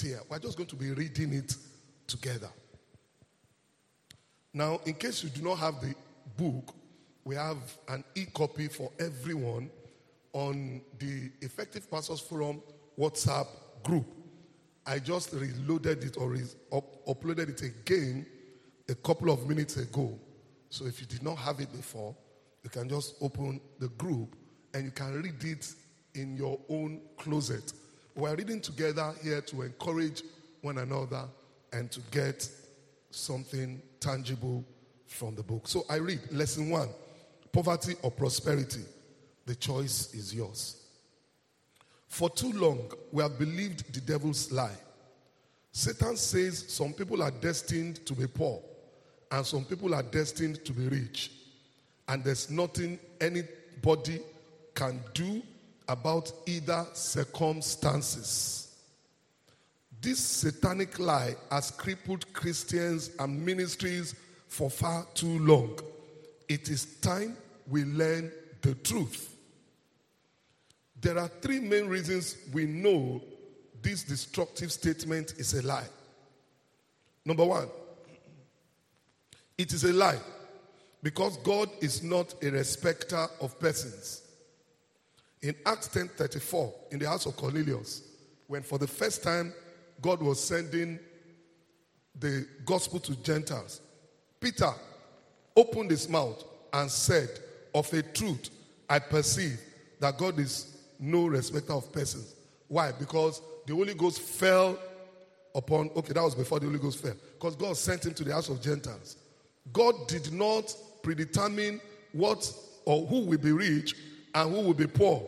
here. We're just going to be reading it together. Now, in case you do not have the book, we have an e-copy for everyone on the Effective Pastors Forum WhatsApp group. I just reloaded it or uploaded it again a couple of minutes ago. So if you did not have it before, you can just open the group and you can read it in your own closet. We're reading together here to encourage one another and to get something tangible from the book. So I read lesson 1, poverty or prosperity. The choice is yours. For too long, we have believed the devil's lie. Satan says some people are destined to be poor and some people are destined to be rich. And there's nothing anybody can do about either circumstances. This satanic lie has crippled Christians and ministries for far too long. It is time we learn the truth. There are 3 main reasons we know this destructive statement is a lie. Number 1, it is a lie because God is not a respecter of persons. In Acts 10:34, in the house of Cornelius, when for the first time God was sending the gospel to Gentiles, Peter opened his mouth and said, of a truth, I perceive that God is no respecter of persons. Why? Because the Holy Ghost fell upon, that was before the Holy Ghost fell. Because God sent him to the house of Gentiles. God did not predetermine what or who will be rich and who will be poor.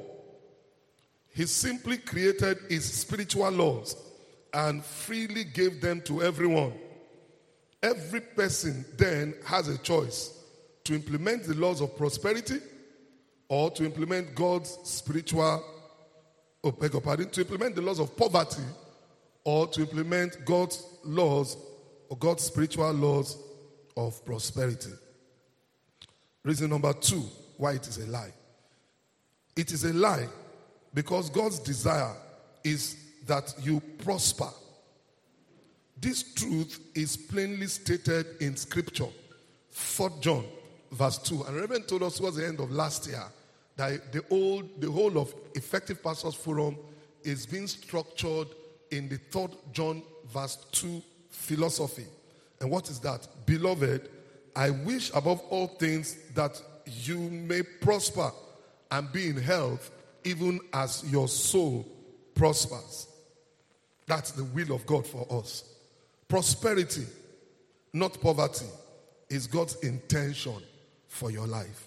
He simply created his spiritual laws and freely gave them to everyone. Every person then has a choice to implement the laws of prosperity or to implement God's spiritual, to implement the laws of poverty or to implement God's laws or God's spiritual laws of prosperity. Reason number 2, why it is a lie. It is a lie because God's desire is that you prosper. This truth is plainly stated in Scripture. 4 John verse 2. And Reverend told us towards the end of last year that the whole of Effective Pastors Forum is being structured in the 3 John verse 2 philosophy. And what is that? Beloved, I wish above all things that you may prosper and be in health, even as your soul prospers. That's the will of God for us. Prosperity, not poverty, is God's intention for your life.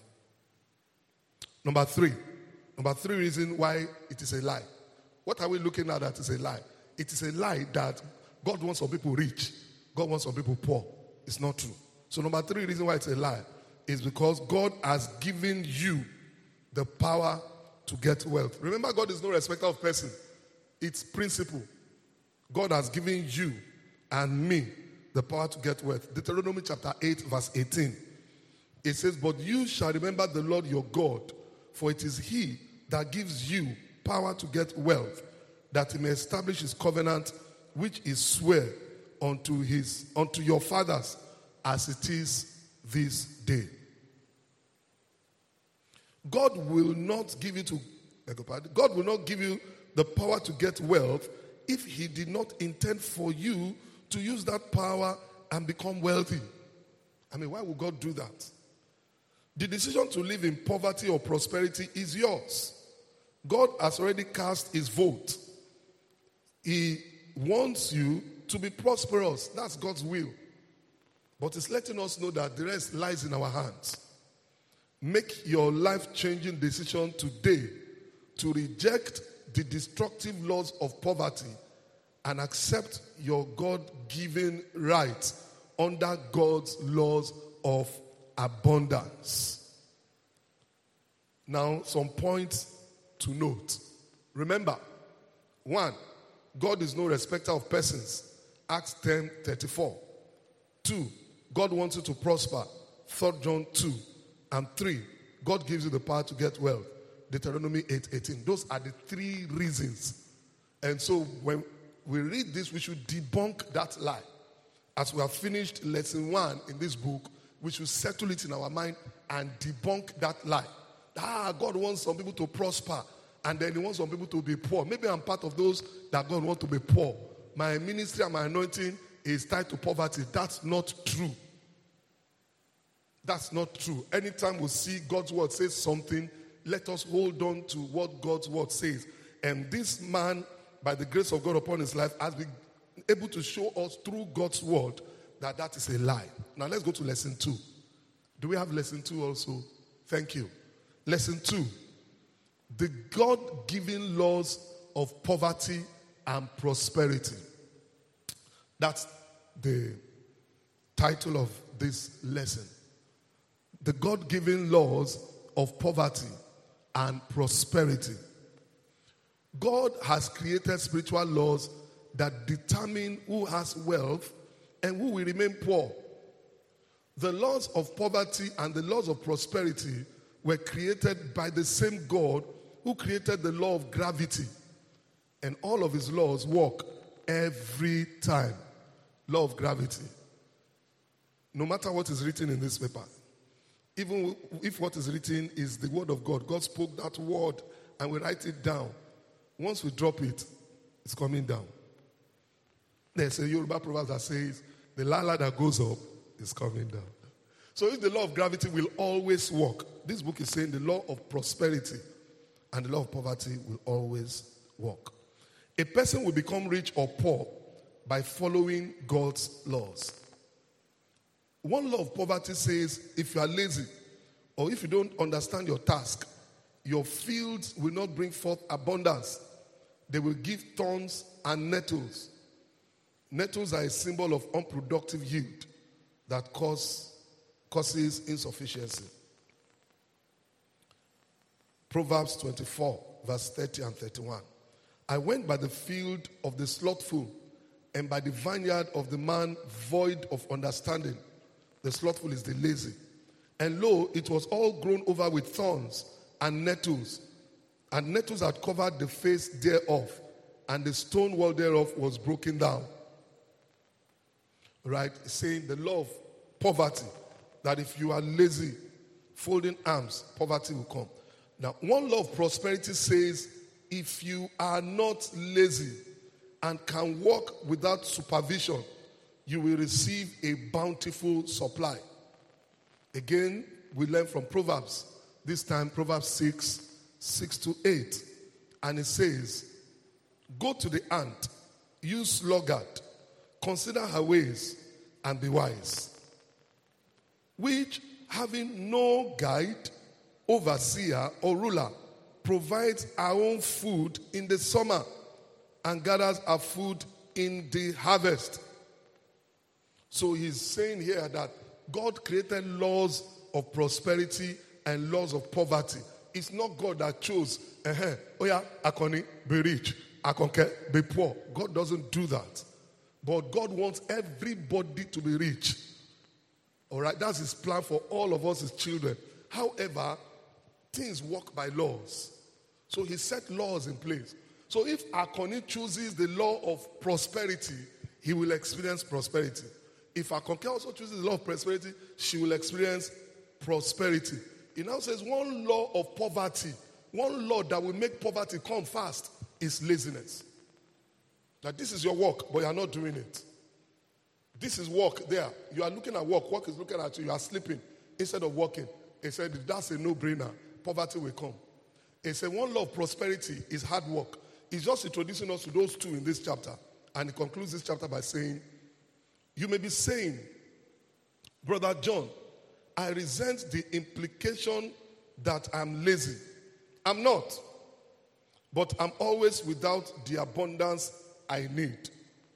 Number 3 reason why it is a lie. What are we looking at that is a lie? It is a lie that God wants some people rich, God wants some people poor. It's not true. So number 3 reason why it's a lie is because God has given you the power to get wealth. Remember, God is no respecter of person. It's principle. God has given you and me the power to get wealth. Deuteronomy chapter 8 verse 18. It says, but you shall remember the Lord your God, for it is he that gives you power to get wealth, that he may establish his covenant, which is swear unto your fathers, as it is this day. God will not give you the power to get wealth if he did not intend for you to use that power and become wealthy. I mean, why would God do that? The decision to live in poverty or prosperity is yours. God has already cast his vote. He wants you to be prosperous. That's God's will. But it's letting us know that the rest lies in our hands. Make your life-changing decision today to reject the destructive laws of poverty and accept your God-given rights under God's laws of abundance. Now, some points to note. Remember, 1, God is no respecter of persons. Acts 10:34. 2, God wants you to prosper. 3 John 2. And 3, God gives you the power to get wealth. Deuteronomy 8:18. Those are the 3 reasons. And so when we read this, we should debunk that lie. As we have finished lesson 1 in this book, we should settle it in our mind and debunk that lie. God wants some people to prosper, and then he wants some people to be poor. Maybe I'm part of those that God wants to be poor. My ministry and my anointing is tied to poverty. That's not true. That's not true. Anytime we see God's word says something, let us hold on to what God's word says. And this man, by the grace of God upon his life, has been able to show us through God's word that that is a lie. Now let's go to lesson 2. Do we have lesson 2 also? Thank you. Lesson 2. The God-given laws of poverty and prosperity. That's the title of this lesson. The God-given laws of poverty and prosperity. God has created spiritual laws that determine who has wealth and who will remain poor. The laws of poverty and the laws of prosperity were created by the same God who created the law of gravity. And all of his laws work every time. Law of gravity. No matter what is written in this paper, even if what is written is the word of God, God spoke that word and we write it down. Once we drop it, it's coming down. There's a Yoruba proverb that says, the lala that goes up is coming down. So if the law of gravity will always work, this book is saying the law of prosperity and the law of poverty will always work. A person will become rich or poor by following God's laws. One law of poverty says if you are lazy or if you don't understand your task, your fields will not bring forth abundance. They will give thorns and nettles. Nettles are a symbol of unproductive yield that causes insufficiency. Proverbs 24, verse 30 and 31. I went by the field of the slothful and by the vineyard of the man void of understanding. The slothful is the lazy. And lo, it was all grown over with thorns and nettles had covered the face thereof, and the stone wall thereof was broken down. Right? It's saying the law of poverty, that if you are lazy, folding arms, poverty will come. Now, one law of prosperity says if you are not lazy and can work without supervision, you will receive a bountiful supply. Again, we learn from Proverbs. This time, Proverbs 6 to 8. And it says, go to the ant, you sluggard, consider her ways and be wise. Which, having no guide, overseer, or ruler, provides our own food in the summer and gathers our food in the harvest. So he's saying here that God created laws of prosperity and laws of poverty. It's not God that chose, oh yeah, Akoni, be rich, Akonke, be poor. God doesn't do that. But God wants everybody to be rich. All right, that's his plan for all of us as children. However, things work by laws. So he set laws in place. So if Akoni chooses the law of prosperity, he will experience prosperity. If Akonke also chooses the law of prosperity, she will experience prosperity. It now says one law of poverty, one law that will make poverty come fast is laziness. That this is your work, but you are not doing it. This is work there. You are looking at work. Work is looking at you. You are sleeping instead of working. He said, that's a no-brainer. Poverty will come. He said, one law of prosperity is hard work. He's just introducing us to those two in this chapter. And he concludes this chapter by saying, you may be saying, Brother John, I resent the implication that I'm lazy. I'm not. But I'm always without the abundance I need.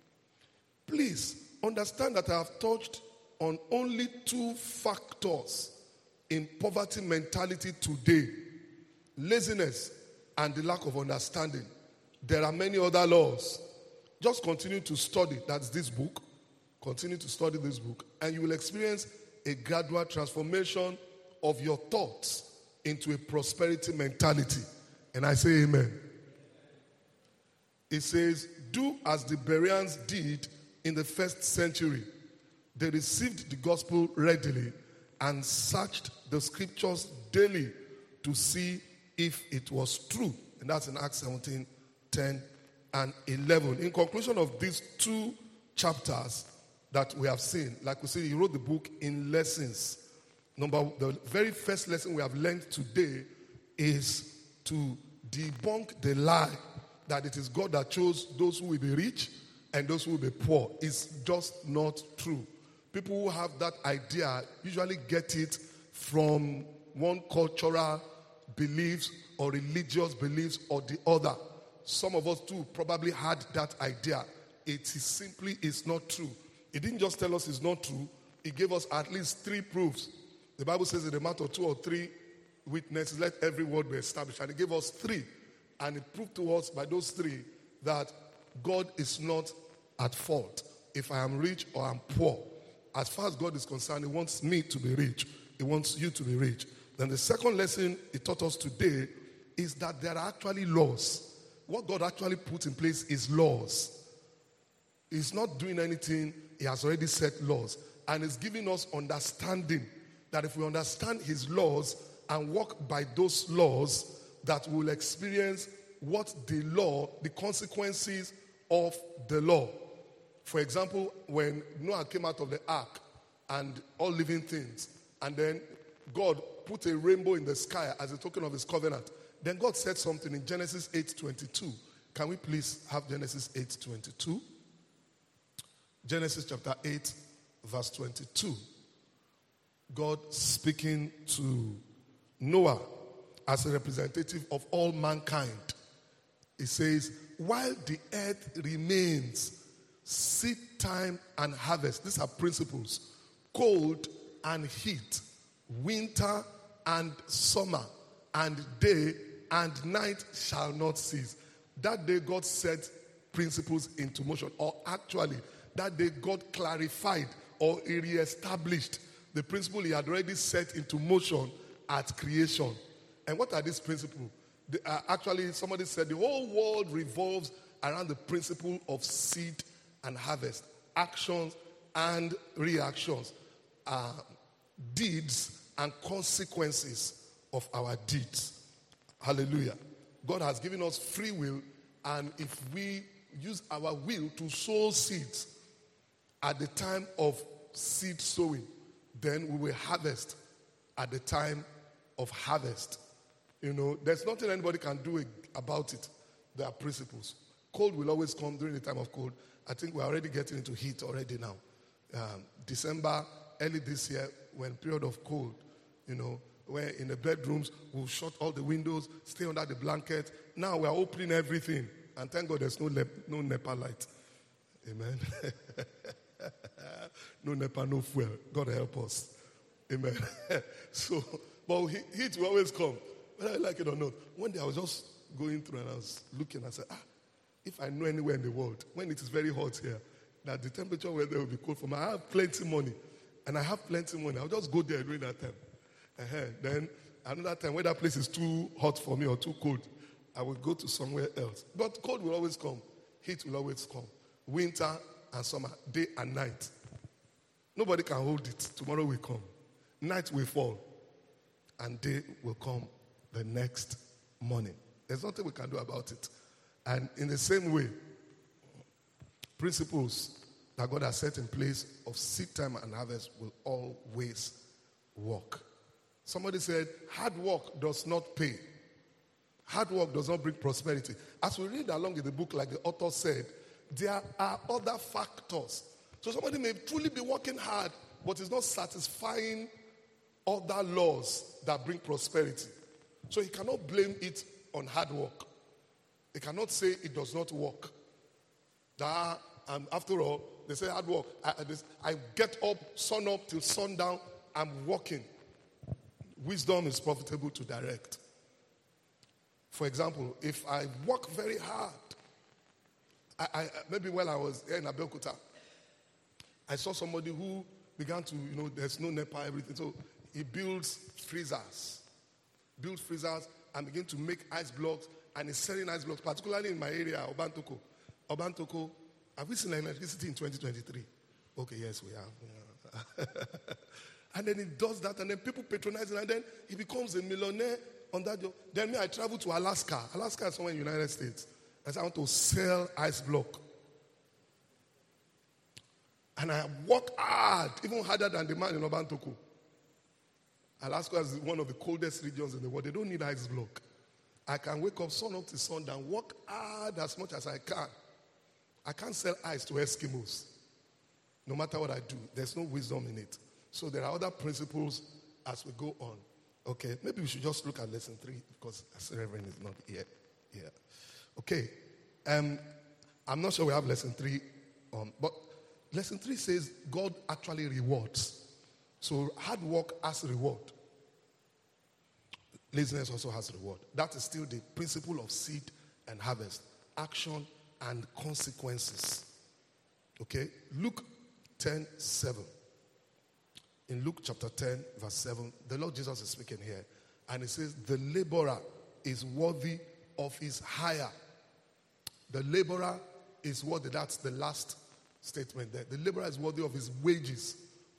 Please understand that I have touched on only 2 factors in poverty mentality today: laziness and the lack of understanding. There are many other laws. Just continue to study. That's this book. Continue to study this book, and you will experience a gradual transformation of your thoughts into a prosperity mentality. And I say amen. It says, do as the Bereans did in the first century. They received the gospel readily and searched the scriptures daily to see if it was true. And that's in Acts 17, 10 and 11. In conclusion of these two chapters that we have seen, like we said, he wrote the book in lessons. The very first lesson we have learned today is to debunk the lie that it is God that chose those who will be rich and those who will be poor. It's just not true. People who have that idea usually get it from one cultural beliefs or religious beliefs or the other. Some of us too probably had that idea. It is simply is not true. He didn't just tell us it's not true. He gave us at least 3 proofs. The Bible says in the matter of 2 or 3 witnesses, let every word be established. And he gave us 3. And he proved to us by those 3 that God is not at fault if I am rich or I'm poor. As far as God is concerned, he wants me to be rich. He wants you to be rich. Then the second lesson he taught us today is that there are actually laws. What God actually put in place is laws. He's not doing anything. He has already set laws. And he's giving us understanding that if we understand his laws and walk by those laws, that we'll experience what the law, the consequences of the law. For example, when Noah came out of the ark and all living things, and then God put a rainbow in the sky as a token of his covenant, then God said something in Genesis 8:22. Can we please have Genesis 8:22? Genesis chapter 8, verse 22. God speaking to Noah as a representative of all mankind. He says, while the earth remains, seed time and harvest, these are principles, cold and heat, winter and summer, and day and night shall not cease. That day God set principles into motion, or actually, that day God clarified or he reestablished the principle he had already set into motion at creation. And what are these principles? Actually, somebody said the whole world revolves around the principle of seed and harvest, actions and reactions, deeds and consequences of our deeds. Hallelujah. God has given us free will, and if we use our will to sow seeds at the time of seed sowing, then we will harvest at the time of harvest. You know, there's nothing anybody can do about it. There are principles. Cold will always come during the time of cold. I think we're already getting into heat already now. December, early this year, when period of cold, you know, where in the bedrooms we'll shut all the windows, stay under the blanket. Now we're opening everything. And thank God there's no NEPA light. Amen. No NEPA, no fuel. God help us. Amen. So, but heat will always come, whether I like it or not. One day I was just going through and I was looking. I said, if I know anywhere in the world, when it is very hot here, that the temperature weather will be cold for me, I have plenty money. And I have plenty money. I'll just go there during that time. Then another time, when that place is too hot for me or too cold, I will go to somewhere else. But cold will always come. Heat will always come. Winter and summer, day and night. Nobody can hold it. Tomorrow will come. Night will fall. And day will come the next morning. There's nothing we can do about it. And in the same way, principles that God has set in place of seed time and harvest will always work. Somebody said, hard work does not pay. Hard work does not bring prosperity. As we read along in the book, like the author said, there are other factors. So somebody may truly be working hard, but is not satisfying other laws that bring prosperity. So he cannot blame it on hard work. He cannot say it does not work. After all, they say hard work. I get up, sun up till sundown, I'm working. Wisdom is profitable to direct. For example, if I work very hard, maybe while I was here in Abeokuta, I saw somebody who began to, there's no NEPA, everything. So he builds freezers and begin to make ice blocks, and he's selling ice blocks, particularly in my area, Obantoko. Obantoko, have we seen electricity in 2023? Okay, yes, we have. And then he does that, and then people patronize him, and then he becomes a millionaire on that job. Then me, I travel to Alaska. Alaska is somewhere in the United States. I said, I want to sell ice block. And I work hard, even harder than the man in Obantoko. Alaska is one of the coldest regions in the world. They don't need ice block. I can wake up sun up to sundown, work hard as much as I can. I can't sell ice to Eskimos. No matter what I do, there's no wisdom in it. So there are other principles as we go on. Okay, maybe we should just look at lesson 3 because Reverend is not here. Yeah. Okay. I'm not sure we have lesson 3 on, but lesson 3 says God actually rewards. So hard work has reward. Laziness also has reward. That is still the principle of seed and harvest. Action and consequences. Okay? Luke 10:7. In Luke chapter 10, verse 7, the Lord Jesus is speaking here. And he says, the laborer is worthy of his hire. The laborer is worthy. That's the last statement there. The laborer is worthy of his wages.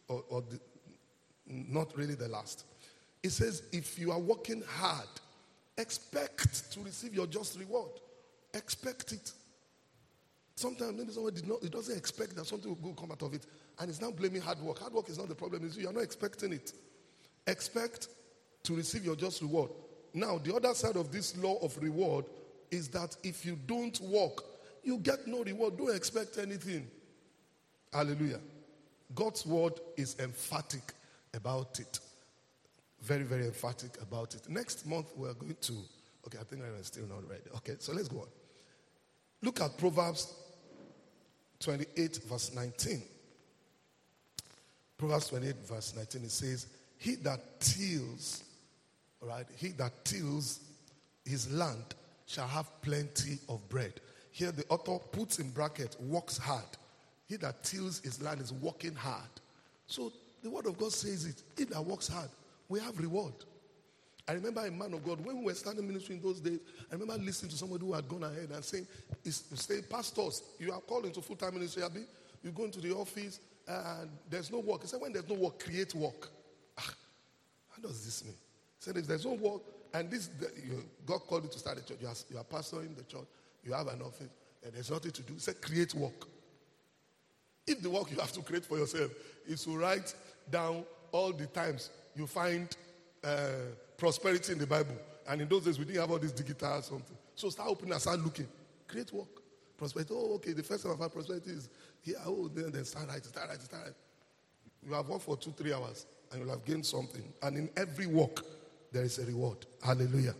Not really the last. It says, if you are working hard, expect to receive your just reward. Expect it. Sometimes maybe someone doesn't expect that something will come out of it, and is now blaming hard work. Hard work is not the problem. It's you are not expecting it. Expect to receive your just reward. Now, the other side of this law of reward is that if you don't work, you get no reward. Don't expect anything. Hallelujah. God's word is emphatic about it. Very, very emphatic about it. Next month, we're going to... Okay, I think I'm still not ready. Okay, so let's go on. Look at Proverbs 28, verse 19. Proverbs 28, verse 19, it says, he that tills, right, he that tills his land shall have plenty of bread. Here the author puts in bracket, works hard. He that tills his land is working hard. So the word of God says it. He that works hard, we have reward. I remember a man of God, when we were starting ministry in those days, I remember listening to somebody who had gone ahead and saying, pastors, you are called into full-time ministry, Abi. You go into the office and there's no work. He said, when there's no work, create work. How does this mean? He said, if there's no work, and God called you to start a church, you are pastoring the church, you have an office, and there's nothing to do. He said, create work. If the work you have to create for yourself is to write down all the times you find prosperity in the Bible. And in those days, we didn't have all this digital or something. So start opening and start looking. Create work. Prosperity. Oh, okay, the first time I find prosperity is here. Oh, then start writing. You have worked for 2-3 hours and you'll have gained something. And in every work, there is a reward. Hallelujah.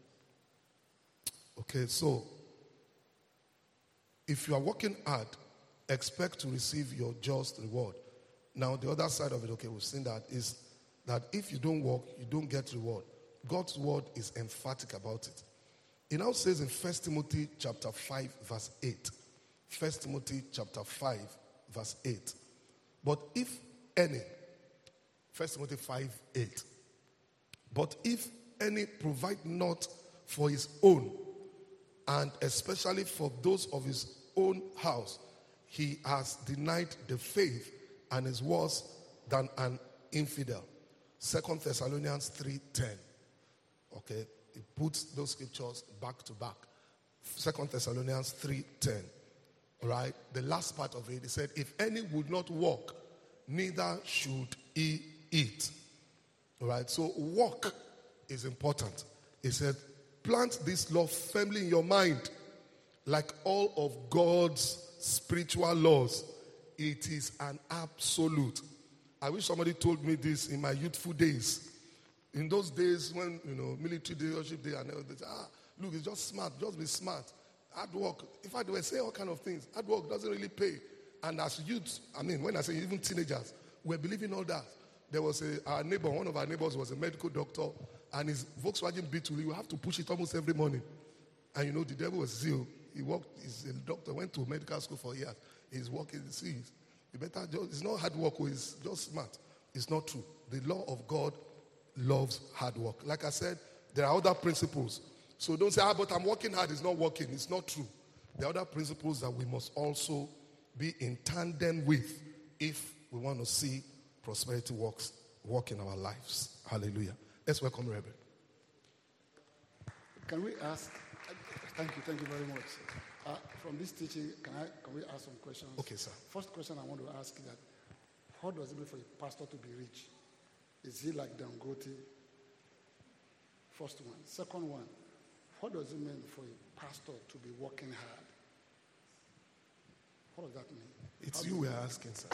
Okay, so if you are working hard, expect to receive your just reward. Now, the other side of it, okay, we've seen that, is that if you don't work, you don't get reward. God's word is emphatic about it. It now says in 1 Timothy chapter 5, verse 8. 1 Timothy chapter 5, verse 8. But if any, 1 Timothy 5, 8. But if any provide not for his own, and especially for those of his own house, he has denied the faith and is worse than an infidel. 2 Thessalonians 3:10. Okay, it puts those scriptures back to back. 2 Thessalonians 3:10. Right? The last part of it, he said, if any would not walk, neither should he eat. Right? So walk is important. He said, plant this law firmly in your mind. Like all of God's spiritual laws, it is an absolute. I wish somebody told me this in my youthful days. In those days when, military day, worship day, and everything, look, it's just smart, just be smart. Hard work. In fact, they were saying all kind of things. Hard work doesn't really pay. And as youths, when I say even teenagers, we're believing all that. There was our neighbor, one of our neighbors was a medical doctor, and his Volkswagen Beetle, you have to push it almost every morning. And the devil was zeal. He worked, he's a doctor, went to medical school for years. He's working, you better it's not hard work, it's just smart. It's not true. The law of God loves hard work. Like I said, there are other principles. So don't say, but I'm working hard, it's not working. It's not true. the other principles that we must also be in tandem with if we want to see prosperity work in our lives. Hallelujah. Let's welcome Reverend. Can we ask? Thank you very much. From this teaching, can we ask some questions? Okay, sir. First question I want to ask is that, how does it mean for a pastor to be rich? Is he like Dangote? First one. Second one, what does it mean for a pastor to be working hard? What does that mean? It's you we're asking, sir.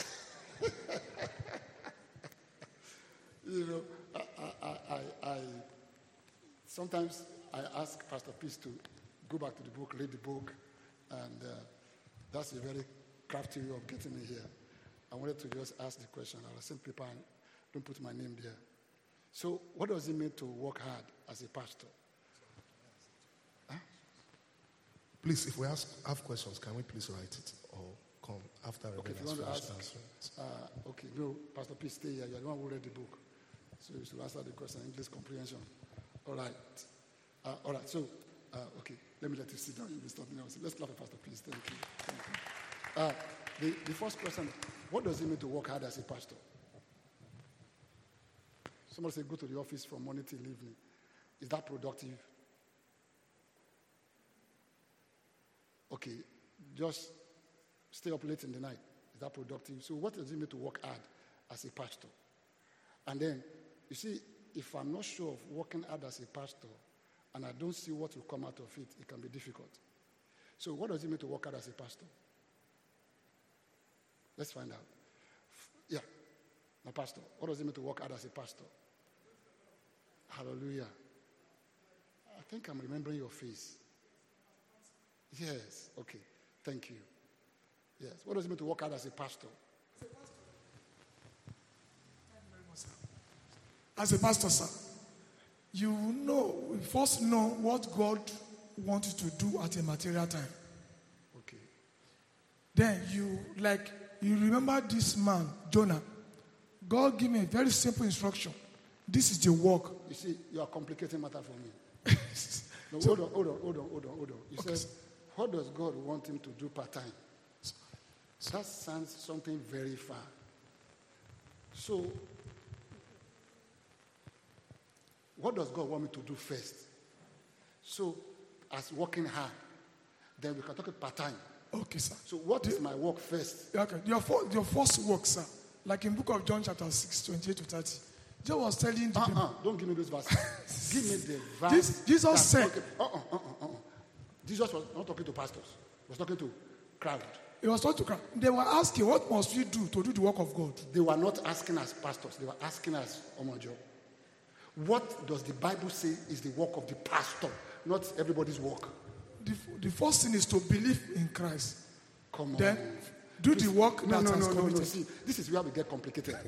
I sometimes I ask Pastor Peace to go back to the book, read the book, and that's a very crafty way of getting me here. I wanted to just ask the question. I'll send paper and don't put my name there. So, what does it mean to work hard as a pastor? Huh? Please, if we have questions, can we please write it or come after Okay, if you want to ask, okay, no, Pastor Peace, stay here. You're the one who read the book. So you should answer the question, English comprehension. All right. So, okay, let me let you sit down. You'll be something else. Let's clap for Pastor Peace. Thank you. The first question, what does it mean to work hard as a pastor? Somebody say, go to the office from morning till evening. Is that productive? Okay, just stay up late in the night. Is that productive? So what does it mean to work hard as a pastor? And then, you see, if I'm not sure of working hard as a pastor and I don't see what will come out of it, it can be difficult. So what does it mean to work hard as a pastor? Let's find out. Yeah, my pastor. What does it mean to work hard as a pastor? Hallelujah. I think I'm remembering your face. Yes, okay. Thank you. Yes. What does it mean to work hard as a pastor? As a pastor, sir, you first know what God wants you to do at a material time. Okay. Then you remember this man, Jonah. God gave me a very simple instruction. This is the work. You see, you are complicating matter for me. No, hold on. You okay. Said, what does God want him to do part-time? That sounds something very far. So, what does God want me to do first? So, as working hard, then we can talk about part-time. Okay, sir. So, what is my work first? Okay, your first work, sir, like in book of John chapter 6, 28 to 30. Jesus was telling the people. Don't give me those verses. Give me the verse. Jesus said. Jesus was not talking to pastors. He was talking to crowd. He was talking to crowd. They were asking, what must we do to do the work of God? They were not asking as pastors. They were asking as Omojo. What does the Bible say is the work of the pastor, not everybody's work? The first thing is to believe in Christ. Come on. Then do the work that has committed. No. See, this is where we get complicated.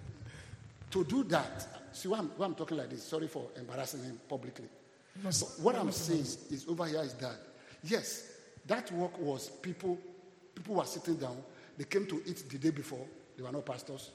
To do that, see why I'm talking like this. Sorry for embarrassing him publicly. No, sir. What I'm saying is over here is that, yes, that work was people were sitting down. They came to eat the day before. They were not pastors.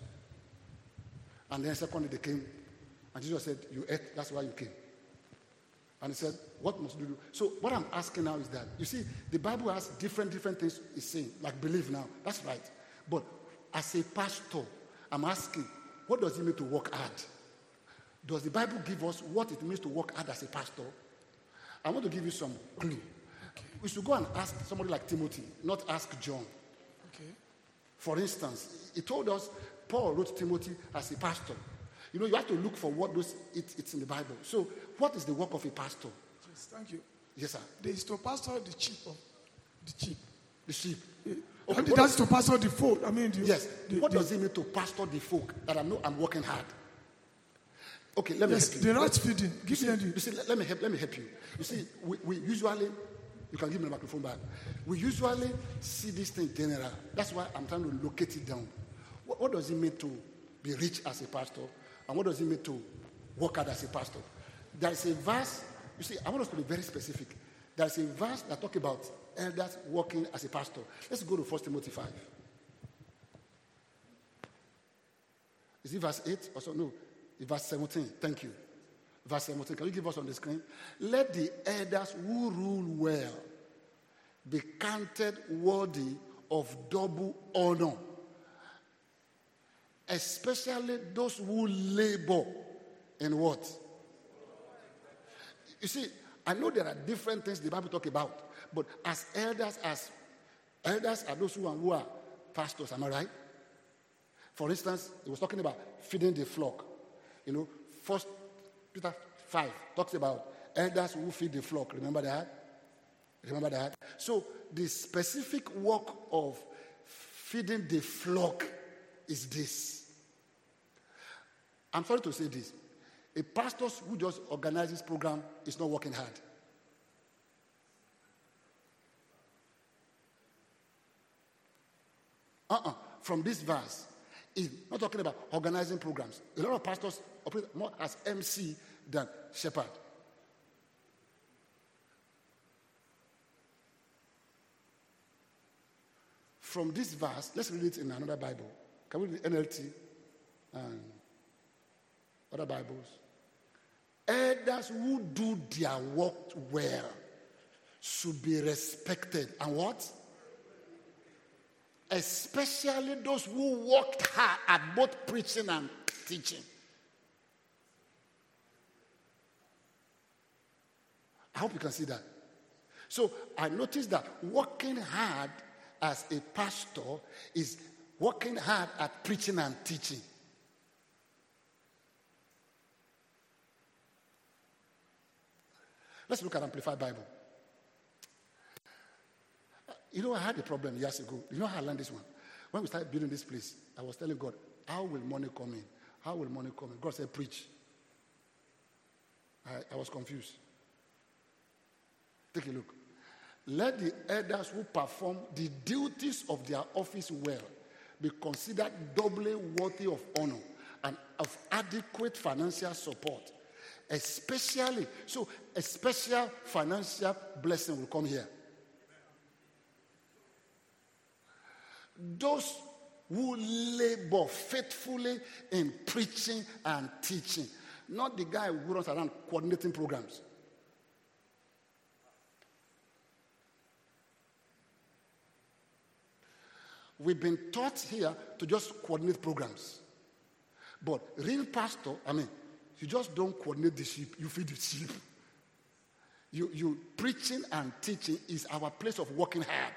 And then secondly, they came. And Jesus said, you ate, that's why you came. And he said, what must you do? So what I'm asking now is that, you see, the Bible has different things it's saying, like believe now. That's right. But as a pastor, I'm asking, what does it mean to work hard? Does the Bible give us what it means to work hard as a pastor? I want to give you some clue. Okay. We should go and ask somebody like Timothy, not ask John. Okay. For instance, he told us Paul wrote Timothy as a pastor. You know, you have to look for what it's in the Bible. So, what is the work of a pastor? Yes, thank you. Yes, sir. There is to pastor the sheep. The sheep. Okay, that's to pastor the folk. Yes. What does it mean to pastor the folk that I'm working hard? Okay, let me help you. The right feeding. You see, let me help you. You see, we usually, you can give me the microphone back. We usually see this thing general. That's why I'm trying to locate it down. What does it mean to be rich as a pastor? And what does it mean to work hard as a pastor? There is a verse, you see, I want us to be very specific. There is a verse that talks about elders working as a pastor. Let's go to 1 Timothy 5. Is it verse 8 or so? No, it's verse 17. Thank you. Verse 17. Can you give us on the screen? Let the elders who rule well be counted worthy of double honor, especially those who labor in what? You see, I know there are different things the Bible talk about, but as elders are those who are pastors, am I right? For instance, he was talking about feeding the flock. 1 Peter 5 talks about elders who feed the flock. Remember that? So the specific work of feeding the flock is this. I'm sorry to say this. A pastor who just organizes program is not working hard. From this verse, he's not talking about organizing programs. A lot of pastors operate more as MC than shepherd. From this verse, let's read it in another Bible. Can we read NLT and other Bibles? Elders who do their work well should be respected. And what? Especially those who worked hard at both preaching and teaching. I hope you can see that. So I noticed that working hard as a pastor is working hard at preaching and teaching. Let's look at Amplified Bible. I had a problem years ago. You know how I learned this one? When we started building this place, I was telling God, how will money come in? How will money come in? God said, preach. I was confused. Take a look. Let the elders who perform the duties of their office well be considered doubly worthy of honor and of adequate financial support. Especially, so a special financial blessing will come here. Those who labor faithfully in preaching and teaching, not the guy who runs around coordinating programs. We've been taught here to just coordinate programs. But real pastor, you just don't coordinate the sheep, you feed the sheep. You preaching and teaching is our place of working hard.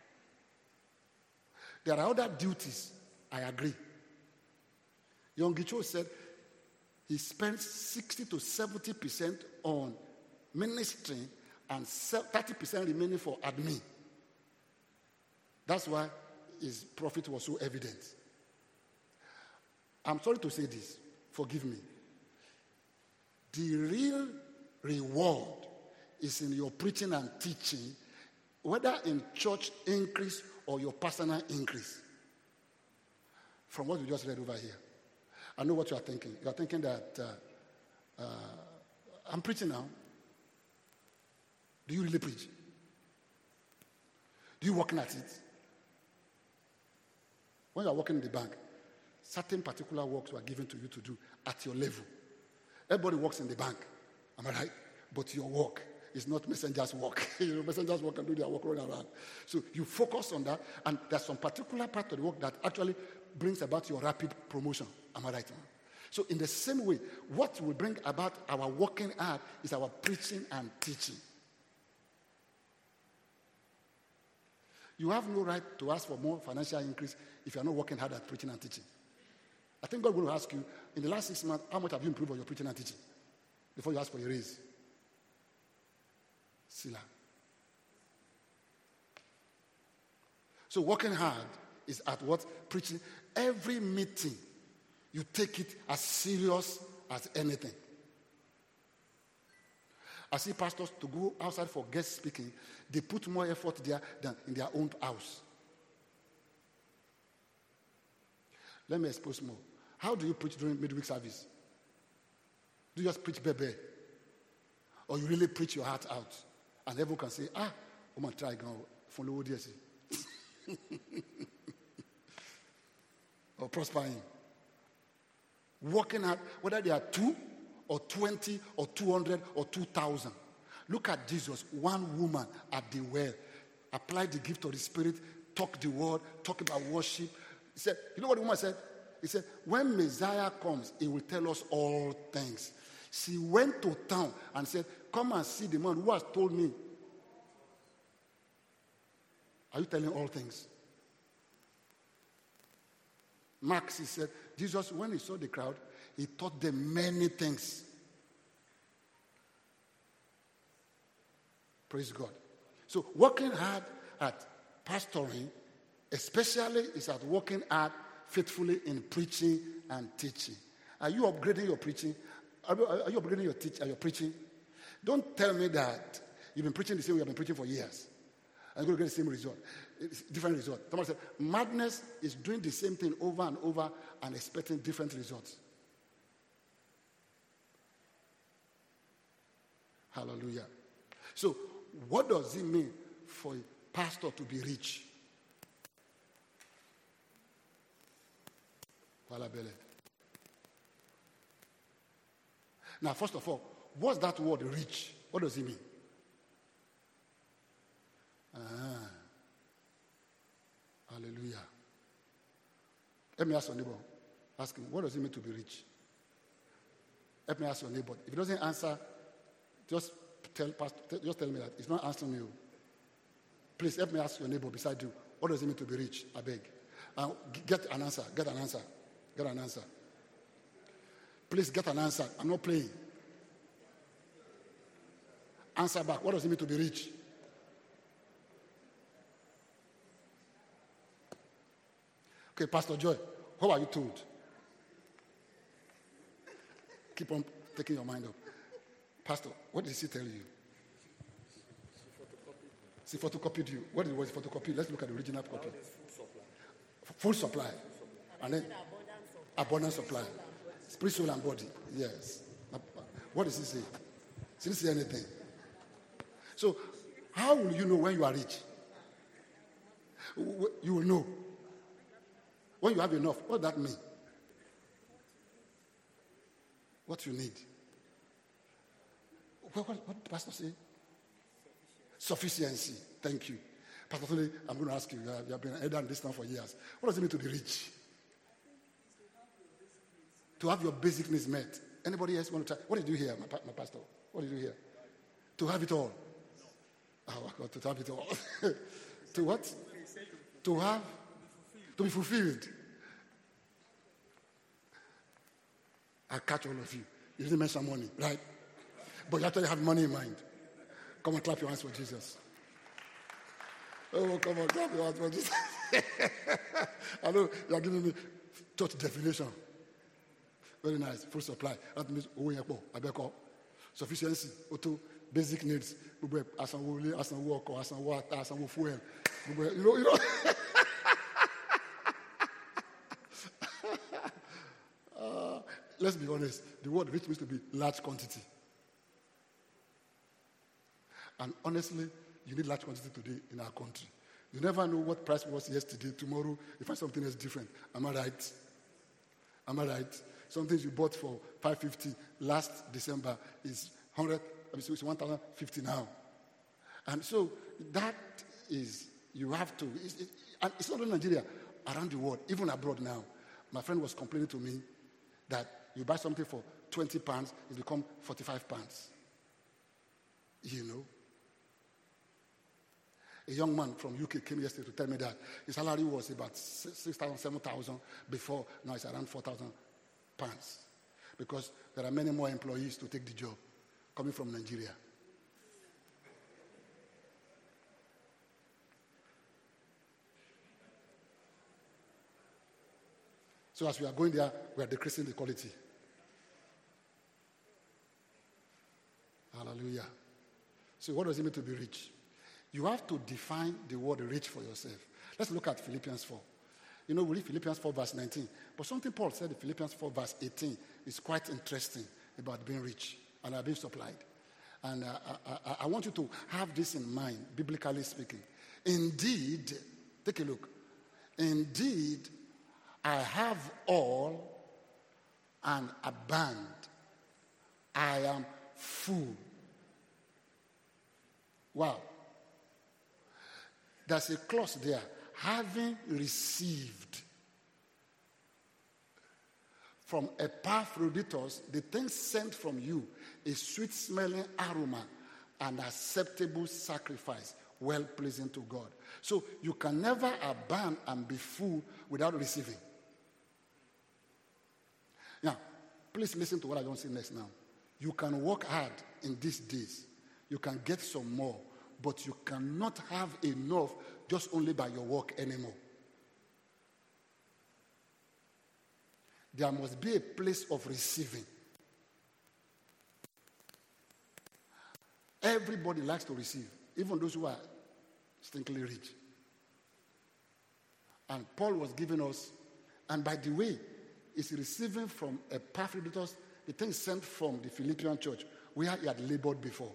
There are other duties, I agree. Yonggi Cho said he spends 60 to 70% on ministry and 30% remaining for admin. That's why his profit was so evident. I'm sorry to say this, forgive me. The real reward is in your preaching and teaching, whether in church increase or your personal increase. From what you just read over here. I know what you are thinking. You are thinking that I'm preaching now. Do you really preach? Do you working at it? When you are working in the bank, certain particular works were given to you to do at your level. Everybody works in the bank, am I right? But your work is not messengers' work. Messengers' work and do their work running around. So you focus on that, and there's some particular part of the work that actually brings about your rapid promotion. Am I right? So in the same way, what will bring about our working hard is our preaching and teaching. You have no right to ask for more financial increase if you are not working hard at preaching and teaching. I think God will ask you, in the last 6 months, how much have you improved on your preaching and teaching? Before you ask for a raise. Sila. So working hard is at what? Preaching. Every meeting, you take it as serious as anything. I see pastors to go outside for guest speaking, they put more effort there than in their own house. Let me expose more. How do you preach during midweek service? Do you just preach bebe? Or you really preach your heart out? And everyone can say, woman, try go follow DSC. Or prospering. Working out, whether they are 2 or 20 or 200 or 2,000. Look at Jesus, one woman at the well. apply the gift of the Spirit, talk the word, talk about worship. He said, you know what the woman said? He said, when Messiah comes, he will tell us all things. She went to town and said, come and see the man who has told me. Are you telling all things? Mark, he said, Jesus, when he saw the crowd, he taught them many things. Praise God. So working hard at pastoring, especially, is at working hard faithfully in preaching and teaching. Are you upgrading your preaching? Are you upgrading your preaching? Don't tell me that you've been preaching the same way you've been preaching for years. And you're going to get the same result. It's different result. Someone said, madness is doing the same thing over and over and expecting different results. Hallelujah. So, what does it mean for a pastor to be rich? Now, first of all, what's that word rich? What does it mean? Hallelujah. Let me ask your neighbor. Ask him, what does it mean to be rich? Let me ask your neighbor. If he doesn't answer, just tell me that. He's not answering you. Please help me ask your neighbor beside you. What does it mean to be rich? I beg. Get an answer. Get an answer. Get an answer. Please get an answer. I'm not playing. Answer back. What does it mean to be rich? Okay, Pastor Joy, how are you told? Keep on taking your mind up. Pastor, what did she tell you? She photocopied you. What was photocopied? Let's look at the original copy. Full supply. And then abundant supply. Spirit, soul, and body. Yes. What does he say? She didn't say anything. So, how will you know when you are rich? You will know. When you have enough, what does that mean? What you need. What did the pastor say? Sufficiency. Thank you. Pastor Tony, I'm going to ask you, you have been an elder in this town for years. What does it mean to be rich? To have your basic needs met. Anybody else want to try? What did you hear, my pastor? What did you hear? To have it all. Oh, my God, to have it all. To what? To have? To be fulfilled. I catch all of you. You didn't mention money, right? But you actually have money in mind. Come on, clap your hands for Jesus. Oh, come on, clap your hands for Jesus. I know you are giving me church definition. Very nice. Full supply. That means sufficiency, auto, basic needs. Fuel. You know. Let's be honest. The word rich means to be large quantity. And honestly, you need large quantity today in our country. You never know what price was yesterday. Tomorrow, you find something else different. Am I right? Am I right? Some things you bought for $550 last December is it's $1,050 now. And so that is, you have to, and it's not only Nigeria, around the world, even abroad now. My friend was complaining to me that you buy something for £20, it becomes £45. You know? A young man from UK came yesterday to tell me that his salary was about 6,000, 7,000 before. Now it's around £4,000. Because there are many more employees to take the job coming from Nigeria. So as we are going there, we are decreasing the quality. Hallelujah. So what does it mean to be rich? You have to define the word rich for yourself. Let's look at Philippians 4. You know, we read Philippians 4 verse 19. But something Paul said in Philippians 4 verse 18 is quite interesting about being rich and being supplied. And I want you to have this in mind, biblically speaking. Indeed, take a look. Indeed, I have all and abound. I am full. Wow. There's a clause there. Having received from Epaphroditus the things sent from you, a sweet-smelling aroma, an acceptable sacrifice, well-pleasing to God. So you can never abound and be full without receiving. Now, please listen to what I'm going to say next now. You can work hard in these days. You can get some more, but you cannot have enough just only by your work anymore. There must be a place of receiving. Everybody likes to receive, even those who are stinkily rich. And Paul was giving us, and by the way, is receiving from Epaphroditus the things sent from the Philippian church where he had labored before.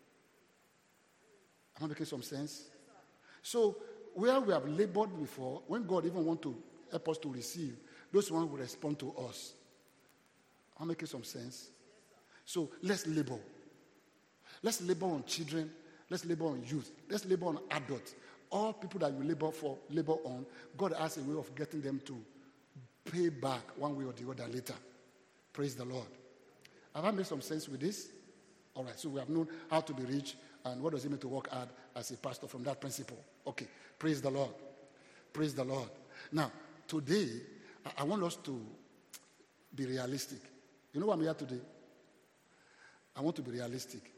Am I making some sense? So, where we have labored before, when God even wants to help us to receive, those ones will respond to us. Am I making some sense? So, let's labor. Let's labor on children. Let's labor on youth. Let's labor on adults. All people that you labor on, God has a way of getting them to pay back one way or the other later. Praise the Lord. Have I made some sense with this? All right, so we have known how to be rich and what does it mean to work hard as a pastor from that principle. Okay, praise the Lord. Praise the Lord. Now, today, I want us to be realistic. You know why I'm here today? I want to be realistic.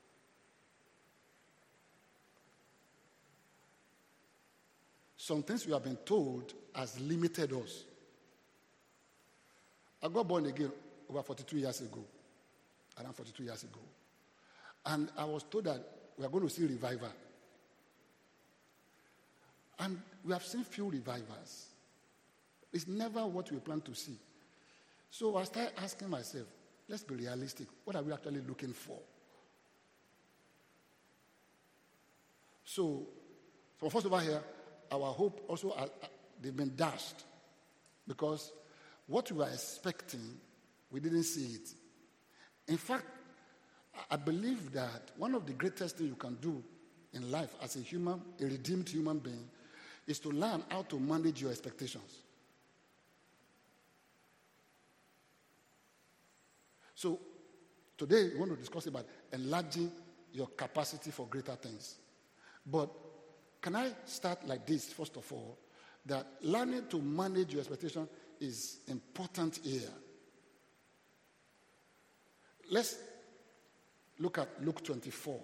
Some things we have been told has limited us. I got born again over 42 years ago. Around 42 years ago. And I was told that we are going to see revival. And we have seen few revivals. It's never what we plan to see. So I started asking myself, let's be realistic. What are we actually looking for? So first over here, our hope also, they've been dashed. Because what we were expecting, we didn't see it. In fact, I believe that one of the greatest things you can do in life as a redeemed human being, is to learn how to manage your expectations. So, today we want to discuss about enlarging your capacity for greater things. But can I start like this, first of all, that learning to manage your expectation is important here. Let's look at Luke 24.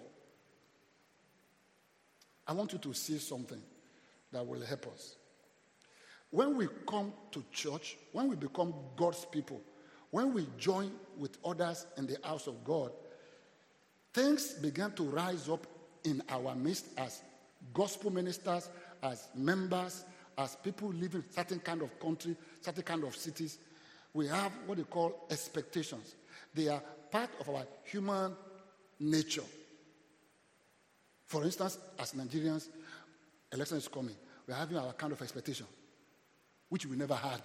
I want you to see something that will help us. When we come to church, when we become God's people, when we join with others in the house of God, things began to rise up in our midst as gospel ministers, as members, as people living in certain kind of country, certain kind of cities. We have what they call expectations. They are part of our human nature. For instance, as Nigerians, election is coming. We're having our kind of expectation, which we never had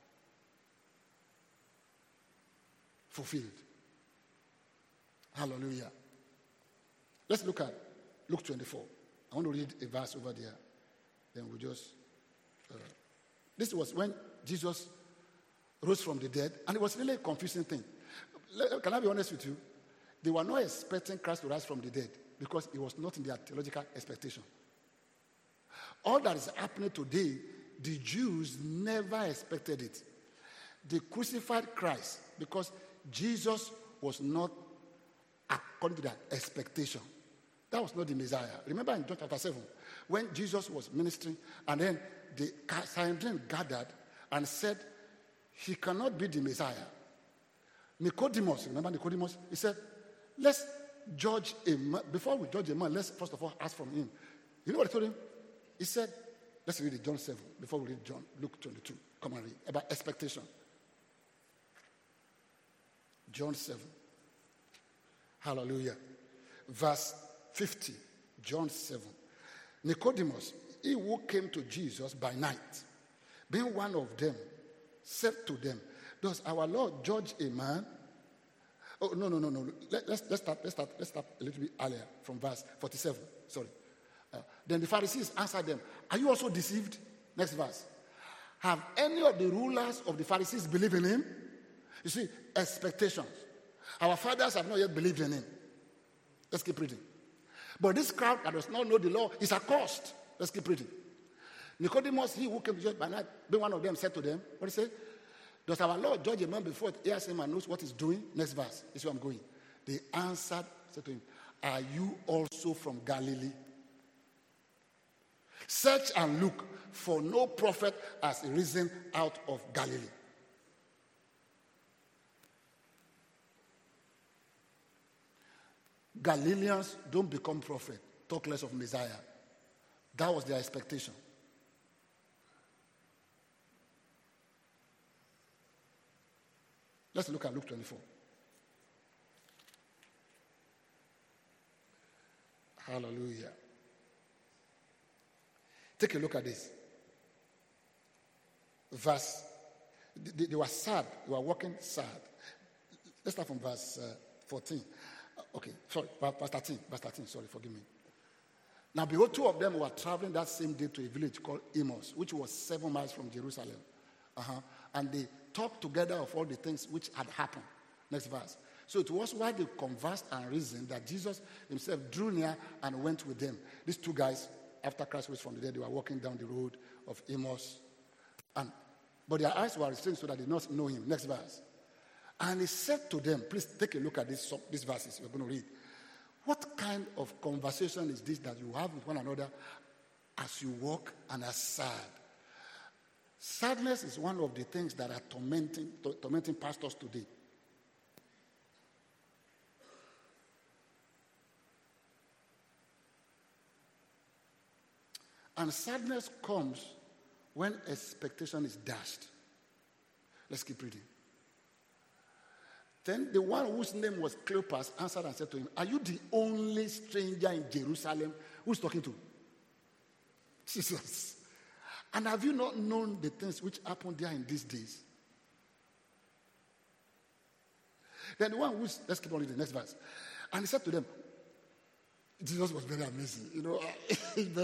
fulfilled. Hallelujah. Let's look at Luke 24. I want to read a verse over there. Then we'll just... this was when Jesus rose from the dead, and it was really a confusing thing. Can I be honest with you? They were not expecting Christ to rise from the dead because it was not in their theological expectation. All that is happening today, the Jews never expected it. They crucified Christ because Jesus was not according to their expectation. That was not the Messiah. Remember in John chapter 7, when Jesus was ministering, and then the Sanhedrin gathered and said, he cannot be the Messiah. Nicodemus, remember Nicodemus? He said, let's judge a man. Before we judge a man, let's first of all ask from him. You know what he told him? He said, let's read it, John 7, before we read Luke 22. Come and read about expectation. John 7. Hallelujah. Verse 50, John 7. Nicodemus, he who came to Jesus by night, being one of them, said to them, does our Lord judge a man? Oh, no. Let's start a little bit earlier from verse 47. Sorry. Then the Pharisees answered them, are you also deceived? Next verse. Have any of the rulers of the Pharisees believed in him? You see, expectations. Our fathers have not yet believed in him. Let's keep reading. But this crowd that does not know the law is accursed. Let's keep reading. Nicodemus, he who came to judge by night, being one of them, said to them, what did he say? Does our Lord judge a man before he hears him and knows what he's doing? Next verse. This is where I'm going. They answered, said to him, are you also from Galilee? Search and look, for no prophet has risen out of Galilee. Galileans don't become prophet, talk less of Messiah. That was their expectation. Let's look at Luke 24. Hallelujah. Take a look at this. Verse, they were sad. They were walking sad. Let's start from verse 14. Okay, sorry, verse 13. Verse 13, sorry, forgive me. Now, behold, two of them were traveling that same day to a village called Emmaus, which was 7 miles from Jerusalem. And they talked together of all the things which had happened. Next verse. So it was while they conversed and reasoned that Jesus himself drew near and went with them. These two guys, after Christ rose from the dead, they were walking down the road of Emmaus. But their eyes were restrained so that they did not know him. Next verse. And he said to them, please take a look at these verses we're going to read. What kind of conversation is this that you have with one another as you walk and are sad? Sadness is one of the things that are tormenting pastors today. And sadness comes when expectation is dashed. Let's keep reading. Then the one whose name was Cleopas answered and said to him, are you the only stranger in Jerusalem? Who's talking to? Jesus. And have you not known the things which happened there in these days? Then the one who's, let's keep on reading the next verse. And he said to them, Jesus was very amazing. You know, if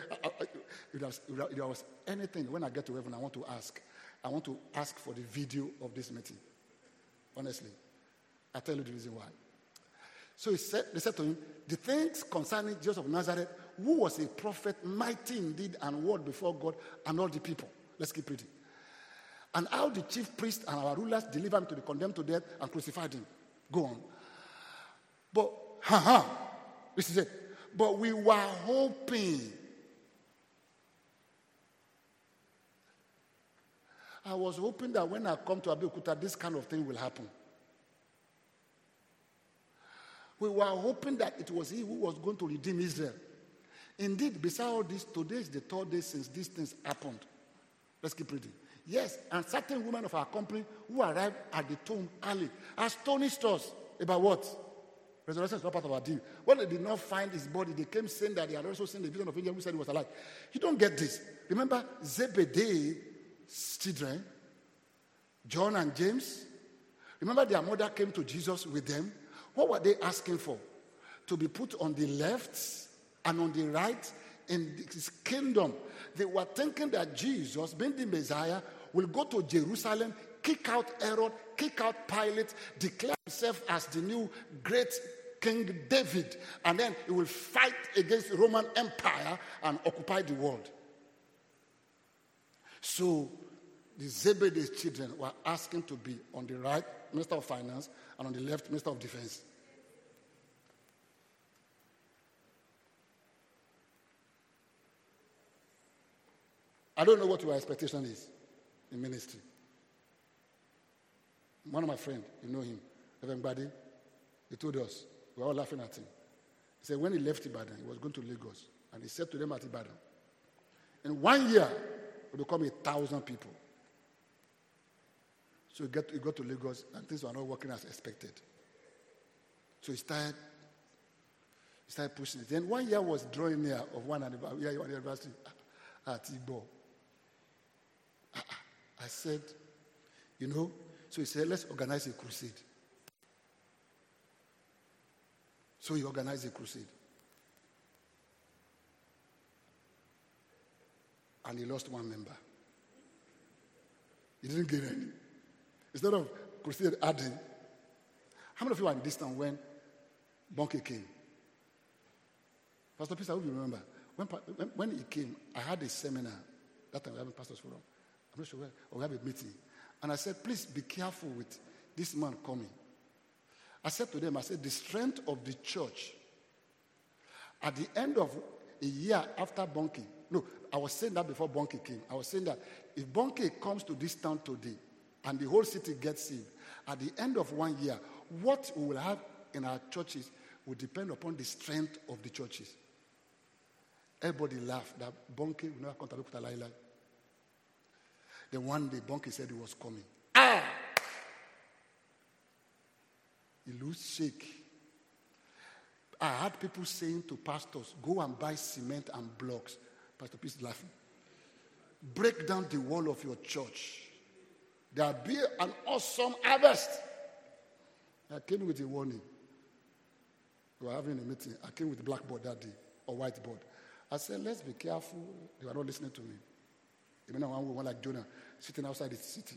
there was anything, when I get to heaven, I want to ask for the video of this meeting. Honestly. I'll tell you the reason why. So they said to him, the things concerning Jesus of Nazareth, who was a prophet, mighty indeed, and word before God and all the people. Let's keep reading. And how the chief priests and our rulers delivered him to be condemned to death and crucified him. Go on. But, this is it. But we were hoping. I was hoping that when I come to Abeokuta, this kind of thing will happen. We were hoping that it was he who was going to redeem Israel. Indeed, beside all this, today is the 3rd day since these things happened. Let's keep reading. Yes, and certain women of our company who arrived at the tomb early astonished us about what? Resurrection is not part of our deal. When they did not find his body, they came saying that they had also seen the vision of angel who said he was alive. You don't get this. Remember Zebedee's children, John and James? Remember their mother came to Jesus with them? What were they asking for? To be put on the left and on the right in his kingdom. They were thinking that Jesus, being the Messiah, will go to Jerusalem, kick out Herod, kick out Pilate, declare himself as the new great King David, and then he will fight against the Roman Empire and occupy the world. So the Zebedee's children were asking to be on the right, Minister of Finance, and on the left, Minister of Defense. I don't know what your expectation is in ministry. One of my friends, you know him, Reverend Badi, he told us, we were all laughing at him. He said when he left Ibadan, he was going to Lagos, and he said to them at Ibadan, in 1 year, it will become 1,000 people. So he got to Lagos, and things were not working as expected. So he started pushing it. Then 1 year was drawing near of one anniversary at Igbo. I said, so he said, let's organize a crusade. So he organized a crusade. and he lost one member. He didn't gain any. Instead of crusade adding, how many of you were in this town when Bonke came? Pastor Peter, I hope you remember. When he came, I had a seminar. That time we were having Pastors Forum. I'm not sure where, or we have a meeting. And I said, please be careful with this man coming. I said to them, the strength of the church at the end of a year after Bonke. No, I was saying that before Bonke came. I was saying that if Bonke comes to this town today and the whole city gets saved, at the end of 1 year, what we will have in our churches will depend upon the strength of the churches. Everybody laughed that Bonke will never come to Abeokuta Lai Lai. Then one day, Bonke said he was coming. He looked shake. I had people saying to pastors, go and buy cement and blocks. Pastor Peace laughing. Break down the wall of your church. There will be an awesome harvest. I came with a warning. We were having a meeting. I came with a blackboard that day, or whiteboard. I said, let's be careful. They were not listening to me. Even one like Jonah, sitting outside the city.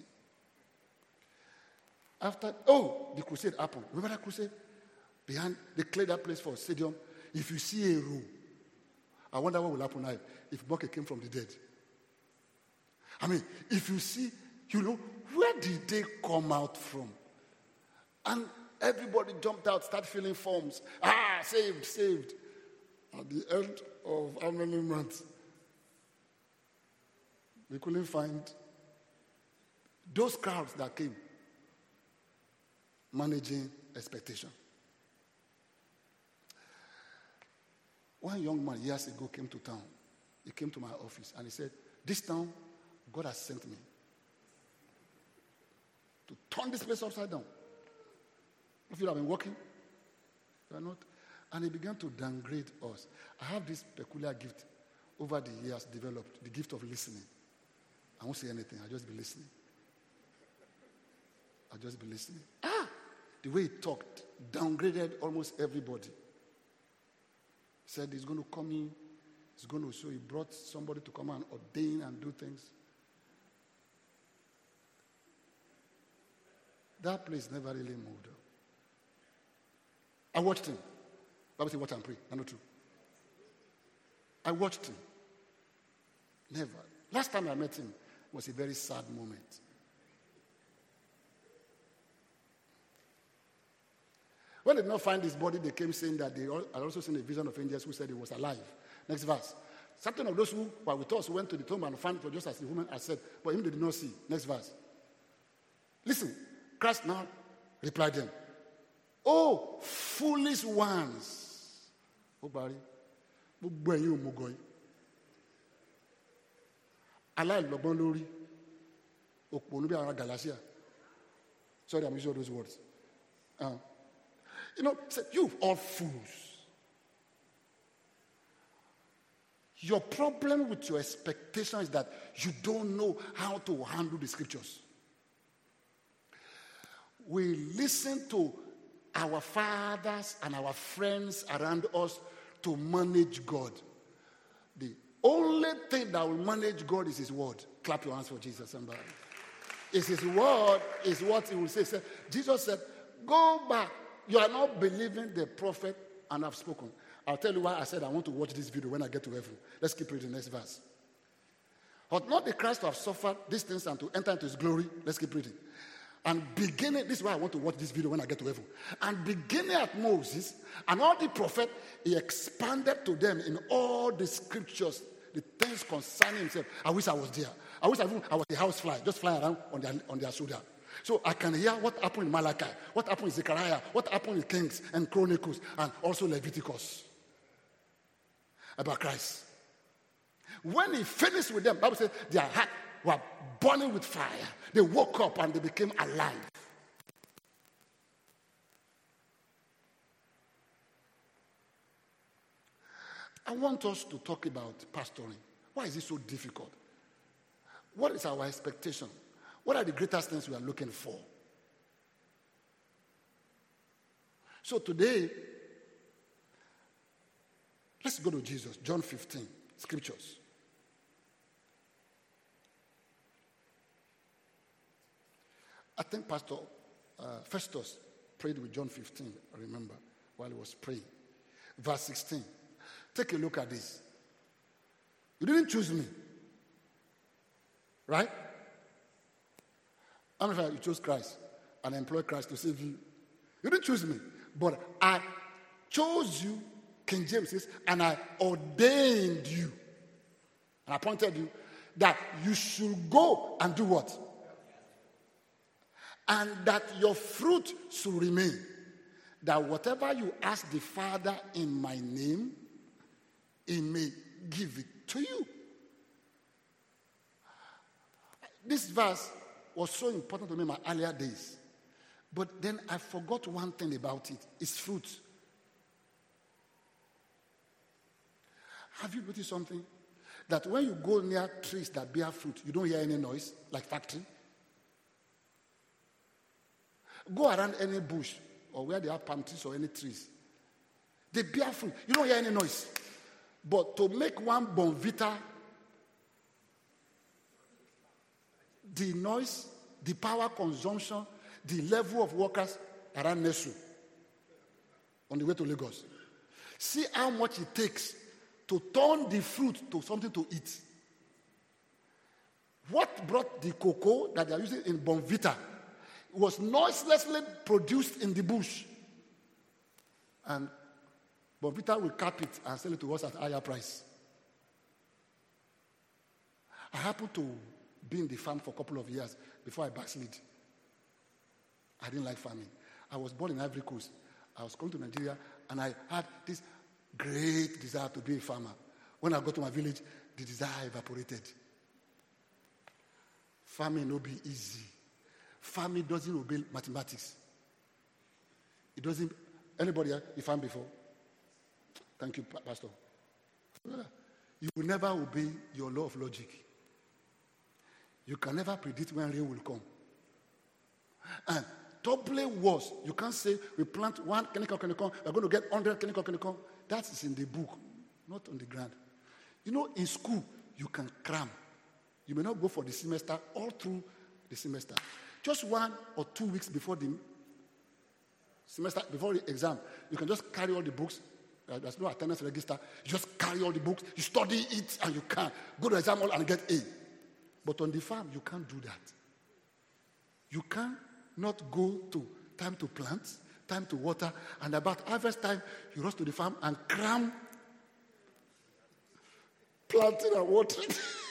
After, the crusade happened. Remember that crusade? Behind, they cleared that place for a stadium. If you see a room, I wonder what will happen now if Bonke came from the dead. I mean, if you see, where did they come out from? And everybody jumped out, started filling forms. Saved. At the end of how many months? We couldn't find those crowds that came managing expectation. One young man years ago came to town. He came to my office and he said, this town, God has sent me to turn this place upside down. If you have been working, you are not. And he began to downgrade us. I have this peculiar gift over the years developed, the gift of listening. I won't say anything, I'll just be listening. The way he talked downgraded almost everybody. He said he's going to come in, so he brought somebody to come and ordain and do things. That place never really moved. I watched him. Bible says watch and pray. Not true. I watched him. Never. Last time I met him was a very sad moment. When they did not find his body, they came saying that they had also seen a vision of angels who said he was alive. Next verse. Certain of those who were with us went to the tomb and found it was just as the woman had said, but him they did not see. Next verse. Listen, Christ now replied them. Oh, foolish ones. Oh, Barry. Aláìlọ́gbọ́n lórí. Òpònú bí àwọn Galatia. Sorry, I'm using all those words. You all fools. Your problem with your expectation is that you don't know how to handle the scriptures. We listen to our fathers and our friends around us to manage God. The only thing that will manage God is his word. Clap your hands for Jesus, somebody. It's his word, is what he will say. Jesus said, go back. You are not believing the prophet, and I've spoken. I'll tell you why I said I want to watch this video when I get to heaven. Let's keep reading the next verse. Ought not the Christ to have suffered these things and to enter into his glory? Let's keep reading. And beginning, this is why I want to watch this video when I get to heaven. And beginning at Moses and all the prophet, he expanded to them in all the scriptures, the things concerning himself. I wish I was there. I wish I was a housefly, just flying around on their shoulder. So I can hear what happened in Malachi, what happened in Zechariah, what happened in Kings and Chronicles, and also Leviticus about Christ. When he finished with them, the Bible says their heart were burning with fire. They woke up and they became alive. I want us to talk about pastoring. Why is it so difficult? What is our expectation? What are the greatest things we are looking for? So today, let's go to Jesus. John 15, scriptures. I think Pastor Festus prayed with John 15, I remember, while he was praying. Verse 16. Take a look at this. You didn't choose me. Right? How many of you chose Christ and employed Christ to save you? You didn't choose me, but I chose you, King James says, and I ordained you. And I appointed you that you should go and do what? And that your fruit should remain. That whatever you ask the Father in my name, he may give it to you. This verse was so important to me in my earlier days. But then I forgot one thing about it. It's fruit. Have you noticed something? That when you go near trees that bear fruit, you don't hear any noise, like factory. Go around any bush or where there are palm trees or any trees. They bear fruit. You don't hear any noise. But to make one Bonvita, the noise, the power consumption, the level of workers around Nesu on the way to Lagos. See how much it takes to turn the fruit to something to eat. What brought the cocoa that they are using in Bonvita was noiselessly produced in the bush. And Bonvita will cap it and sell it to us at a higher price. I happened to be in the farm for a couple of years before I backslid. I didn't like farming. I was born in Ivory Coast. I was coming to Nigeria and I had this great desire to be a farmer. When I got to my village, the desire evaporated. Farming will be easy. Farming doesn't obey mathematics. It doesn't. Anybody here, you farmed before? Thank you, Pastor. You will never obey your law of logic. You can never predict when rain will come. And doubly worse, you can't say we plant one chemical, we're going to get 100 chemical. That is in the book, not on the ground. You know, in school, you can cram. You may not go for the semester, all through the semester. Just 1 or 2 weeks before the semester, before the exam, you can just carry all the books. There's no attendance register. You just carry all the books, you study it, and you can go to the exam hall and get A. But on the farm, you can't do that. You can't not go to time to plant, time to water, and about harvest time, you rush to the farm and cram planting and watering.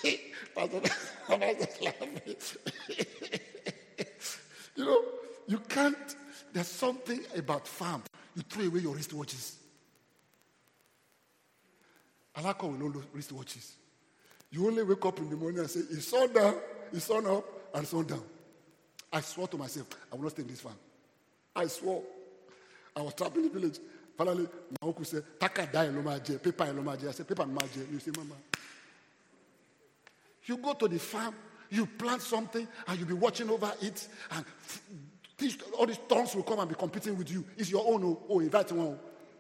You know, you can't. There's something about farm. You throw away your wristwatches. Alaka will know wristwatches. You only wake up in the morning and say, it's sun down, it's sun up, and sun down. I swore to myself, I will not stay in this farm. I swore. I was trapped in the village. Finally, my uncle said, Taka die lomaje, paper lomaje. I said, paper maje. You say, Mama. You go to the farm, you plant something, and you'll be watching over it, and all these tongues will come and be competing with you. It's your own. Oh, invite one.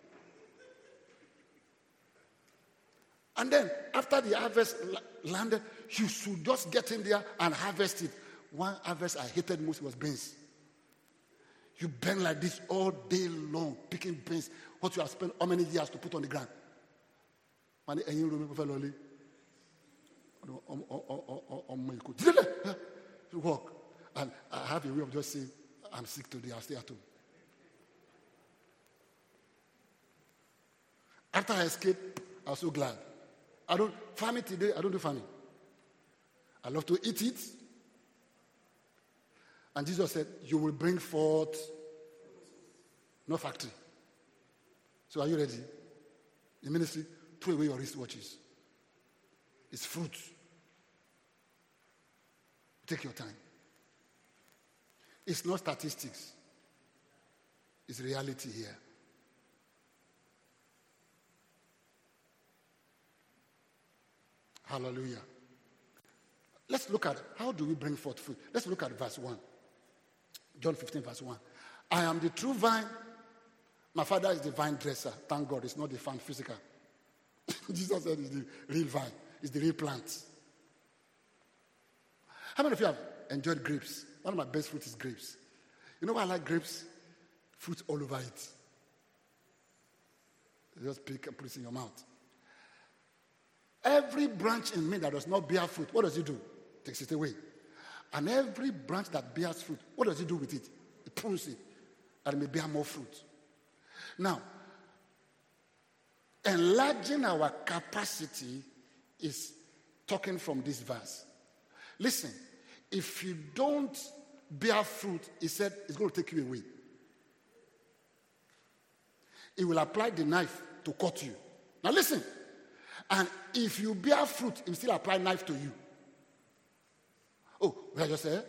And then, after the harvest landed, you should just get in there and harvest it. One harvest I hated most was beans. You bend like this all day long, picking beans. What you have spent how many years to put on the ground? You walk. And I have a way of just saying, I'm sick today, I'll stay at home. After I escaped, I was so glad. Farming today, I don't do farming. I love to eat it. And Jesus said, you will bring forth no factory. So are you ready? In ministry, throw away your wristwatches. It's fruit. Take your time. It's not statistics. It's reality here. Hallelujah. Let's look at how do we bring forth fruit. Let's look at verse 1. John 15, verse 1. I am the true vine. My Father is the vine dresser. Thank God, it's not the vine physical. Jesus said it's the real vine. It's the real plant. How many of you have enjoyed grapes? One of my best fruit is grapes. You know why I like grapes? Fruit all over it. You just pick and put it in your mouth. Every branch in me that does not bear fruit, what does it do? Takes it away. And every branch that bears fruit, what does it do with it? It prunes it, and it may bear more fruit. Now, enlarging our capacity is talking from this verse. Listen, if you don't bear fruit, he said it's going to take you away. He will apply the knife to cut you. Now listen, and if you bear fruit, he will still apply knife to you. Oh, what I just said?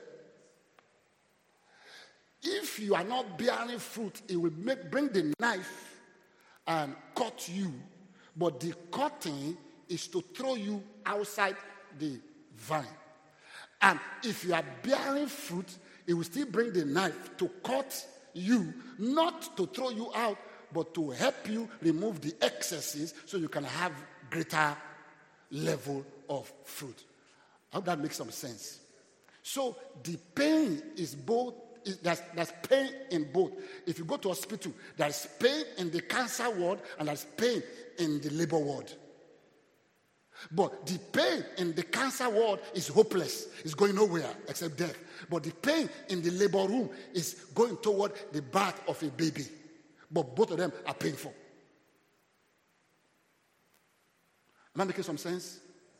If you are not bearing fruit, it will bring the knife and cut you. But the cutting is to throw you outside the vine. And if you are bearing fruit, it will still bring the knife to cut you, not to throw you out, but to help you remove the excesses so you can have greater level of fruit. I hope that makes some sense. So the pain is both, there's pain in both. If you go to hospital, there's pain in the cancer ward and there's pain in the labor ward. But the pain in the cancer ward is hopeless. It's going nowhere except death. But the pain in the labor room is going toward the birth of a baby. But both of them are painful. Am I making some sense?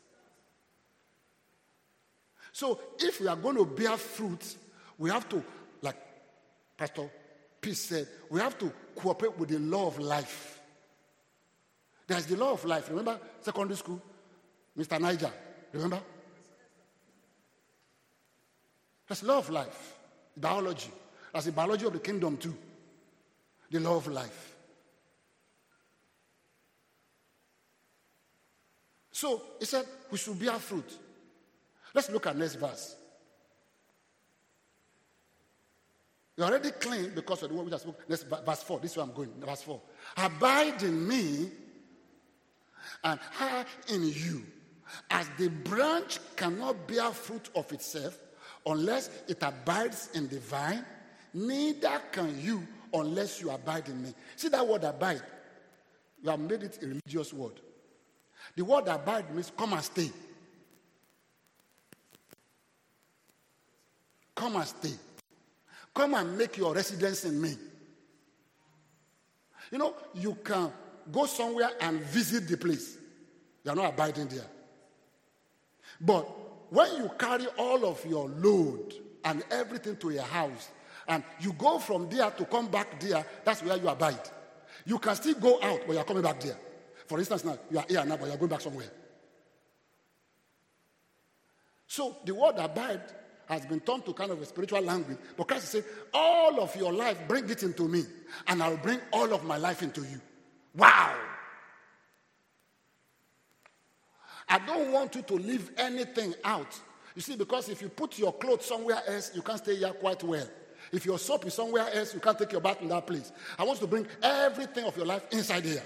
So if we are going to bear fruit, we have to, like Pastor Peace said, we have to cooperate with the law of life. There's the law of life. Remember secondary school? Mr. Niger, remember? That's law of life. Biology. That's the biology of the kingdom too. The law of life. So he said we should bear fruit. Let's look at next verse. You're already clean because of the one which I spoke. Next verse 4. This is where I'm going. Verse 4. Abide in me and I in you. As the branch cannot bear fruit of itself unless it abides in the vine, neither can you unless you abide in me. See that word abide? You have made it a religious word. The word abide means come and stay. Come and stay. Come and make your residence in me. You know, you can go somewhere and visit the place. You are not abiding there. But when you carry all of your load and everything to your house, and you go from there to come back there, that's where you abide. You can still go out, but you are coming back there. For instance, now, you are here now, but you are going back somewhere. So the word abide has been turned to kind of a spiritual language. But Christ said, all of your life, bring it into me, and I'll bring all of my life into you. Wow! I don't want you to leave anything out. You see, because if you put your clothes somewhere else, you can't stay here quite well. If your soap is somewhere else, you can't take your bath in that place. I want you to bring everything of your life inside here.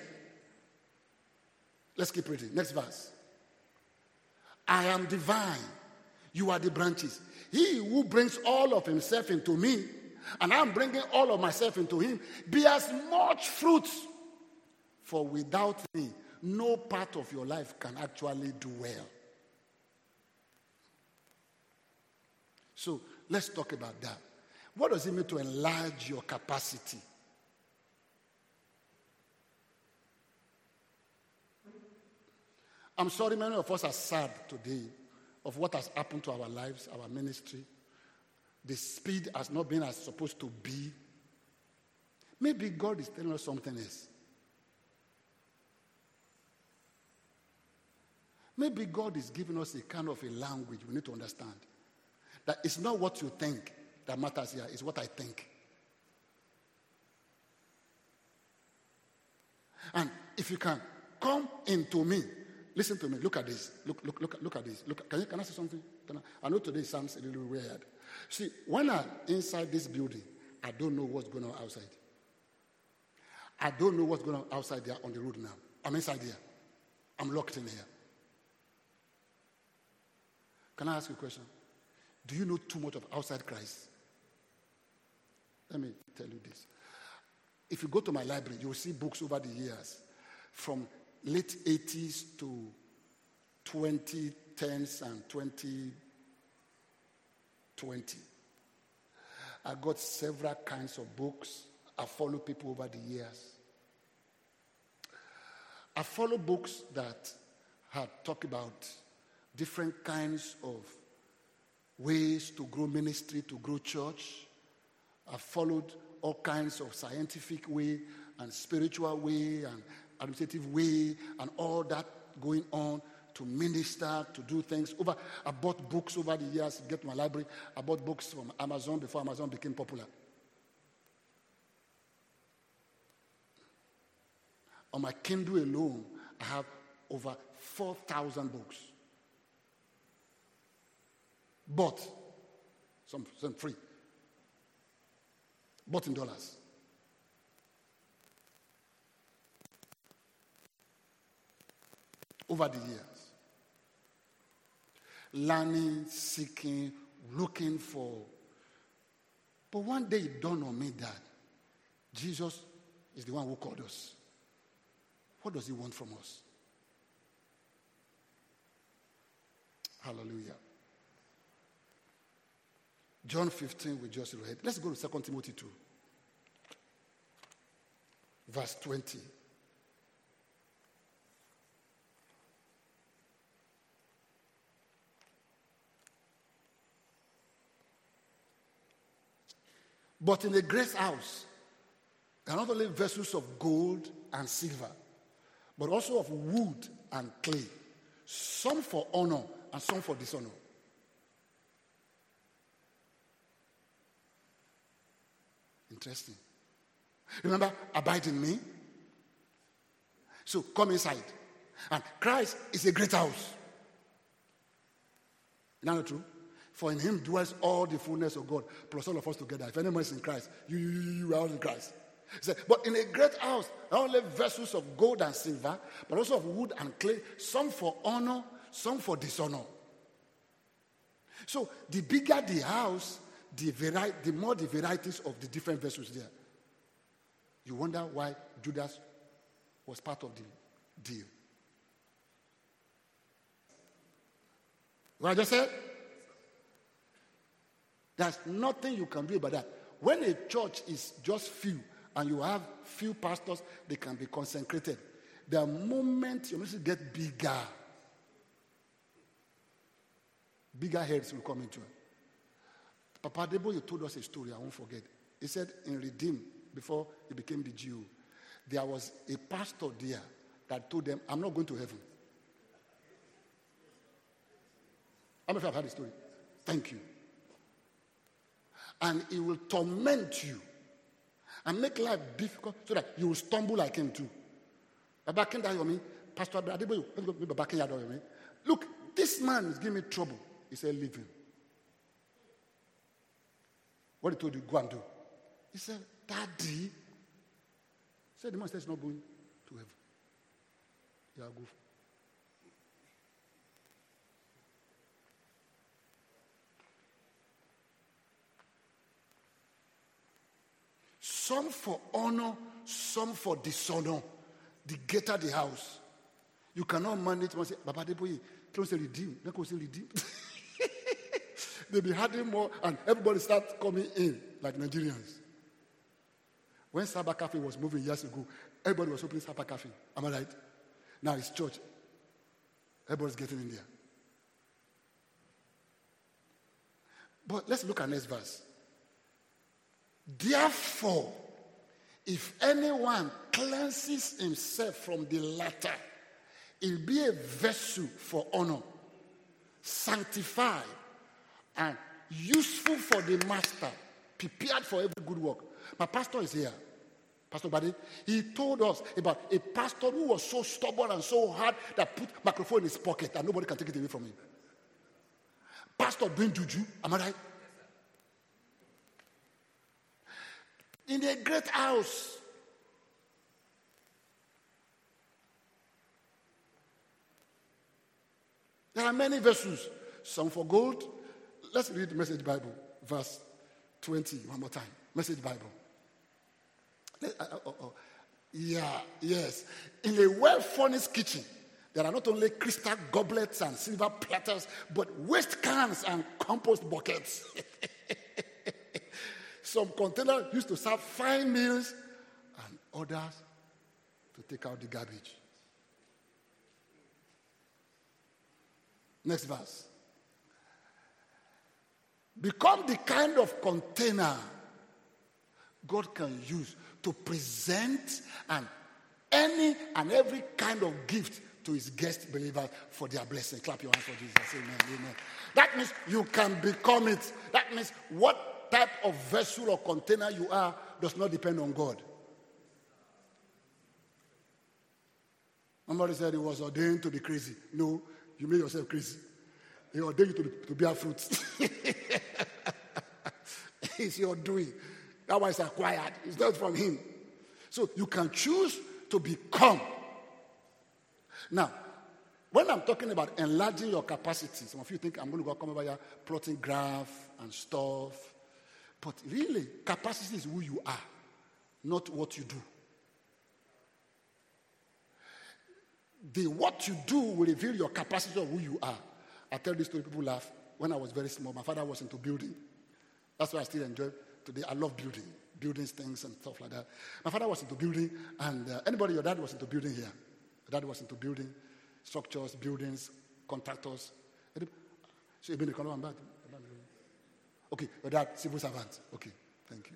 Let's keep reading. Next verse. I am divine. You are the branches. He who brings all of himself into me, and I'm bringing all of myself into him, bears much fruit. For without me, no part of your life can actually do well. So let's talk about that. What does it mean to enlarge your capacity? I'm sorry, many of us are sad today of what has happened to our lives, our ministry. The speed has not been as supposed to be. Maybe God is telling us something else. Maybe God is giving us a kind of a language we need to understand. That it's not what you think that matters here, it's what I think. And if you can come into me, listen to me, look at this. Look at this. Can I say something? I know today sounds a little weird. See, when I'm inside this building, I don't know what's going on outside. I don't know what's going on outside there on the road now. I'm inside here. I'm locked in here. Can I ask you a question? Do you know too much of outside Christ? Let me tell you this. If you go to my library, you will see books over the years from late 80s to 2010s and 2020. I got several kinds of books. I follow people over the years. I follow books that had talked about different kinds of ways to grow ministry, to grow church. I followed all kinds of scientific way and spiritual way and administrative way and all that going on to minister, to do things. I bought books over the years to get to my library. I bought books from Amazon before Amazon became popular. On my Kindle alone, I have over 4,000 books. Bought, some free. Bought in dollars. Over the years. Learning, seeking, looking for. But one day it dawned on me that Jesus is the one who called us. What does he want from us? Hallelujah. John 15, we just read. Let's go to 2 Timothy 2. Verse 20. But in a great house, there are not only vessels of gold and silver, but also of wood and clay, some for honor and some for dishonor. Interesting. Remember, abide in me. So come inside. And Christ is a great house. Isn't that true? For in him dwells all the fullness of God, plus all of us together. If anyone is in Christ, you are all in Christ. He said, but in a great house, not only vessels of gold and silver, but also of wood and clay, some for honor, some for dishonor. So the bigger the house, the more the varieties of the different vessels there. You wonder why Judas was part of the deal. What I just said? There's nothing you can do about that. When a church is just few and you have few pastors, they can be consecrated. The moment your ministry get bigger heads will come into it. Papa Adeboye told us a story I won't forget. He said in Redeem, before he became the GO, there was a pastor there that told them, I'm not going to heaven. How many of you have heard the story? Thank you. And he will torment you and make life difficult so that you will stumble like him too. Baba Kendayomi, Pastor Adeboye, Baba Kendayomi. Look, this man is giving me trouble. He said, leave him. What he told you, go and do. He said, Daddy. He said, the man says not going to heaven. Yeah, go. Some for honor, some for dishonor. The greater the house. You cannot manage to say, Baba Adeboye, close the redeem. Don't go say redeem. They'll be having more, and everybody start coming in like Nigerians. When Saba Cafe was moving years ago, everybody was opening Saba Cafe. Am I right? Now it's church. Everybody's getting in there. But let's look at next verse. Therefore, if anyone cleanses himself from the latter, he'll be a vessel for honor, sanctified, and useful for the master, prepared for every good work. My pastor is here. Pastor Badi, he told us about a pastor who was so stubborn and so hard that put microphone in his pocket and nobody can take it away from him. Pastor doing juju, am I right? In a great house. There are many vessels. Some for gold, Let's read Message Bible, verse 20, one more time. Message Bible. Yes. In a well-furnished kitchen, there are not only crystal goblets and silver platters, but waste cans and compost buckets. Some containers used to serve fine meals and others to take out the garbage. Next verse. Become the kind of container God can use to present any and every kind of gift to his guest believers for their blessing. Clap your hands for Jesus. Amen. Amen. That means you can become it. That means what type of vessel or container you are does not depend on God. Somebody said he was ordained to be crazy. No, you made yourself crazy. He ordained you to bear fruit. It's your doing. That one is acquired. It's not from him. So you can choose to become. Now, when I'm talking about enlarging your capacity, some of you think I'm going to come over here plotting graph and stuff. But really, capacity is who you are, not what you do. What you do will reveal your capacity of who you are. I tell this story, people laugh. When I was very small, my father was into building. That's why I still enjoy today. I love building things and stuff like that. My father was into building, and your dad was into building here? Your dad was into building structures, buildings, contractors. So you've been a colonel bad. Okay, your dad, civil servant. Okay, thank you.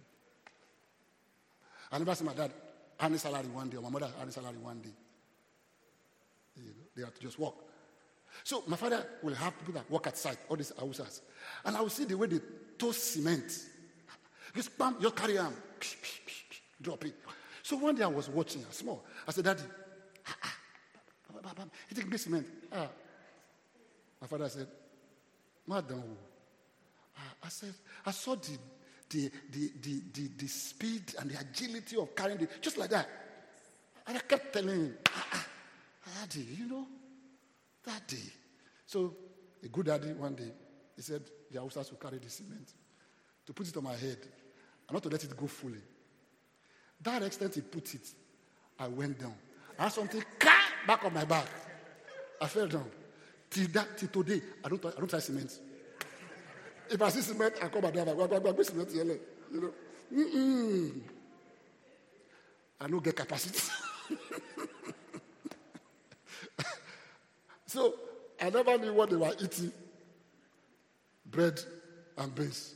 I never see my dad earning salary one day, or my mother earning salary one day. They have to just walk. So my father will have people that work at site, all these houses. And I will see the way they toast cement. Just bam, just carry on. Drop it. So one day I was watching, small. I said, Daddy, he take big cement. My father said, Madam, I said, I saw the speed and the agility of carrying it, just like that. And I kept telling him, Daddy, Daddy. So a good daddy one day, he said, the Hausas will carry the cement to put it on my head and not to let it go fully. That extent he put it, I went down. I had something back on my back. I fell down. Till today, I don't try cement. If I see cement, I call my driver. Go cement here. I don't get capacity. So I never knew what they were eating. Bread and beans.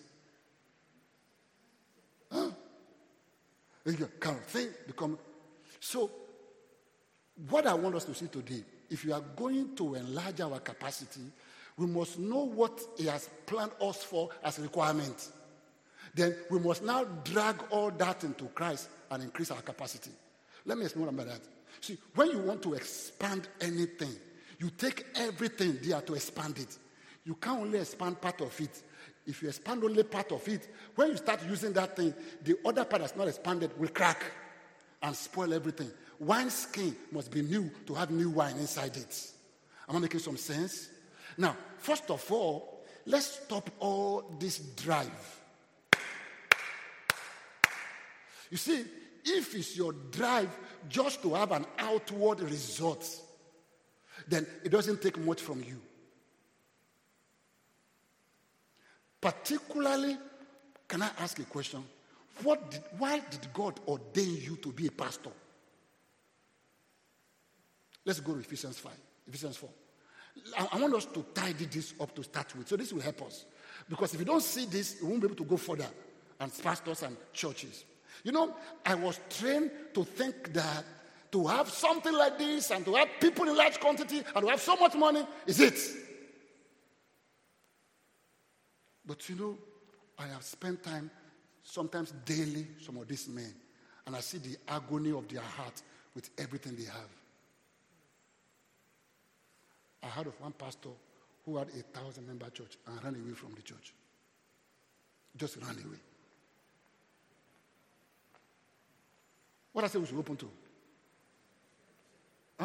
You can think, become. So what I want us to see today, if you are going to enlarge our capacity, we must know what he has planned us for as a requirement. Then we must now drag all that into Christ and increase our capacity. Let me explain about that. See, when you want to expand anything, you take everything there to expand it. You can't only expand part of it. If you expand only part of it, when you start using that thing, the other part that's not expanded will crack and spoil everything. Wine skin must be new to have new wine inside it. Am I making some sense? Now, first of all, let's stop all this drive. You see, if it's your drive just to have an outward result, then it doesn't take much from you. Particularly, can I ask a question? Why did God ordain you to be a pastor? Let's go to Ephesians 5, Ephesians 4. I want us to tidy this up to start with, so this will help us. Because if you don't see this, you won't be able to go further as pastors and churches. I was trained to think that to have something like this and to have people in large quantity and to have so much money is it. But I have spent time, sometimes daily, some of these men, and I see the agony of their heart with everything they have. I heard of one pastor who had 1,000-member church and ran away from the church. Just ran away. What I say we should open to?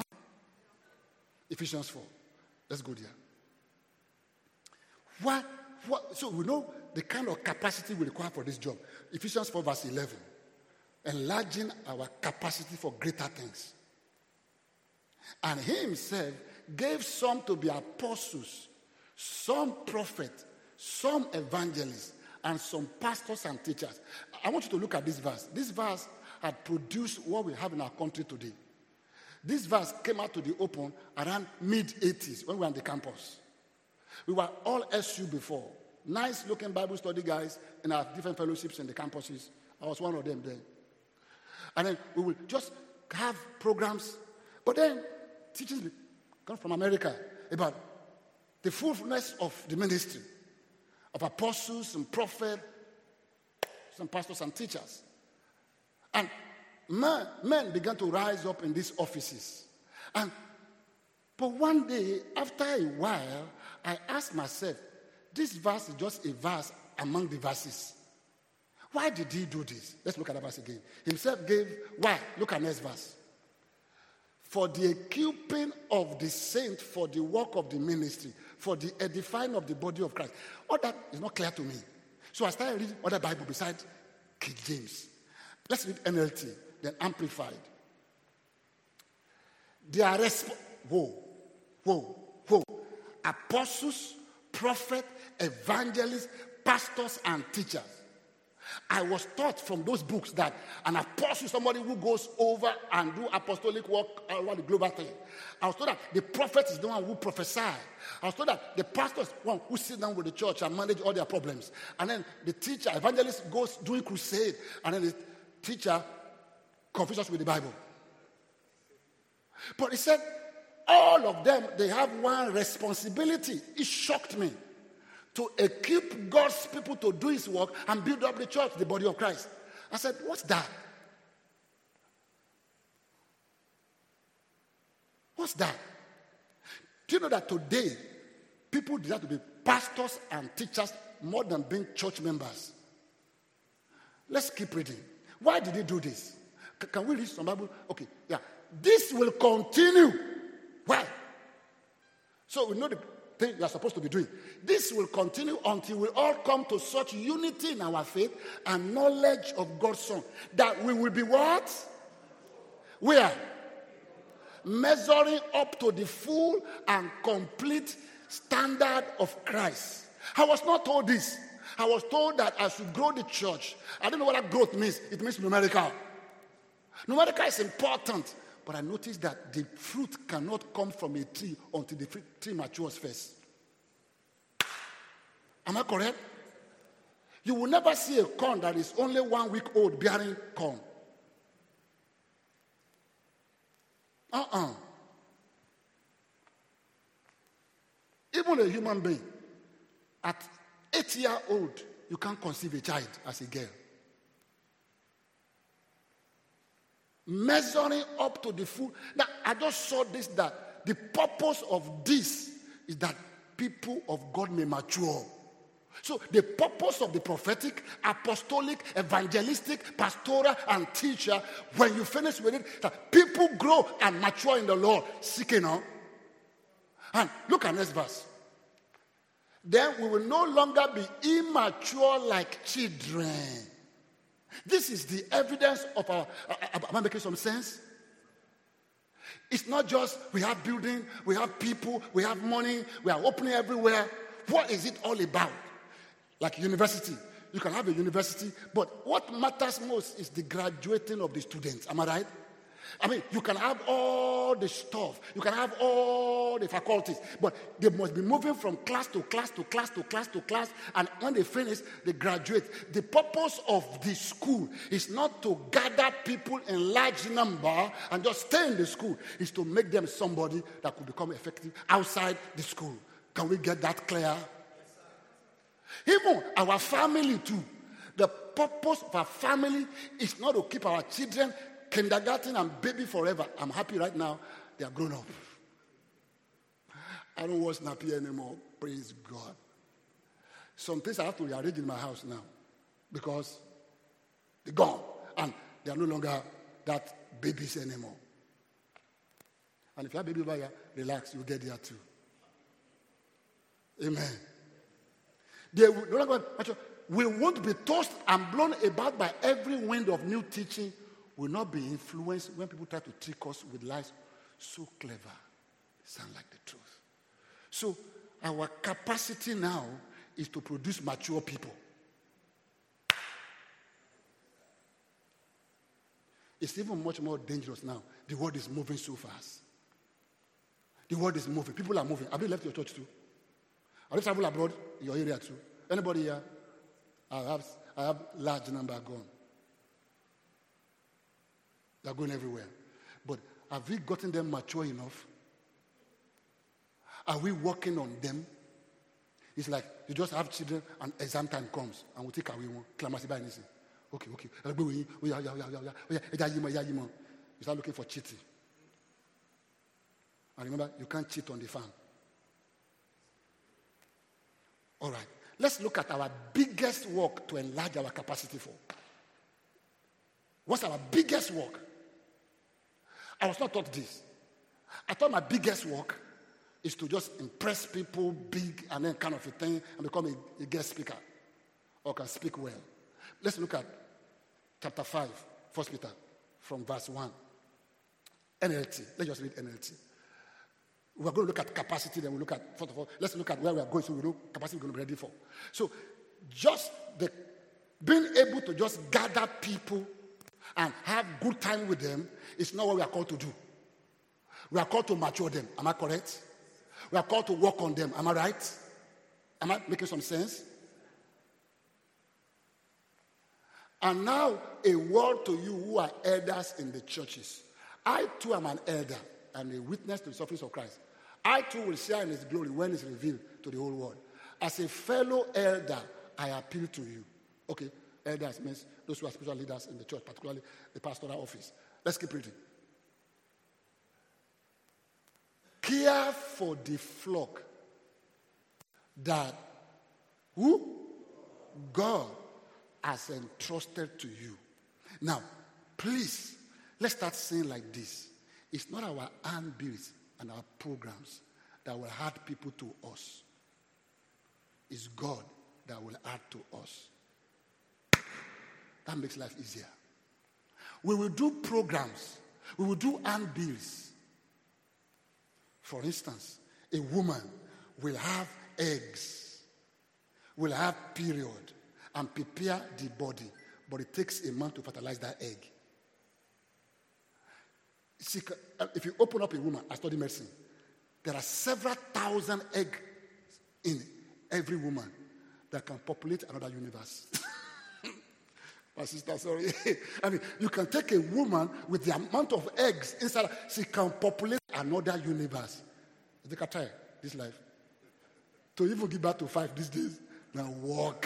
Ephesians 4. Let's go there. so we know the kind of capacity we require for this job. Ephesians 4 verse 11. Enlarging our capacity for greater things. And he himself gave some to be apostles, some prophets, some evangelists, and some pastors and teachers. I want you to look at this verse. This verse had produced what we have in our country today. This verse came out to the open around mid-80s when we were on the campus. We were all SU before. Nice looking Bible study guys in our different fellowships in the campuses. I was one of them then. And then we would just have programs. But then teachings come from America about the fullness of the ministry of apostles and prophets, some pastors and teachers. And men began to rise up in these offices. But one day, after a while, I asked myself, this verse is just a verse among the verses. Why did he do this? Let's look at the verse again. Himself gave, why? Look at next verse. For the equipping of the saints for the work of the ministry, for the edifying of the body of Christ. All that is not clear to me. So I started reading other Bible besides King James. Let's read NLT, then Amplified. They are apostles, prophets, evangelists, pastors, and teachers. I was taught from those books that an apostle is somebody who goes over and do apostolic work around the global thing. I was told that the prophet is the one who prophesy. I was told that the pastor is one who sits down with the church and manage all their problems. And then the teacher, evangelist, goes doing crusade. And then the teacher confuses us with the Bible. But he said, all of them, they have one responsibility. It shocked me. To equip God's people to do his work and build up the church, the body of Christ. I said, what's that? What's that? Do you know that today, people desire to be pastors and teachers more than being church members? Let's keep reading. Why did he do this? Can we read some Bible? Okay, yeah. This will continue. Why? So we know the thing you are supposed to be doing. This will continue until we all come to such unity in our faith and knowledge of God's Son that we will be what? Where? Measuring up to the full and complete standard of Christ. I was not told this. I was told that I should grow the church. I don't know what that growth means. It means numerical. Numerical is important. But I noticed that the fruit cannot come from a tree until the tree matures first. Am I correct? You will never see a corn that is only 1 week old bearing corn. Even a human being, at 8 years old, you can't conceive a child as a girl. Measuring up to the full. Now, I just saw this, that the purpose of this is that people of God may mature. So the purpose of the prophetic, apostolic, evangelistic, pastoral, and teacher, when you finish with it, that people grow and mature in the Lord, seeking on. And look at next verse. Then we will no longer be immature like children. This is the evidence of our... Am I making some sense? It's not just we have building, we have people, we have money, we are opening everywhere. What is it all about? Like university. You can have a university, but what matters most is the graduating of the students. Am I right? I mean, you can have all the stuff. You can have all the faculties. But they must be moving from class to class to class to class to class. And when they finish, they graduate. The purpose of the school is not to gather people in large number and just stay in the school. It's to make them somebody that could become effective outside the school. Can we get that clear? Even our family too. The purpose of our family is not to keep our children kindergarten and baby forever. I'm happy right now. They are grown up. I don't watch Nappy anymore. Praise God. Some things I have to rearrange in my house now because they're gone and they are no longer that babies anymore. And if you have baby over here, relax, you'll get there too. Amen. They will no longer mature. We won't be tossed and blown about by every wind of new teaching. Will not be influenced when people try to trick us with lies. So clever. Sound like the truth. So our capacity now is to produce mature people. It's even much more dangerous now. The world is moving so fast. The world is moving. People are moving. Have you left your church too? Have you traveled abroad in your area too? Anybody here? I have large number gone. They're going everywhere. But have we gotten them mature enough? Are we working on them? It's like you just have children and exam time comes and we take away one. Okay. You start looking for cheating. And remember, you can't cheat on the farm. All right. Let's look at our biggest work to enlarge our capacity for. What's our biggest work? I was not taught this. I thought my biggest work is to just impress people big and then kind of a thing and become a guest speaker or can speak well. Let's look at chapter 5, 1 Peter, from verse 1. NLT. Let's just read NLT. We're going to look at capacity, then we'll look at, first of all, let's look at where we are going so we know capacity we're going to be ready for. So, just being able to just gather people and have good time with them is not what we are called to do. We are called to mature them. Am I correct? We are called to work on them. Am I right? Am I making some sense? And now, a word to you who are elders in the churches. I too am an elder and a witness to the sufferings of Christ. I too will share in his glory when it's revealed to the whole world. As a fellow elder, I appeal to you. Okay, elders means those who are spiritual leaders in the church, particularly the pastoral office. Let's keep reading. Care for the flock that who? God has entrusted to you. Now, please, let's start saying like this. It's not our handbills and our programs that will add people to us. It's God that will add to us. That makes life easier. We will do programs. We will do handbills. For instance, a woman will have eggs, will have period, and prepare the body. But it takes a month to fertilize that egg. See, if you open up a woman, I study medicine, there are several thousand eggs in every woman that can populate another universe. My sister, sorry. I mean, you can take a woman with the amount of eggs inside, she can populate another universe. They can try this life. To even give birth to 5 these days, now walk.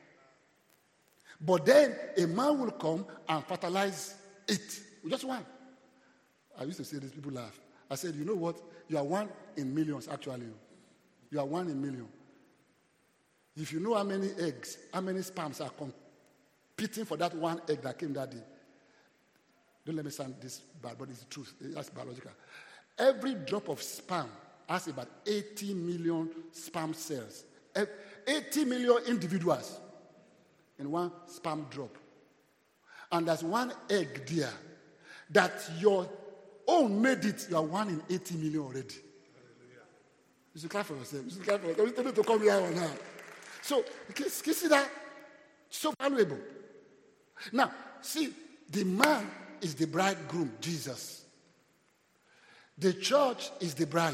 But then a man will come and fertilize it with just one. I used to say this, people laugh. I said, you know what? You are 1 in millions, actually. You are 1 in million. If you know how many eggs, how many sperms are competing for that one egg that came that day, don't let me sound this bad, but it's the truth. That's biological. Every drop of sperm has about 80 million sperm cells. 80 million individuals in one sperm drop. And there's one egg there that your own made it. You are 1 in 80 million already. Hallelujah. You should clap for yourself. You should clap for yourself. You need to come here now. So, you see that? So valuable. Now, see, the man is the bridegroom, Jesus. The church is the bride.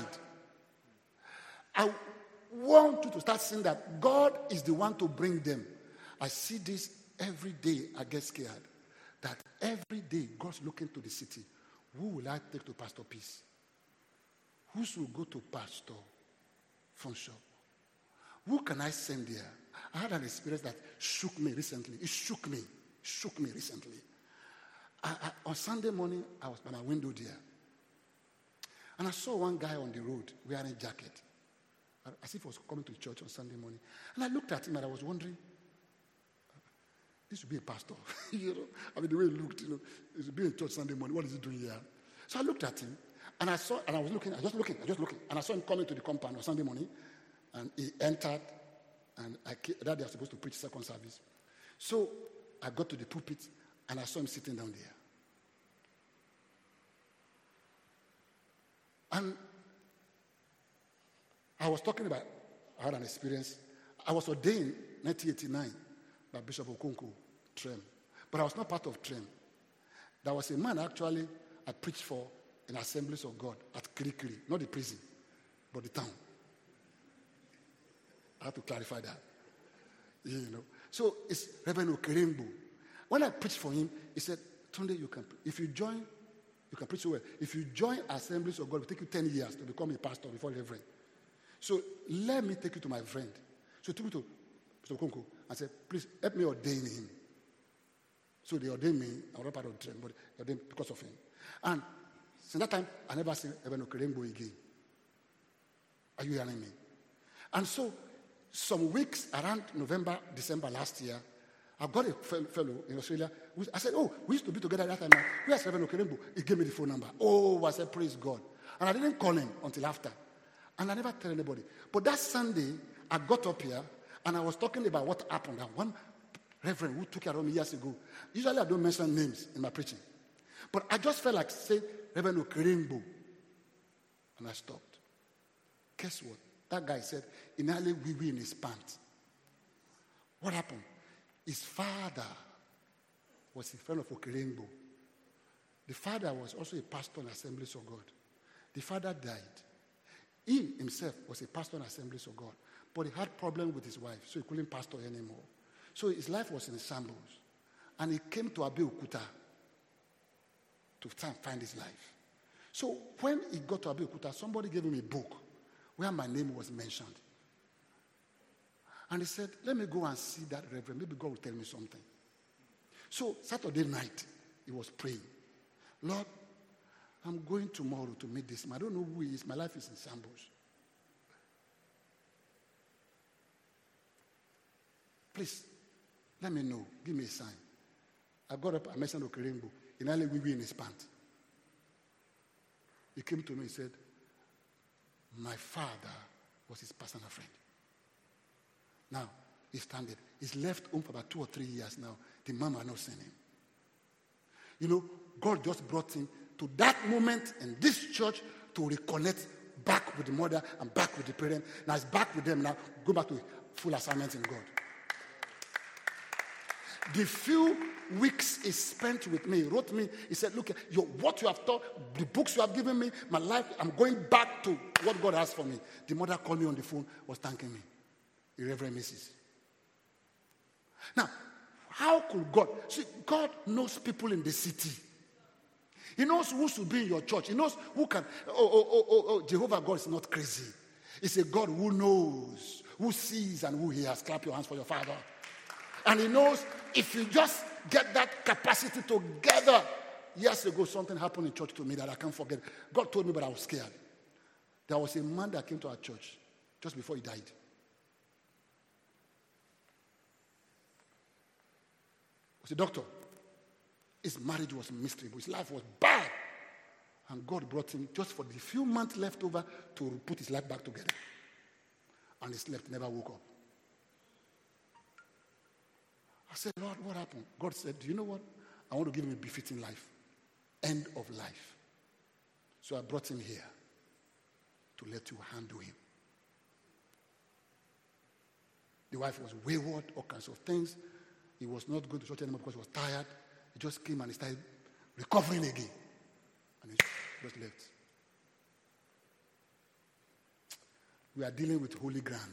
I want you to start seeing that God is the one to bring them. I see this every day. I get scared. That every day God's looking to the city. Who will I take to Pastor Peace? Who will go to Pastor Funshop? Who can I send there? I had an experience that shook me recently. It shook me recently. On Sunday morning, I was by my window there. And I saw one guy on the road wearing a jacket. As if he was coming to church on Sunday morning. And I looked at him and I was wondering, this should be a pastor. You know, I mean, the way he looked, you know, he should be in church Sunday morning. What is he doing here? So I looked at him and I was just looking. And I saw him coming to the compound on Sunday morning. And he entered And that day I was supposed to preach second service. So I got to the pulpit and I saw him sitting down there. And I was talking about, I had an experience. I was ordained in 1989 by Bishop Okonkwo, Trem. But I was not part of Trem. There was a man actually I preached for in Assemblies of God at Kirikiri, not the prison, but the town. I have to clarify that. So it's Reverend Okerembo. When I preached for him, he said, Tunde, if you join, you can preach so well. If you join Assemblies of God, it will take you 10 years to become a pastor before Reverend. So let me take you to my friend. So he took me to Bishop Okonkwo and said, please help me ordain him. So they ordained me. I was not part of the training, but they ordained because of him. And since that time, I never seen Reverend Okerembo again. Are you hearing me? And so, some weeks around November, December last year, I got a fellow in Australia. I said, oh, we used to be together that time. Where's Reverend Okerembo? He gave me the phone number. Oh, I said, praise God. And I didn't call him until after. And I never tell anybody. But that Sunday, I got up here, and I was talking about what happened. And one reverend who took care of me years ago. Usually I don't mention names in my preaching. But I just felt like saying, Reverend Okerembo. And I stopped. Guess what? That guy said, Inale wee in his pants. What happened? His father was a friend of Okerembo. The father was also a pastor in Assemblies of God. The father died. He himself was a pastor in Assemblies of God. But he had problems with his wife, so he couldn't pastor anymore. So his life was in shambles. And he came to Abeokuta to find his life. So when he got to Abeokuta, somebody gave him a book where my name was mentioned. And he said, let me go and see that reverend. Maybe God will tell me something. So Saturday night, he was praying. Lord, I'm going tomorrow to meet this man. I don't know who he is. My life is in shambles. Please, let me know. Give me a sign. I got up, I mentioned Okerembo. Inale Wiwi in his pants. He came to me and said, my father was his personal friend. Now, he's standing. He's left home for about 2 or 3 years now. The mama not seen him. You know, God just brought him to that moment in this church to reconnect back with the mother and back with the parent. Now he's back with them now. Go back to full assignment in God. The few weeks he spent with me, he wrote me, he said, look, what you have taught, the books you have given me, my life, I'm going back to what God has for me. The mother called me on the phone, was thanking me. The Reverend Mrs. Now, how could God? See, God knows people in the city. He knows who should be in your church. He knows who can. Jehovah God is not crazy. It's a God who knows, who sees and who hears. Clap your hands for your Father. And he knows if you just get that capacity together. Years ago, something happened in church to me that I can't forget. God told me, but I was scared. There was a man that came to our church just before he died. He was a doctor. His marriage was miserable. His life was bad. And God brought him just for the few months left over to put his life back together. And he slept, never woke up. I said, Lord, what happened? God said, do you know what? I want to give him a befitting life. End of life. So I brought him here to let you handle him. The wife was wayward, all kinds of things. He was not going to church anymore because he was tired. He just came and he started recovering again. And he just left. We are dealing with holy ground.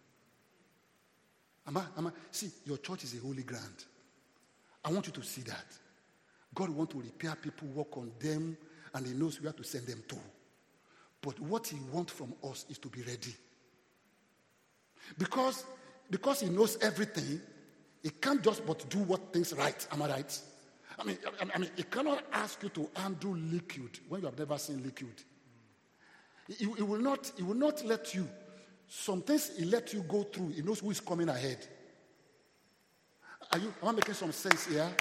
See, your church is a holy ground. I want you to see that. God wants to repair people, work on them, and he knows where to send them to. But what he wants from us is to be ready. Because he knows everything, he can't just but do what things right. Am I right? I mean, he cannot ask you to handle liquid when you have never seen liquid. He will not let you. Some things he let you go through. He knows who is coming ahead. Am I making some sense here?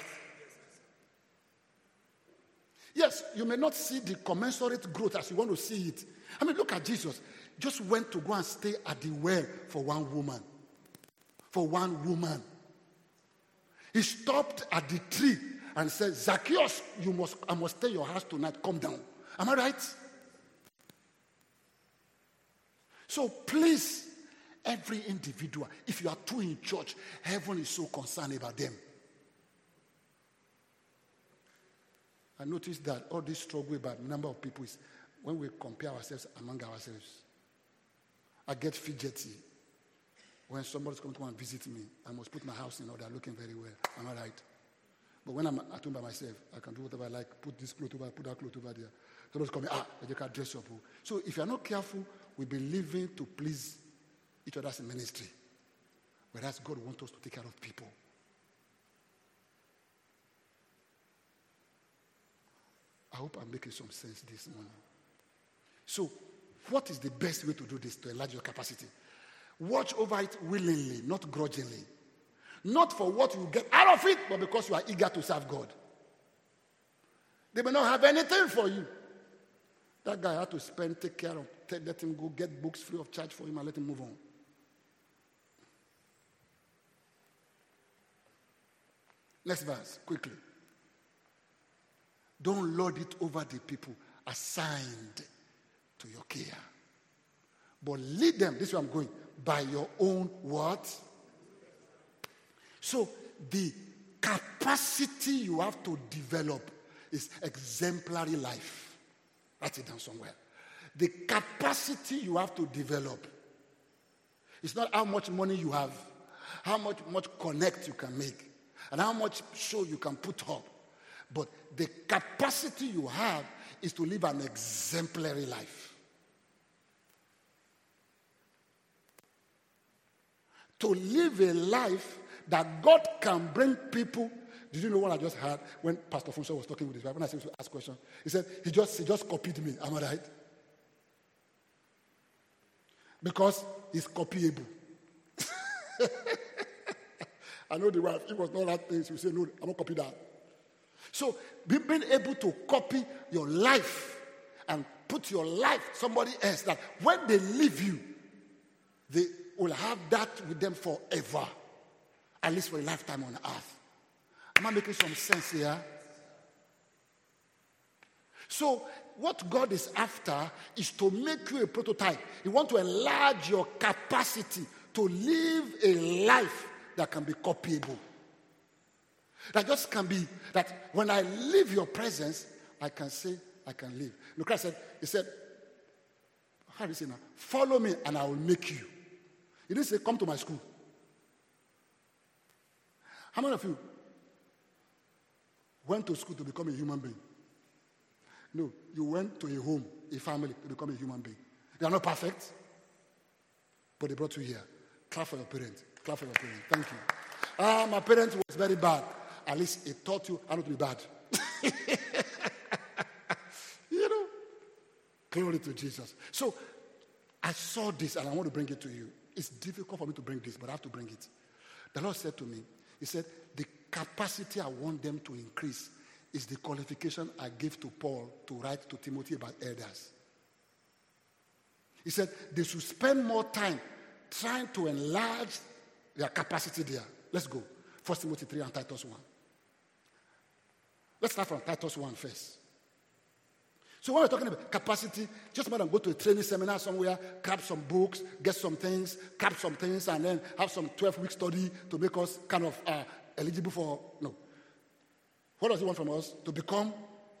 Yes, you may not see the commensurate growth as you want to see it. I mean, look at Jesus. Just went to go and stay at the well for one woman. for one woman. He stopped at the tree and said, Zacchaeus, I must stay in your house tonight. Come down. Am I right? So please, every individual, if you are two in church, heaven is so concerned about them. I noticed that all this struggle about number of people is when we compare ourselves among ourselves. I get fidgety. When somebody's coming to come and visit me, I must put my house in order, looking very well. Am I right? But when I'm at home by myself, I can do whatever I like. Put this cloth over, put that cloth over there. Somebody's coming, I can't dress up. So if you're not careful, we'll be living to please each other's ministry. Whereas God wants us to take care of people. I hope I'm making some sense this morning. So, what is the best way to do this to enlarge your capacity? Watch over it willingly, not grudgingly. Not for what you get out of it, but because you are eager to serve God. They may not have anything for you. That guy had to take care of, let him go get books free of charge for him and let him move on. Next verse, quickly. Don't lord it over the people assigned to your care. But lead them, this is where I'm going, by your own what? So the capacity you have to develop is exemplary life. Write it down somewhere. The capacity you have to develop is not how much money you have, how much connect you can make, and how much show you can put up. But the capacity you have is to live an exemplary life. To live a life that God can bring people. Did you know what I just heard when Pastor Fonso was talking with his wife? When I said to ask questions, he said, he just copied me. Am I right? Because he's copyable. I know the wife, it was not that thing. She would say, no, I'm not copy that. So being able to copy your life and put your life somebody else, that when they leave you, they will have that with them forever, at least for a lifetime on earth. Am I making some sense here? So what God is after is to make you a prototype. He wants to enlarge your capacity to live a life that can be copyable. That just can be, that when I leave your presence, I can say, I can live. Look, Christ said, he said, how do you say now? Follow me and I will make you. He didn't say, come to my school. How many of you went to school to become a human being? No, you went to a home, a family, to become a human being. They are not perfect, but they brought you here. Clap for your parents. Clap for your parents. Thank you. My parents was very bad. At least it taught you how not to be bad. You know, glory to Jesus. So I saw this and I want to bring it to you. It's difficult for me to bring this, but I have to bring it. The Lord said to me, he said, the capacity I want them to increase is the qualification I gave to Paul to write to Timothy about elders. He said they should spend more time trying to enlarge their capacity there. Let's go. 1 Timothy 3 and Titus 1. Let's start from Titus 1 first. So when we're talking about capacity, just more than go to a training seminar somewhere, grab some books, get some things, cap some things, and then have some 12-week study to make us kind of eligible for, no. What does he want from us? To become?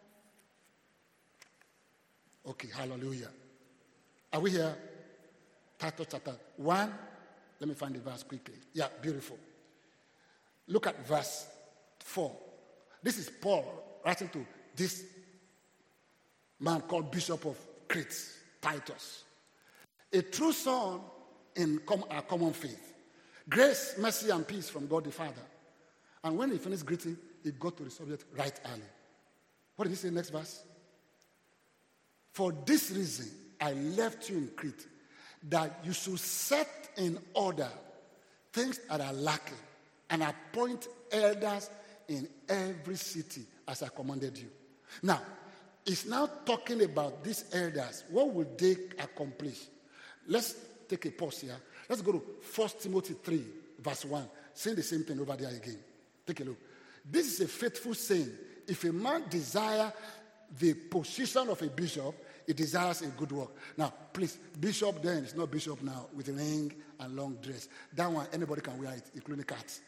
Okay, hallelujah. Are we here? Titus chapter 1. Let me find the verse quickly. Yeah, beautiful. Look at verse 4. This is Paul writing to this man called Bishop of Crete, Titus. A true son in our common faith. Grace, mercy, and peace from God the Father. And when he finished greeting, he got to the subject right early. What did he say next verse? For this reason, I left you in Crete, that you should set in order things that are lacking and appoint elders in every city as I commanded you. Now, it's now talking about these elders. What will they accomplish? Let's take a pause here. Let's go to 1 Timothy 3. verse 1. Saying the same thing over there again. Take a look. This is a faithful saying. If a man desire the position of a bishop, he desires a good work. Now, please, bishop then is not bishop now with a ring and long dress. That one, anybody can wear it, including cats.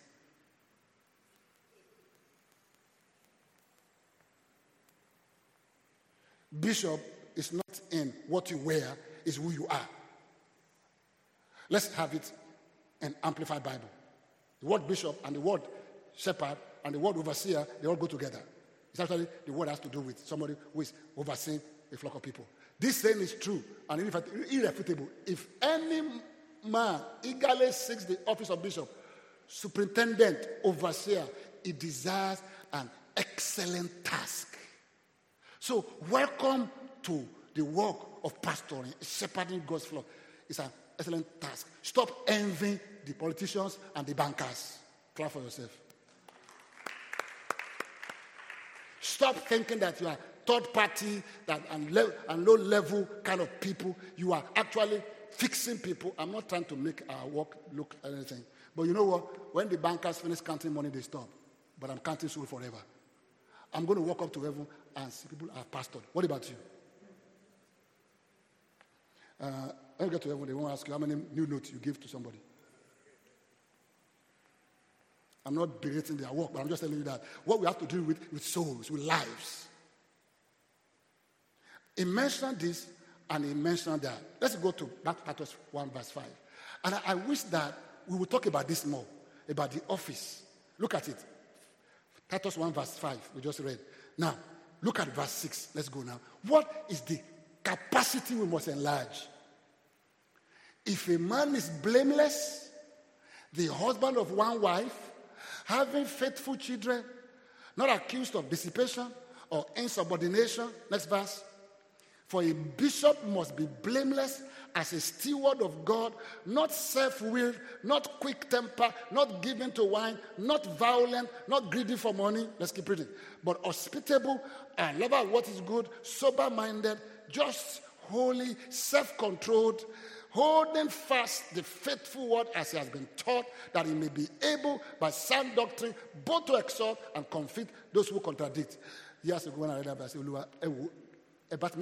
Bishop is not in what you wear, it's who you are. Let's have it in Amplified Bible. The word bishop and the word shepherd and the word overseer, they all go together. It's actually the word has to do with somebody who is overseeing a flock of people. This saying is true and irrefutable. If any man eagerly seeks the office of bishop, superintendent, overseer, he desires an excellent task. So, welcome to the work of pastoring, shepherding God's flock. It's an excellent task. Stop envying the politicians and the bankers. Clap for yourself. Stop thinking that you are third party and low level kind of people. You are actually fixing people. I'm not trying to make our work look anything. But you know what? When the bankers finish counting money, they stop. But I'm counting soul forever. I'm going to walk up to heaven and see people are pastored. What about you? When you get to heaven, they won't ask you how many new notes you give to somebody. I'm not berating their work, but I'm just telling you that what we have to do with souls, with lives. He mentioned this and he mentioned that. Let's go to back to Titus 1 verse 5. And I wish that we would talk about this more, about the office. Look at it. Titus 1 verse 5, we just read. Now, look at verse 6. Let's go now. What is the capacity we must enlarge? If a man is blameless, the husband of one wife, having faithful children, not accused of dissipation or insubordination. Next verse. For a bishop must be blameless as a steward of God, not self-willed, not quick-tempered, not given to wine, not violent, not greedy for money. Let's keep reading. But hospitable and lover of what is good, sober-minded, just, holy, self-controlled, holding fast the faithful word as he has been taught, that he may be able by sound doctrine both to exhort and confit those who contradict. Years ago when I read that verse, because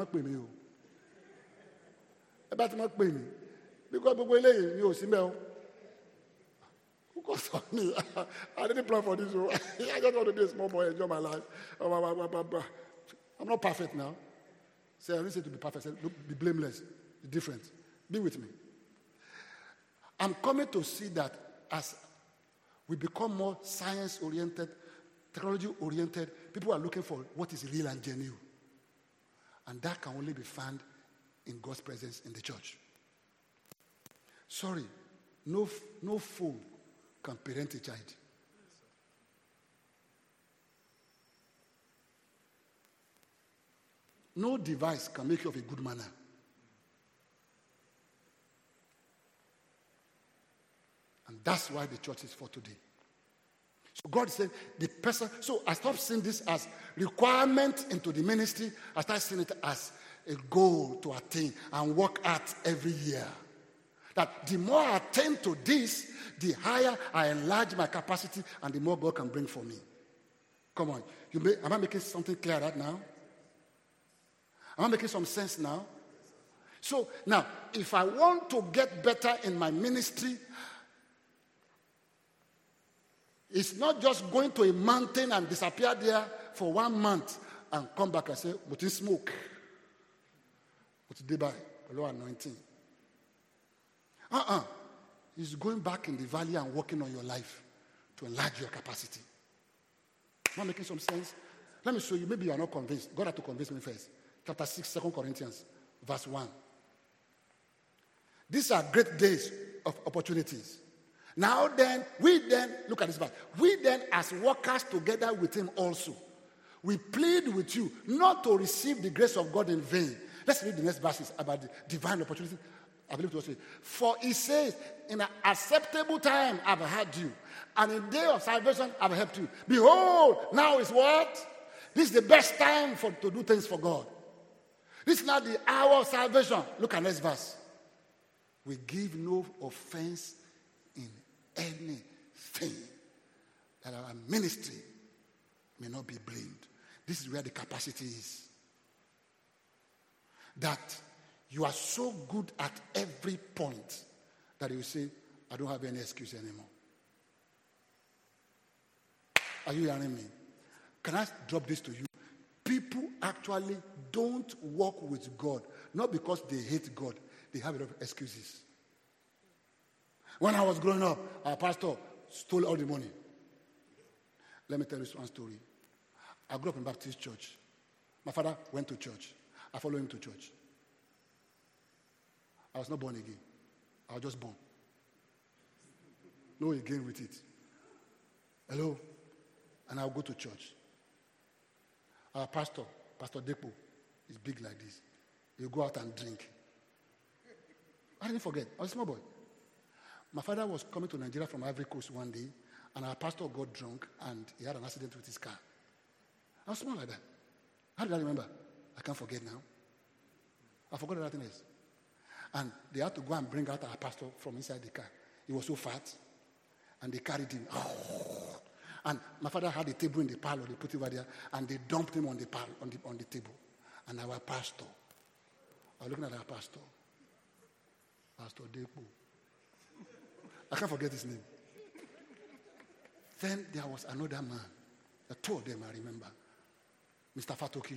on me, I didn't plan for this. I just want to be a small boy, enjoy my life. I'm not perfect now. Say, I didn't say to be perfect. Say, look, be blameless. Be different. Be with me. I'm coming to see that as we become more science-oriented, technology-oriented, people are looking for what is real and genuine. And that can only be found in God's presence in the church. Sorry, no fool can parent a child. No device can make you of a good manner. And that's why the church is for today. So God said, the person, so I stopped seeing this as requirement into the ministry. I started seeing it as a goal to attain and work at every year. That the more I attain to this, the higher I enlarge my capacity and the more God can bring for me. Come on. Am I making something clear right now? Am I making some sense now? So now, if I want to get better in my ministry, it's not just going to a mountain and disappear there for 1 month and come back and say, but it's smoke. But today by low anointing. It's going back in the valley and working on your life to enlarge your capacity. Am I making some sense? Let me show you. Maybe you are not convinced. God had to convince me first. Chapter 6, 2 Corinthians, verse 1. These are great days of opportunities. Now then, look at this verse. We then, as workers together with him also, we plead with you not to receive the grace of God in vain. Let's read the next verses about the divine opportunity. I believe it was for he says, in an acceptable time I've heard you, and in the day of salvation I've helped you. Behold, now is what? This is the best time to do things for God. This is not the hour of salvation. Look at next verse. We give no offense in anything, that our ministry may not be blamed. This is where the capacity is. That you are so good at every point that you say, I don't have any excuse anymore. Are you hearing me? Can I drop this to you? People actually don't walk with God, not because they hate God. They have a lot of excuses. When I was growing up, our pastor stole all the money. Let me tell you one story. I grew up in Baptist church. My father went to church. I followed him to church. I was not born again. I was just born. No again with it. Hello? And I'll go to church. Our pastor, Pastor Depo, is big like this. He'll go out and drink. I didn't forget. I was a small boy. My father was coming to Nigeria from Ivory Coast one day, and our pastor got drunk, and he had an accident with his car. I was small like that. How did I remember? I can't forget now. I forgot everything else. And they had to go and bring out our pastor from inside the car. He was so fat, and they carried him. And my father had a table in the parlor. They put him over there, and they dumped him on the table. And our pastor, I was looking at our pastor, Pastor Depo. I can't forget his name. Then there was another man. The two of them I remember. Mr. Fatoki,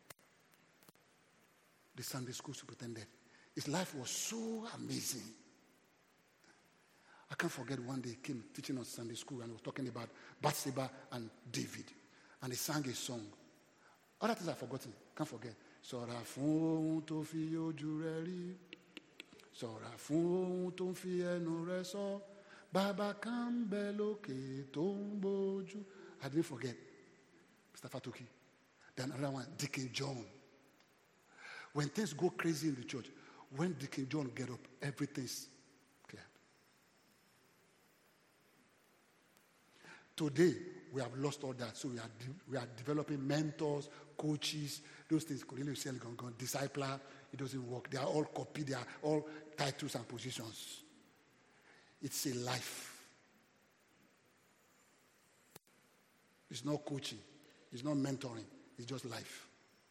the Sunday school superintendent. His life was so amazing. I can't forget one day he came teaching us Sunday school and he was talking about Bathsheba and David. And he sang a song. Other things I've forgotten. Can't forget. Sọ̀rọ̀ fún ohun tó fi ojú rẹ̀ rí. Sọ̀rọ̀ fún ohun tó fi ẹnu rẹ̀ sọ. Bàbá kan bẹ lókè tó ń bójú. I didn't forget. Mr. Fatoki. Then another one, Deacon John. When things go crazy in the church, when Deacon John get up, everything's clear. Today, we have lost all that. So we are developing mentors, coaches, those things. Cornelius Selgon, discipler, it doesn't work. They are all copied. They are all titles and positions. It's a life. It's not coaching. It's not mentoring. It's just life.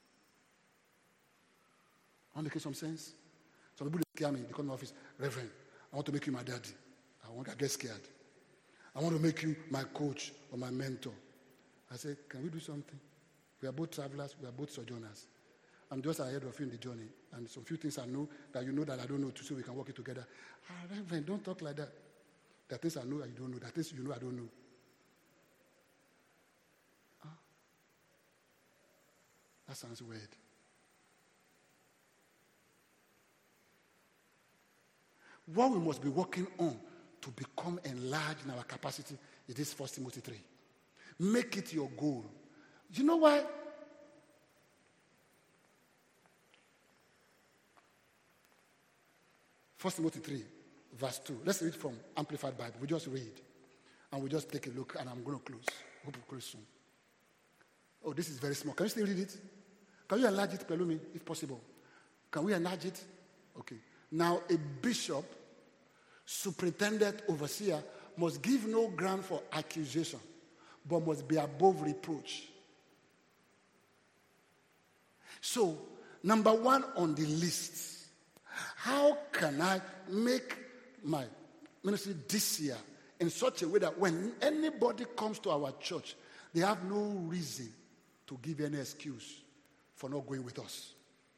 Am I making some sense? Some people scare me. They come to my office, Reverend, I want to make you my daddy. I get scared. I want to make you my coach or my mentor. I say, can we do something? We are both travelers. We are both sojourners. I'm just ahead of you in the journey. And some few things I know that you know that I don't know too, so we can work it together. Reverend, don't talk like that. There are things I know that you don't know. There are things you know I don't know. That sounds weird. What we must be working on to become enlarged in our capacity is this 1 Timothy 3. Make it your goal. You know why? First Timothy 3, verse 2. Let's read from Amplified Bible. We just read. And we just take a look, and I'm going to close. Hope we'll close soon. Oh, this is very small. Can you still read it? Can you enlarge it, Pelumi, if possible? Can we enlarge it? Okay. Now, a bishop, superintendent, overseer, must give no ground for accusation, but must be above reproach. So, number one on the list, how can I make my ministry this year in such a way that when anybody comes to our church, they have no reason to give any excuse for not going with us?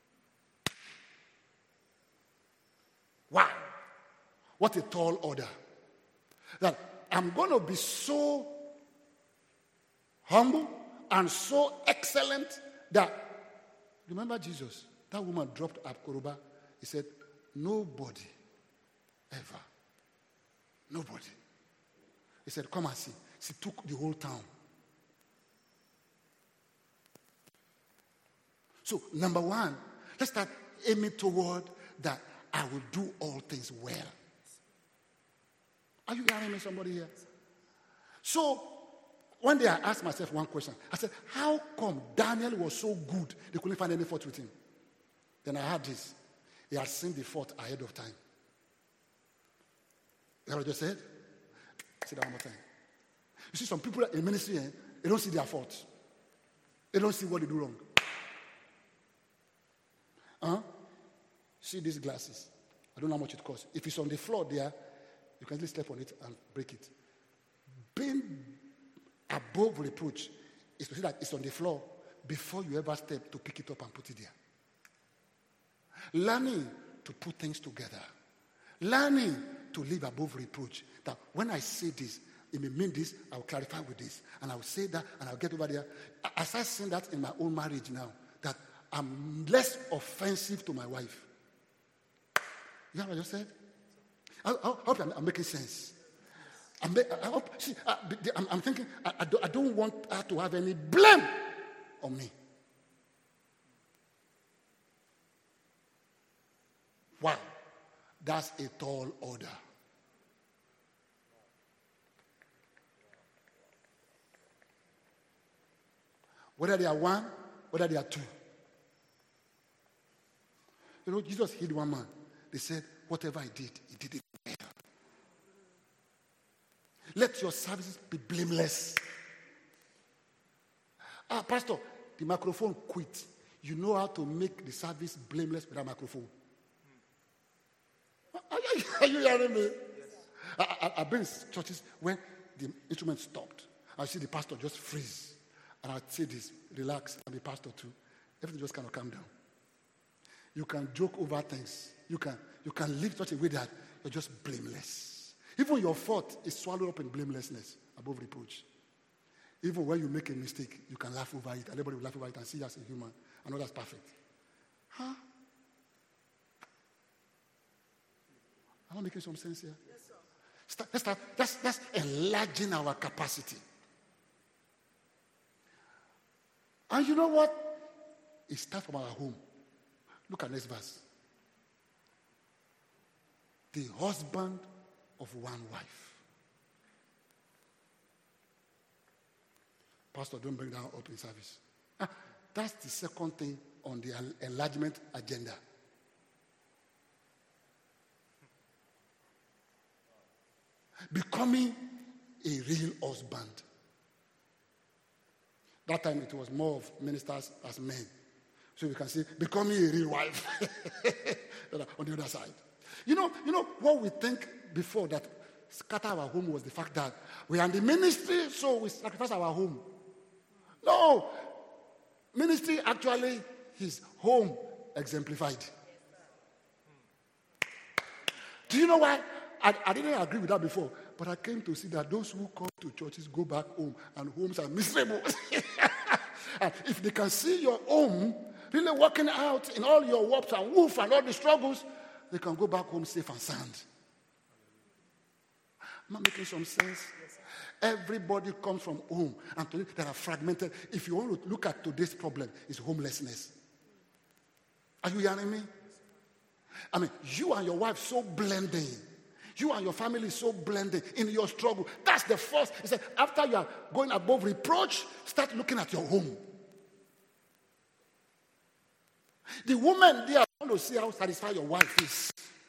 Wow. What a tall order. That I'm going to be so humble and so excellent that, remember Jesus, that woman dropped up Koroba. He said, nobody ever, nobody. He said, come and see. She took the whole town. So, number one, let's start aiming toward that I will do all things well. Are you hearing me, somebody here? So, one day I asked myself one question. I said, how come Daniel was so good they couldn't find any fault with him? Then I had this. He had seen the fault ahead of time. You know what I just said? Say that one more time. You see, some people in ministry, they don't see their faults. They don't see what they do wrong. See these glasses. I don't know how much it costs. If it's on the floor there, you can just step on it and break it. Being above reproach is to see that it's on the floor before you ever step to pick it up and put it there. Learning to put things together. Learning to live above reproach. That when I say this, it may mean this, I'll clarify with this. And I'll say that, and I'll get over there. I start seeing that in my own marriage now. That I'm less offensive to my wife. You know what I just said? I hope I'm making sense. I'm thinking, I don't want her to have any blame on me. Wow. That's a tall order. Whether they are one, whether they are two. You know, Jesus healed one man. They said, whatever he did it well. Let your services be blameless. Pastor, the microphone quit. You know how to make the service blameless with a microphone. Are you hearing me? Yes. I've been in churches when the instrument stopped. I see the pastor just freeze. And I'd say this, relax, I'm the pastor too. Everything just kind of calm down. You can joke over things. You can live such a way that you're just blameless. Even your fault is swallowed up in blamelessness, above reproach. Even when you make a mistake, you can laugh over it. Everybody will laugh over it and see you as a human. I know that's perfect. Huh? Am I making some sense here? Yes, sir. That's enlarging our capacity. And you know what? It starts from our home. Look at next verse. The husband of one wife. Pastor, don't bring that up in service. That's the second thing on the enlargement agenda. Becoming a real husband. That time it was more of ministers as men. So we can say, becoming a real wife. On the other side. You know what we think before that scatter our home was the fact that we are in the ministry, so we sacrifice our home. No. Ministry actually is home exemplified. Do you know why? I didn't agree with that before, but I came to see that those who come to churches go back home and homes are miserable. And if they can see your home really working out in all your warps and woof and all the struggles, they can go back home safe and sound. Am I making some sense? Everybody comes from home, and today they are fragmented. If you want to look at today's problem, it's homelessness. Are you hearing me? I mean, you and your wife so blending. You and your family so blended in your struggle. That's the first. He said, after you are going above reproach, start looking at your home. The woman there want to see how satisfied your wife is.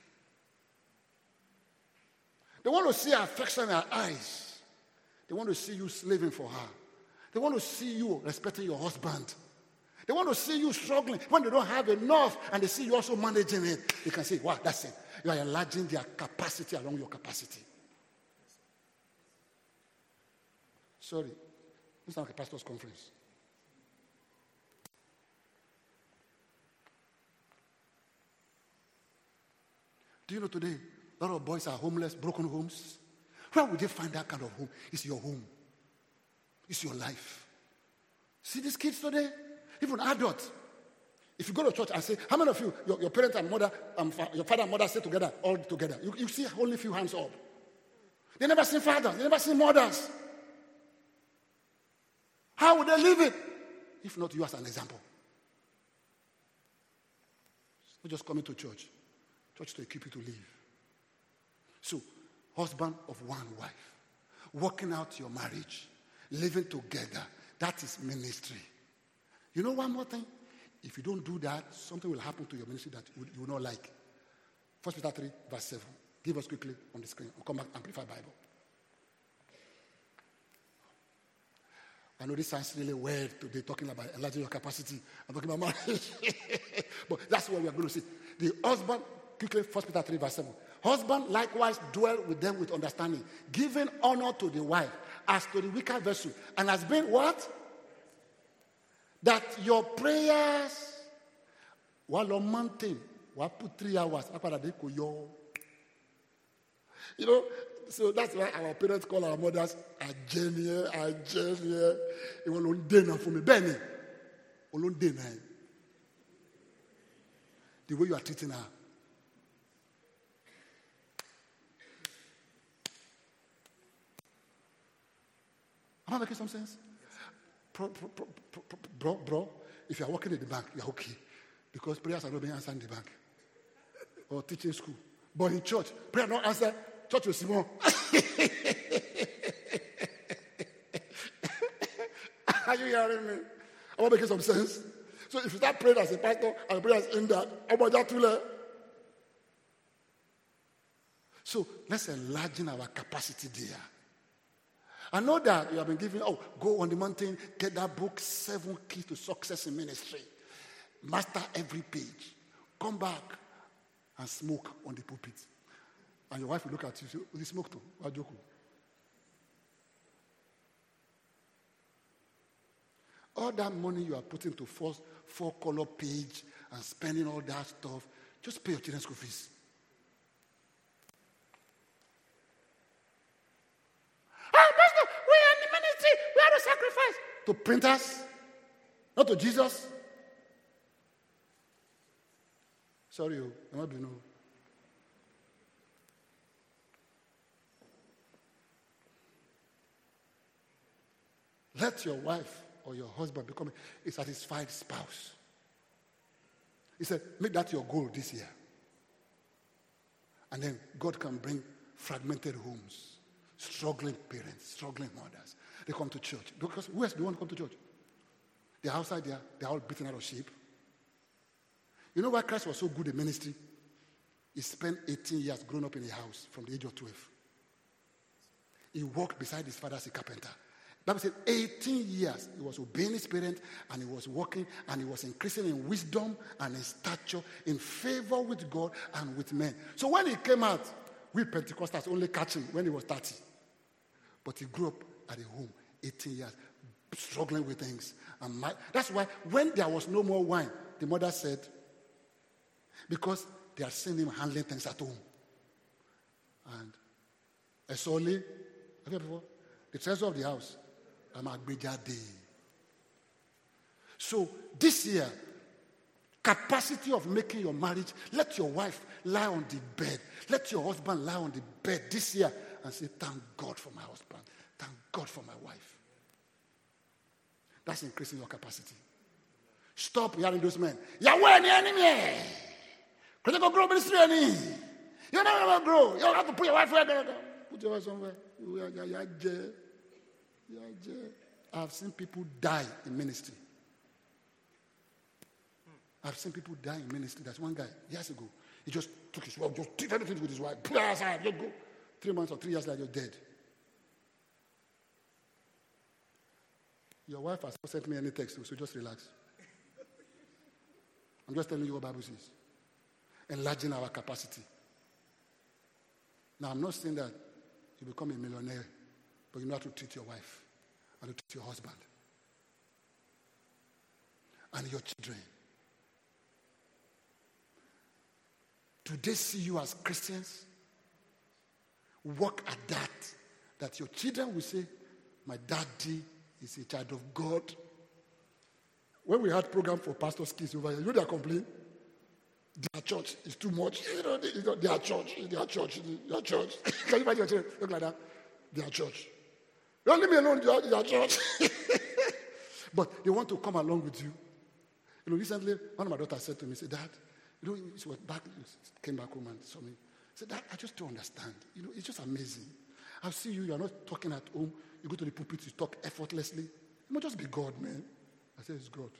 They want to see her affection in her eyes. They want to see you slaving for her. They want to see you respecting your husband. They want to see you struggling when they don't have enough and they see you also managing it. They can say, wow, that's it. You are enlarging their capacity along your capacity. Sorry, this is not a pastor's conference. Do you know today, a lot of boys are homeless, broken homes? Where would they find that kind of home? It's your home. It's your life. See these kids today? Even adults. If you go to church and say, how many of you, your parents and mother, your father and mother stay together, all together? You see only a few hands up. They never seen fathers. They never seen mothers. How would they live it? If not you as an example. It's not just coming to church. Church to equip you to live. So, husband of one wife. Working out your marriage. Living together. That is ministry. You know one more thing? If you don't do that, something will happen to your ministry that you will not like. 1 Peter 3, verse 7. Give us quickly on the screen. We'll come back, Amplify Bible. I know this sounds really weird today, talking about enlarging your capacity. I'm talking about marriage. But that's what we are going to see. The husband, quickly, 1 Peter 3, verse 7. Husband likewise dwell with them with understanding, giving honor to the wife as to the weaker vessel, and has been what? That your prayers, while on mountain, will put 3 hours. You know, so that's why our parents call our mothers Ajenie. It will on dinner for me. Benny. On dinner. The way you are treating her. Am I making some sense? Bro, if you are working in the bank, you are okay. Because prayers are not being answered in the bank. Or teaching school. But in church, prayer not answer. Church will see more. Are you hearing me? Am I making some sense? So if you start praying as a pastor and prayers in that, how about that too late? So let's enlarge our capacity there. I know that you have been given, go on the mountain, get that book, 7 Keys to Success in Ministry. Master every page. Come back and smoke on the pulpit. And your wife will look at you and say, you smoke too. All that money you are putting to 4-color page and spending all that stuff, just pay your children's school fees. Pastor, we are in the ministry. We have to sacrifice. To printers? Not to Jesus? Sorry, I might be no. Let your wife or your husband become a satisfied spouse. He said, make that your goal this year. And then God can bring fragmented homes, struggling parents, struggling mothers. They come to church. Because who else do you want to come to church? They're outside there. They're all beaten out of shape. You know why Christ was so good in ministry? He spent 18 years growing up in a house from the age of 12. He walked beside his father as a carpenter. Bible said 18 years he was obeying his parents and he was working and he was increasing in wisdom and in stature, in favor with God and with men. So when he came out, we Pentecostals only catch him when he was 30. But he grew up at a home, 18 years, struggling with things. And that's why when there was no more wine, the mother said, because they had seen him handling things at home. And Esoli, have you heard before? The treasure of the house. So this year, capacity of making your marriage, let your wife lie on the bed. Let your husband lie on the bed this year and say, thank God for my husband. Thank God for my wife. That's increasing your capacity. Stop hearing those men. Yahweh, the enemy. Critical growth ministry, you're not going to grow. You don't have to put your wife where. Put your wife somewhere. I've seen people die in ministry. I've seen people die in ministry. There's one guy, years ago, he just took his wife, just did everything with his wife. Put her aside, just go. 3 months or 3 years later, you're dead. Your wife has not sent me any text, so just relax. I'm just telling you what the Bible says. Enlarging our capacity. Now, I'm not saying that you become a millionaire, but you know how to treat your wife and to treat your husband and your children. Do they see you as Christians? Work at that your children will say, my daddy is a child of God. When we had program for pastors' kids over here, you know they are complaining? Their church is too much. Their church. Can you imagine your children look like that? Their church. Don't leave me alone, their church. But they want to come along with you. You know, recently, one of my daughters said to me, Dad, you know, she was back, came back home and saw me. Said, Dad, I just don't understand. You know, it's just amazing. I see you are not talking at home. You go to the pulpit, you talk effortlessly. You must just be God, man. I said, it's God.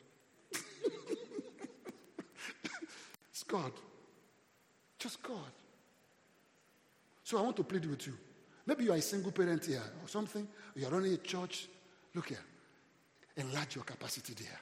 It's God. Just God. So I want to plead with you. Maybe you are a single parent here or something. You are running a church. Look here. Enlarge your capacity there.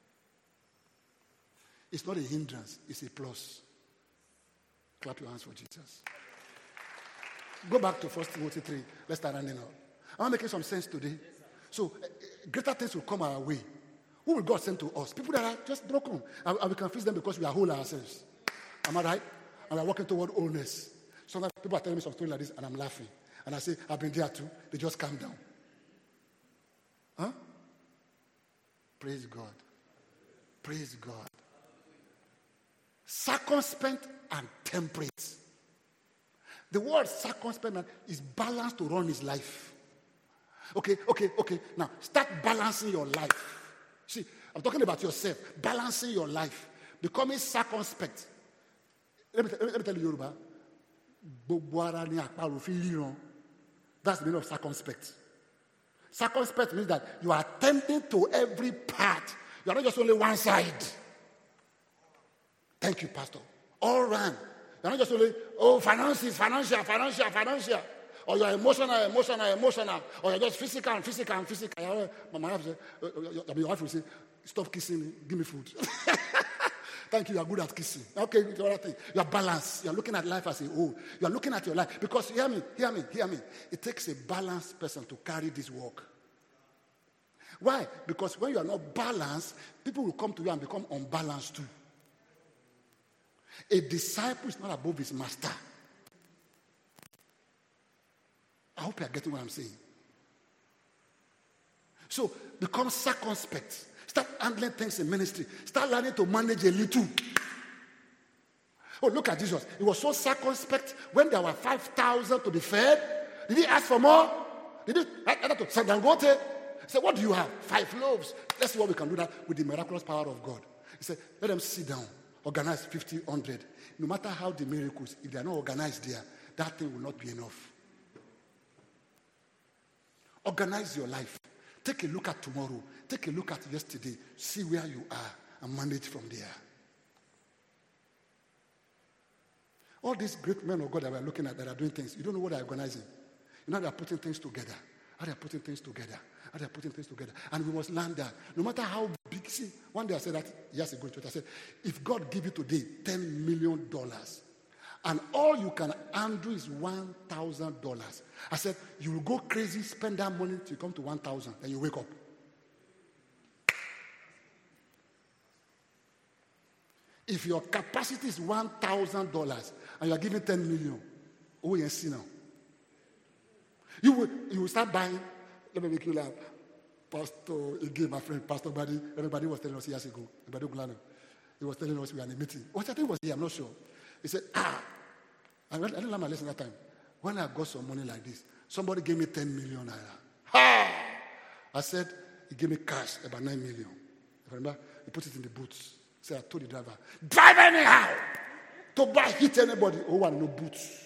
It's not a hindrance, it's a plus. Clap your hands for Jesus. Go back to 1 Timothy 3. Let's start running out. Am I making some sense today? So, greater things will come our way. Who will God send to us? People that are just broken. And we can fix them because we are whole ourselves. Am I right? And we are working toward wholeness. Sometimes people are telling me some story like this and I'm laughing. And I say, I've been there too. They just calm down. Huh? Praise God. Praise God. Circumspect and temperate. The word circumspect is balanced to run his life. Okay. Now, start balancing your life. See, I'm talking about yourself. Balancing your life. Becoming circumspect. Let me tell you Yoruba. That's the meaning of circumspect. Circumspect means that you are attending to every part. You are not just only one side. Thank you, Pastor. All round. You are not just only, finances, financial. Or you are emotional. Or you are just physical. My wife said, your wife will say, stop kissing me, give me food. Thank you, you are good at kissing. Okay, the other thing. You are balanced. You are looking at life as a whole. You are looking at your life. Because, hear me. It takes a balanced person to carry this work. Why? Because when you are not balanced, people will come to you and become unbalanced too. A disciple is not above his master. I hope you are getting what I'm saying. So, become circumspect. Start handling things in ministry. Start learning to manage a little. Oh, look at Jesus. He was so circumspect when there were 5,000 to be fed. Did he ask for more? Did he? He said, what do you have? 5 loaves. Let's see what we can do that with the miraculous power of God. He said, let them sit down. Organize 50, 100. No matter how the miracles, if they are not organized there, that thing will not be enough. Organize your life. Take a look at tomorrow. Take a look at yesterday. See where you are and manage from there. All these great men of God that we're looking at that are doing things, you don't know what they're organizing. You know they're putting things together. And we must learn that. No matter how big. See, one day I said that years ago in church. I said, if God give you today $10 million and all you can handle is $1,000, I said, you will go crazy, spend that money till you come to 1,000, and you wake up. If your capacity is $1,000 and you are giving 10 million, you see now. You will start buying. Let me make you laugh. Pastor, again, my friend, Pastor Buddy, everybody was telling us years ago. He was telling us we were in a meeting. What I think was here, I'm not sure. He said, I didn't learn my lesson that time. When I got some money like this, somebody gave me 10 million naira. I said, he gave me cash, about 9 million. Remember, he put it in the boots. He said, I told the driver, drive anyhow. To buy, hit anybody. No boots.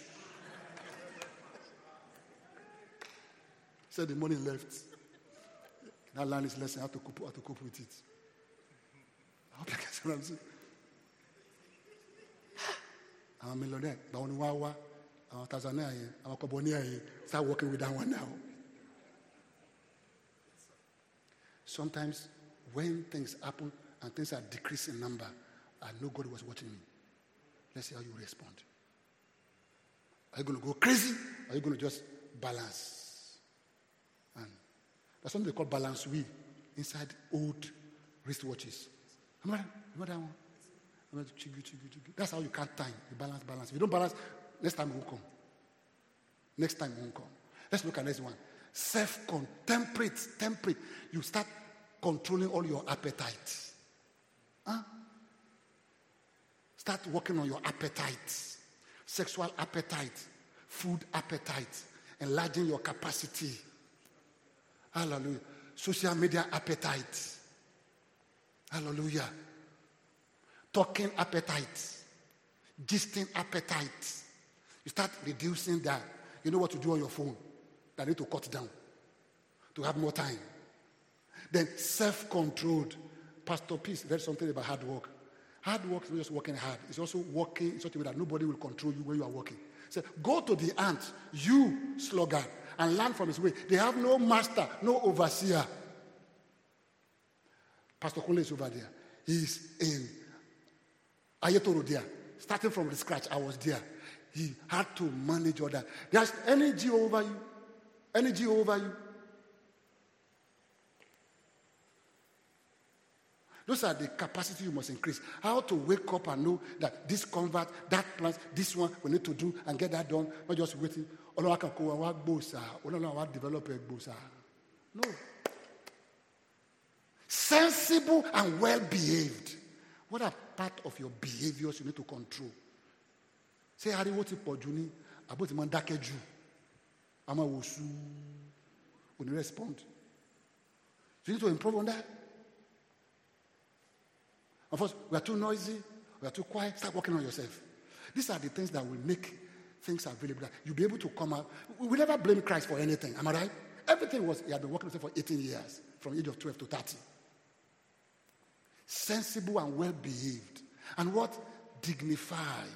Said the money left. Now learn his lesson, how to cope with it. I hope you can see what I'm saying. I'm a millionaire. I'm Tanzania. I'm a Kobonia. Start working with that one now. Sometimes when things happen and things are decreasing in number, I know God was watching me. Let's see how you respond. Are you going to go crazy? Or are you going to just balance? And that's something they call balance wheel inside old wristwatches. Remember that one? That's how you count time. You balance. If you don't balance, next time it won't come. Let's look at next one. Temperate. You start controlling all your appetites. Start working on your appetites. Sexual appetite, food appetite, enlarging your capacity. Hallelujah. Social media appetite. Hallelujah. Talking appetite. Gisting appetite. You start reducing that. You know what to do on your phone. That need to cut down. To have more time. Then self-controlled. Pastor Peace read something about hard work. Hard work is not just working hard. It's also working in such a way that nobody will control you when you are working. So go to the ant, you sluggard, and learn from his way. They have no master, no overseer. Pastor Kunle is over there. He's in Ayetoro there. Starting from the scratch, I was there. He had to manage all that. There's energy over you. Energy over you. Those are the capacity you must increase. How to wake up and know that this convert, that plant, this one we need to do and get that done. Not just waiting. Develop a bosa. No. Sensible and well-behaved. What are part of your behaviors you need to control? Say, Harry, what's it for Juni? About the man dakeju. Ama wosu. When you respond. You need to improve on that. Of course, we are too noisy, we are too quiet. Start working on yourself. These are the things that will make things available. You'll be able to come out. We never blame Christ for anything. Am I right? Everything was, he had been working with himself for 18 years, from the age of 12 to 30. Sensible and well-behaved. And what? Dignified.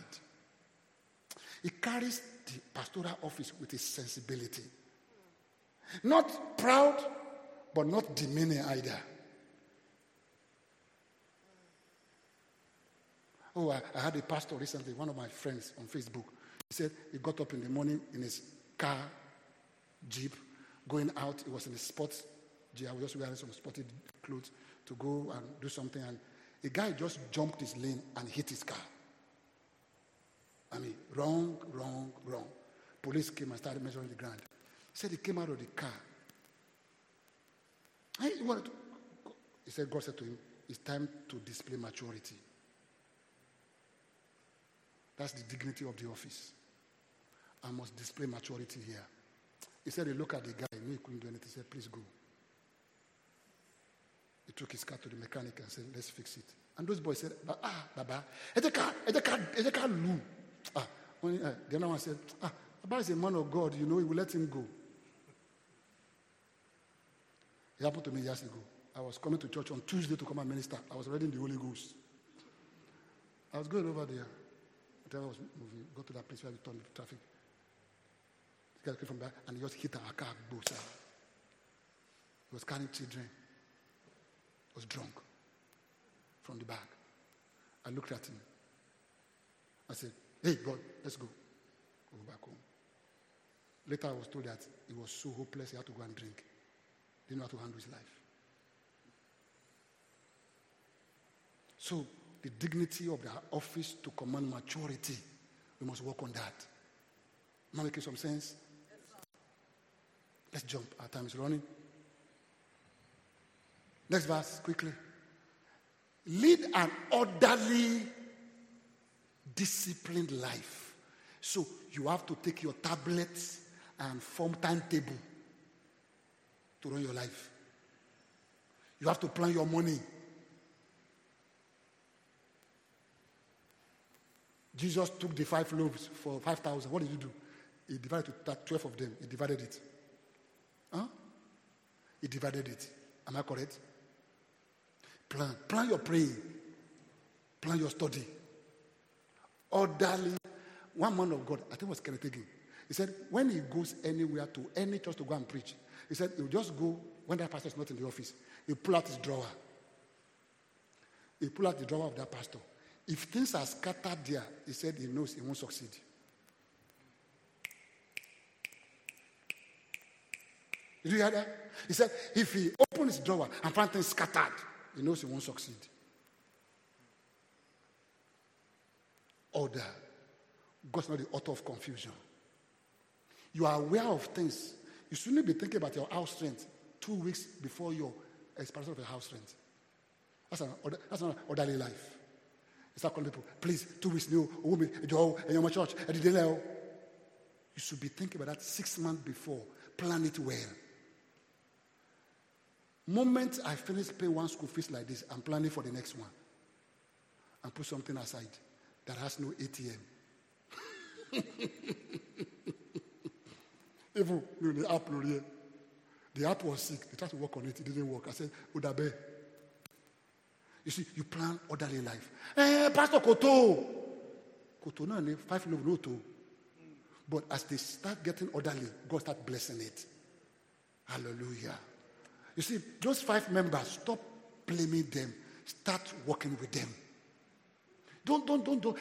He carries the pastoral office with his sensibility. Not proud, but not demeaning either. Oh, I had a pastor recently, one of my friends on Facebook. He said he got up in the morning in his car, Jeep, going out. He was in a sports Jeep. I was just wearing some sporty clothes to go and do something. And a guy just jumped his lane and hit his car. I mean, wrong. Police came and started measuring the ground. He said he came out of the car. He said, God said to him, it's time to display maturity. That's the dignity of the office. I must display maturity here. He said, he looked at the guy, he knew he couldn't do anything. He said, please go. He took his car to the mechanic and said, let's fix it. And those boys said, Baba, Lu. The other one said, Baba is a man of God, he will let him go. It happened to me years ago. I was coming to church on Tuesday to come and minister. I was reading the Holy Ghost. I was going over there. I was moving, got to that place where we turned the traffic. The guy came from there and he just hit our car. He was carrying children. He was drunk from the back. I looked at him. I said, hey, God, let's go. Go back home. Later I was told that he was so hopeless he had to go and drink. Didn't know how to handle his life. So, the dignity of the office to command maturity. We must work on that. Am I making some sense? Let's jump. Our time is running. Next verse, quickly. Lead an orderly, disciplined life. So you have to take your tablets and form timetable to run your life. You have to plan your money. Jesus took the 5 loaves for 5,000. What did he do? He divided to 12 of them. He divided it. He divided it. Am I correct? Plan your praying. Plan your study. Orderly. One man of God, I think it was Kenneth Hagin. He said, when he goes anywhere to any church to go and preach, he said he'll just go when that pastor is not in the office. He'll pull out his drawer. He'll pull out the drawer of that pastor. If things are scattered there, he said he knows he won't succeed. Did you hear that? He said if he opens his drawer and finds things scattered, he knows he won't succeed. Order. God's not the author of confusion. You are aware of things. You shouldn't be thinking about your house rent 2 weeks before your expiration of your house rent. That's not an orderly life. You start calling people, please, 2 weeks new, in my church, you should be thinking about that 6 months before. Plan it well. Moment I finish paying one school fees like this, I'm planning for the next one. And put something aside that has no ATM. Even the app was sick. They tried to work on it. It didn't work. I said, Udabe. You see, you plan orderly life. Pastor Koto. Koto, no, 5 loaves, no to. But as they start getting orderly, God starts blessing it. Hallelujah. You see, those 5 members, stop blaming them. Start working with them. Don't. Grow.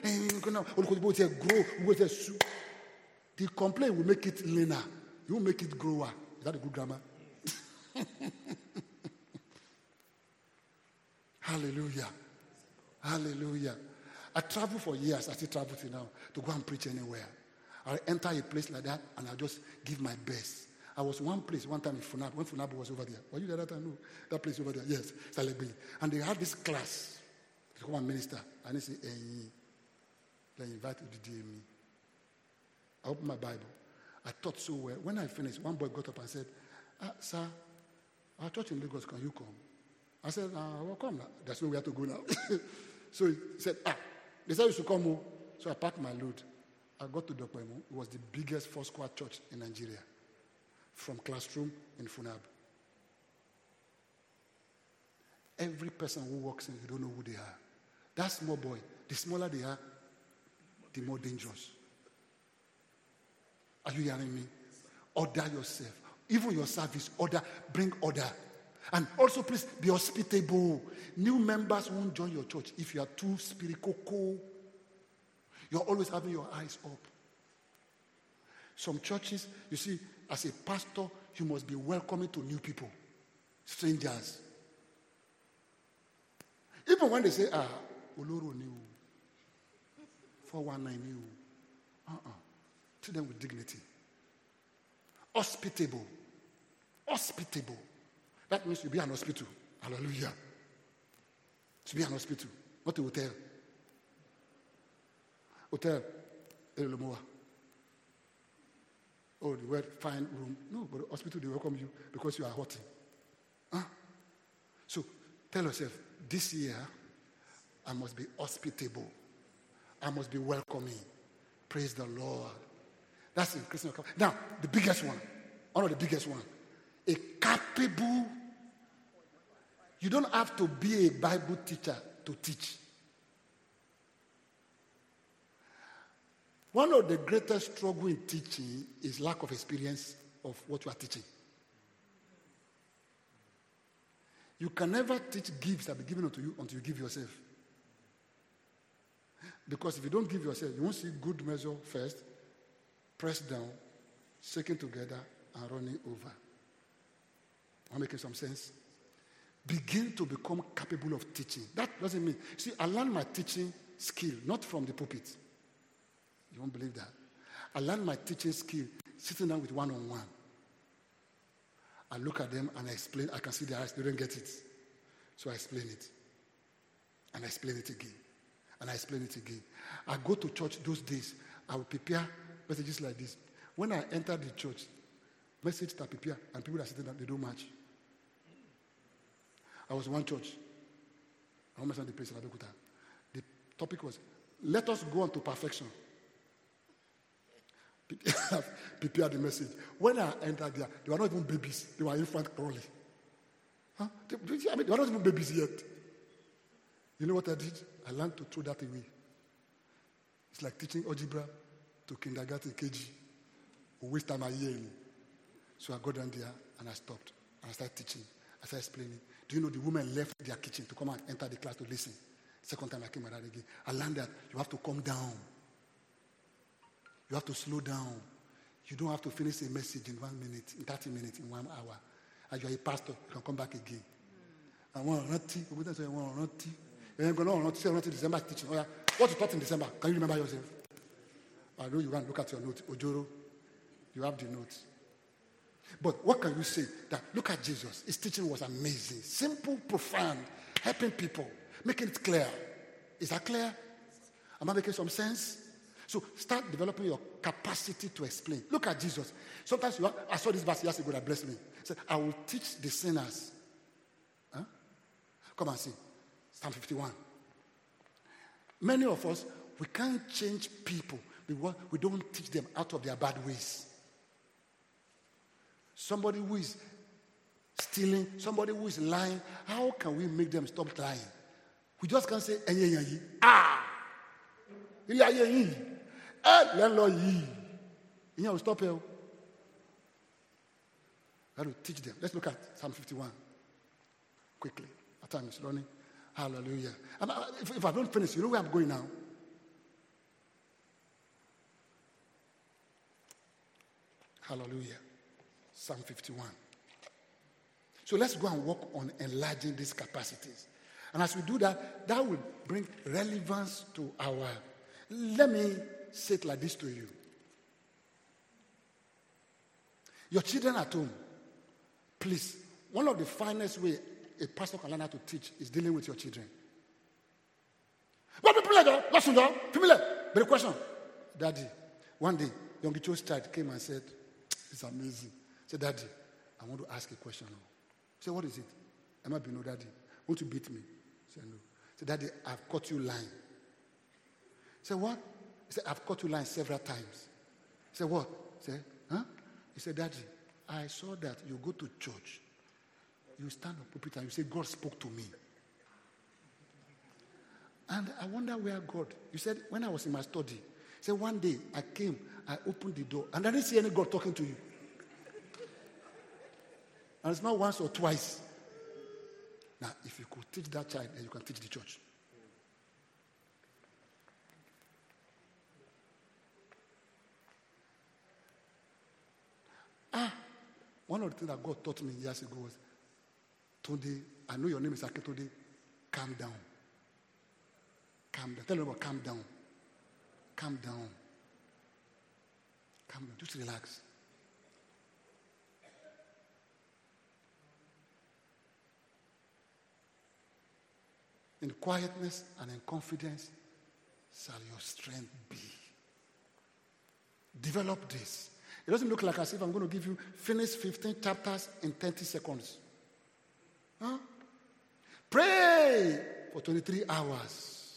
The complaint will make it leaner. You will make it grower. Is that a good grammar? Hallelujah. Hallelujah. I travel for years. I still travel till now to go and preach anywhere. I'll enter a place like that and I'll just give my best. I was one place one time in Funab, when Funab was over there. Were you there that time? No. That place over there. Yes. And they had this class to come and minister. And they say, they invited to me. I opened my Bible. I taught so well. When I finished, one boy got up and said, sir, our church in Lagos, can you come? I said, well, come now. There's nowhere to go now. So he said, they said you should come. So I packed my load. I got to Dokpemo. It was the biggest four-square church in Nigeria. From classroom in Funab. Every person who walks in, you don't know who they are. That small boy, the smaller they are, the more dangerous. Are you hearing me? Order yourself. Even your service, bring order. And also, please, be hospitable. New members won't join your church if you are too spiritual. You're always having your eyes up. Some churches, you see, as a pastor, you must be welcoming to new people, strangers. Even when they say, Oloro new, 419 new, treat them with dignity. Hospitable. Hospitable. That means you be an hospital. Hallelujah. To be an hospital, not a hotel. Hotel, Elomoa. Oh, the word fine room. No, but the hospital, they welcome you because you are hurting. So tell yourself, this year, I must be hospitable. I must be welcoming. Praise the Lord. That's in Christian. Now, the biggest one. One of the biggest one. A capable. You don't have to be a Bible teacher to teach. One of the greatest struggles in teaching is lack of experience of what you are teaching. You can never teach gifts that be given unto you until you give yourself. Because if you don't give yourself, you won't see good measure first, pressed down, shaken together, and running over. Am I making some sense? Begin to become capable of teaching. That doesn't mean, see, I learned my teaching skill, not from the pulpit. You won't believe that. I learned my teaching skill sitting down with one-on-one. I look at them and I explain. I can see their eyes. They don't get it. So I explain it. And I explain it again. And I explain it again. I go to church those days. I will prepare messages like this. When I enter the church, message that I prepare and people that are sitting down, they don't match. I was in one church. I almost had the place in Abeokuta. The topic was, let us go on to perfection. Prepare the message. When I entered there, they were not even babies. They were infant crawling. They were not even babies yet. You know what I did? I learned to throw that away. It's like teaching algebra to kindergarten KG. We waste time a year. So I got down there and I stopped. And I started teaching. I started explaining. Do you know the women left their kitchen to come and enter the class to listen? Second time I came around again. I learned that you have to calm down. You have to slow down. You don't have to finish a message in 1 minute, in 30 minutes, in 1 hour. As you are a pastor, you can come back again. I want to not December teaching. What you taught in December? Can you remember yourself? I know you can look at your note. Ojoro, you have the notes. But what can you say? That look at Jesus. His teaching was amazing. Simple, profound, helping people, making it clear. Is that clear? Am I making some sense? So start developing your capacity to explain. Look at Jesus. Sometimes I saw this verse years ago that blessed me. He said, I will teach the sinners. Come and see. Psalm 51. Many of us, we can't change people because we don't teach them out of their bad ways. Somebody who is stealing, somebody who is lying, how can we make them stop lying? We just can't say, landlord, you know, stop here. I have to teach them. Let's look at Psalm 51 quickly. Our time is running. Hallelujah. And if I don't finish, you know where I'm going now? Hallelujah. Psalm 51. So let's go and work on enlarging these capacities. And as we do that, that will bring relevance to our... Let me say it like this to you. Your children at home, please, one of the finest ways a pastor can learn how to teach is dealing with your children. But the question, Daddy, one day, young Gicho's child came and said, it's amazing. I said, Daddy, I want to ask a question now. I said, what is it? Am I being no daddy? Want to beat me? I said, no. I said, Daddy, I've caught you lying. I said, what? He said, I've caught you lying several times. I said, what? I said, huh? He said, Daddy, I saw that you go to church. You stand on pulpit and you say, God spoke to me. And I wonder where God... You said, when I was in my study, he said, one day I came, I opened the door, and I didn't see any God talking to you. And it's not once or twice. Now, if you could teach that child, then you can teach the church. One of the things that God taught me years ago was, Tunde, I know your name is Akintunde, calm down. Calm down. Tell them about calm down. Calm down. Calm down. Just relax. In quietness and in confidence shall your strength be. Develop this. It doesn't look like as if I'm going to give you finish 15 chapters in 30 seconds. Huh? Pray for 23 hours.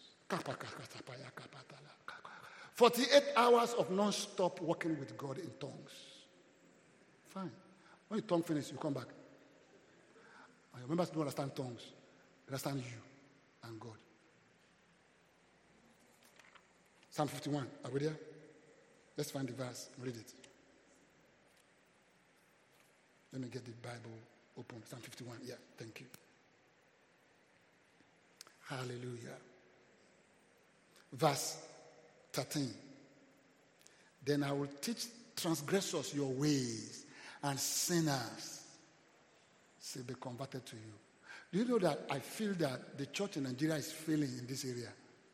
48 hours of non-stop working with God in tongues. Fine. When your tongue finishes, you come back. And your members don't understand tongues. They understand you and God. Psalm 51. Are we there? Let's find the verse and read it. Let me get the Bible open. Psalm 51. Yeah, thank you. Hallelujah. Verse 13. Then I will teach transgressors your ways, and sinners shall be converted to you. Do you know that I feel that the church in Nigeria is failing in this area?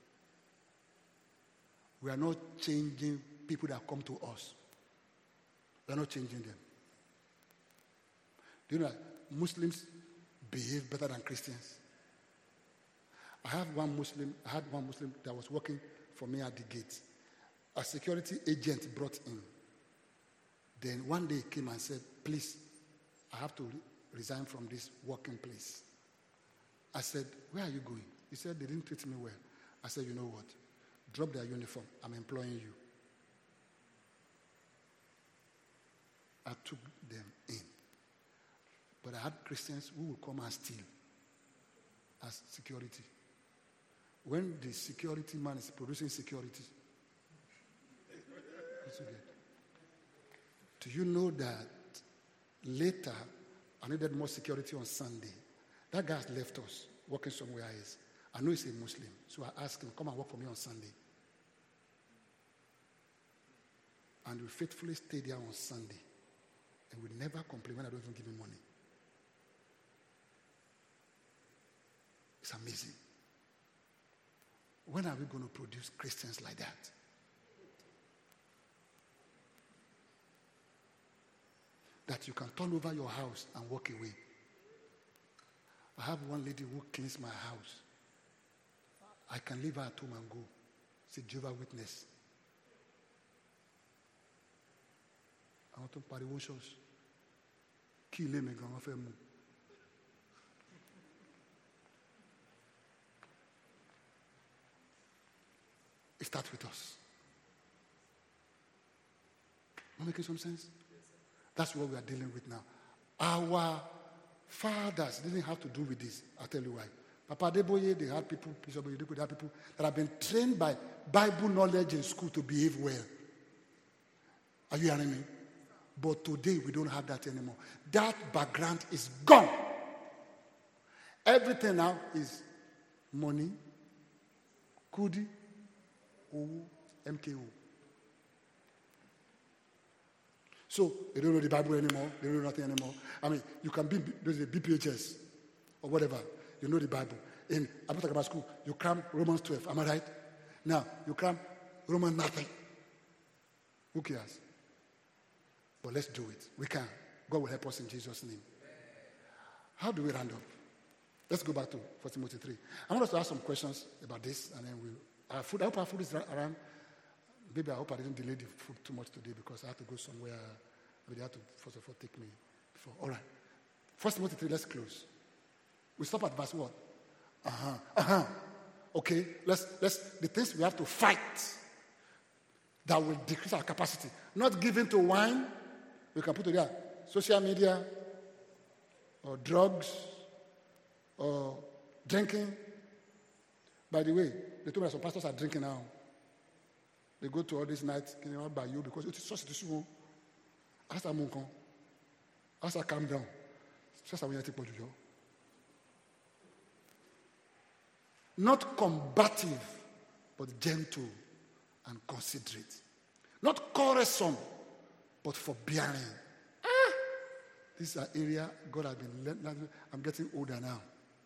We are not changing people that come to us. We are not changing them. Do you know that Muslims behave better than Christians? I had one Muslim that was working for me at the gate. A security agent brought in. Then one day he came and said, please, I have to resign from this working place. I said, where are you going? He said, they didn't treat me well. I said, you know what? Drop their uniform. I'm employing you. I took them in. But I had Christians who would come and steal as security. When the security man is producing security, what's you get? Do you know that later I needed more security on Sunday? That guy has left us, working somewhere else. I know he's a Muslim, so I asked him, come and work for me on Sunday. And we faithfully stayed there on Sunday. And we never complain when I don't even give him money. It's amazing. When are we going to produce Christians like that? That you can turn over your house and walk away. I have one lady who cleans my house. I can leave her at home and go. She's a Jehovah's Witness. I want to pariwo church. Kí ilé mi gan wọ́n fẹ́ mú. It starts with us. Am I making some sense? That's what we are dealing with now. Our fathers didn't have to do with this. I'll tell you why. Papa Adeboye, they had people, Bishop Oyedepo, they had people that have been trained by Bible knowledge in school to behave well. Are you hearing me? But today we don't have that anymore. That background is gone. Everything now is money, kudi, owo, MKO. So they don't know the Bible anymore. They don't know nothing anymore. I mean, you can be BPHS or whatever. You know the Bible. In Abu Takaba school, you cram Romans 12. Am I right? Now, you cram Romans nothing. Who cares? But let's do it. We can. God will help us in Jesus' name. How do we round up? Let's go back to 1 Timothy 3. I want us to ask some questions about this, and then I hope our food is around. Maybe I hope I didn't delay the food too much today because I had to go somewhere. Maybe they had to, first of all, take me before. All right. 1 Timothy 3, let's close. We stop at verse what? Okay, let's the things we have to fight that will decrease our capacity. Not giving to wine. We can put it there. Social media, or drugs, or drinking. By the way, they told me some pastors are drinking now. They go to all these nights, can you by you because it's such a situation. Ask them to ask them calm down. Just how you take what you do. Not combative, but gentle and considerate. Not quarrelsome, but forbearing. This is an area God has been learning. I'm getting older now.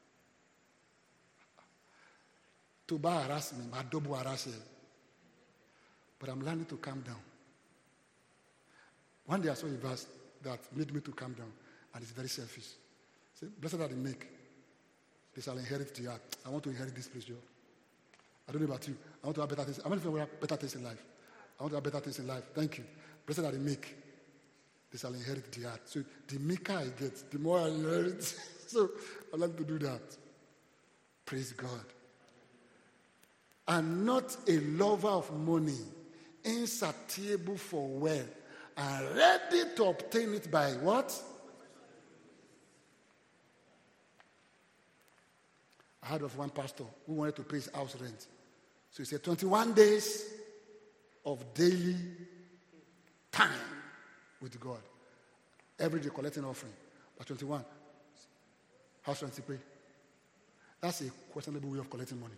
Toba harass me, my double harass you. But I'm learning to calm down. One day I saw a verse that made me to calm down, and it's very selfish. Say, blessed are the meek, they shall inherit the earth. I want to inherit this place, Joe. I don't know about you. I want to have better things. How many people have better things in life? I want to have better things in life. Thank you. Blessed are the meek, they shall inherit the earth. So the meeker I get, the more I inherit. So I like to do that. Praise God. I'm not a lover of money, insatiable for wealth, and ready to obtain it by what? I heard of one pastor who wanted to pay his house rent. So he said 21 days of daily time with God. Every day collecting offering. By 21, house rent to pay. That's a questionable way of collecting money.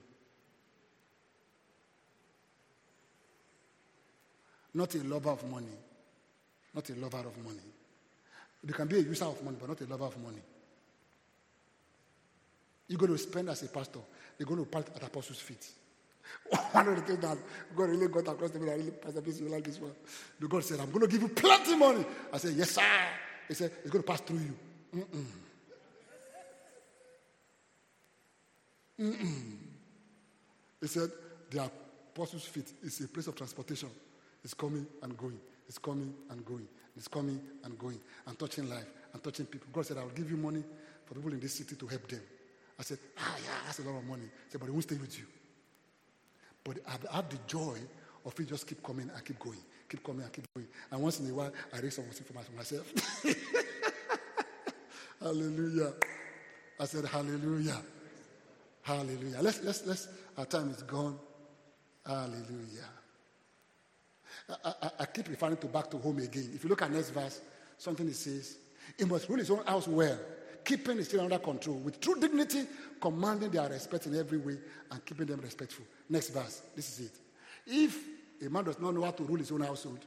Not a lover of money. Not a lover of money. You can be a user of money, but not a lover of money. You're going to spend as a pastor. You're going to part at apostles' feet. One of the things that God really got across to me, I really, Pastor, please, you like this one. The God said, I'm going to give you plenty of money. I said, yes, sir. He said, it's going to pass through you. He said, the apostles' feet is a place of transportation. It's coming and going. It's coming and going. It's coming and going. And touching life and touching people. God said, I'll give you money for people in this city to help them. I said, yeah, that's a lot of money. He said, but it won't stay with you. But I've had the joy of it just keep coming and keep going. Keep coming and keep going. And once in a while, I raise some for myself. Hallelujah. I said, hallelujah. Hallelujah. Let's, our time is gone. Hallelujah. I keep referring to back to home again. If you look at next verse, something it says, he must rule his own house well, keeping his children under control, with true dignity, commanding their respect in every way, and keeping them respectful. Next verse, this is it. If a man does not know how to rule his own household,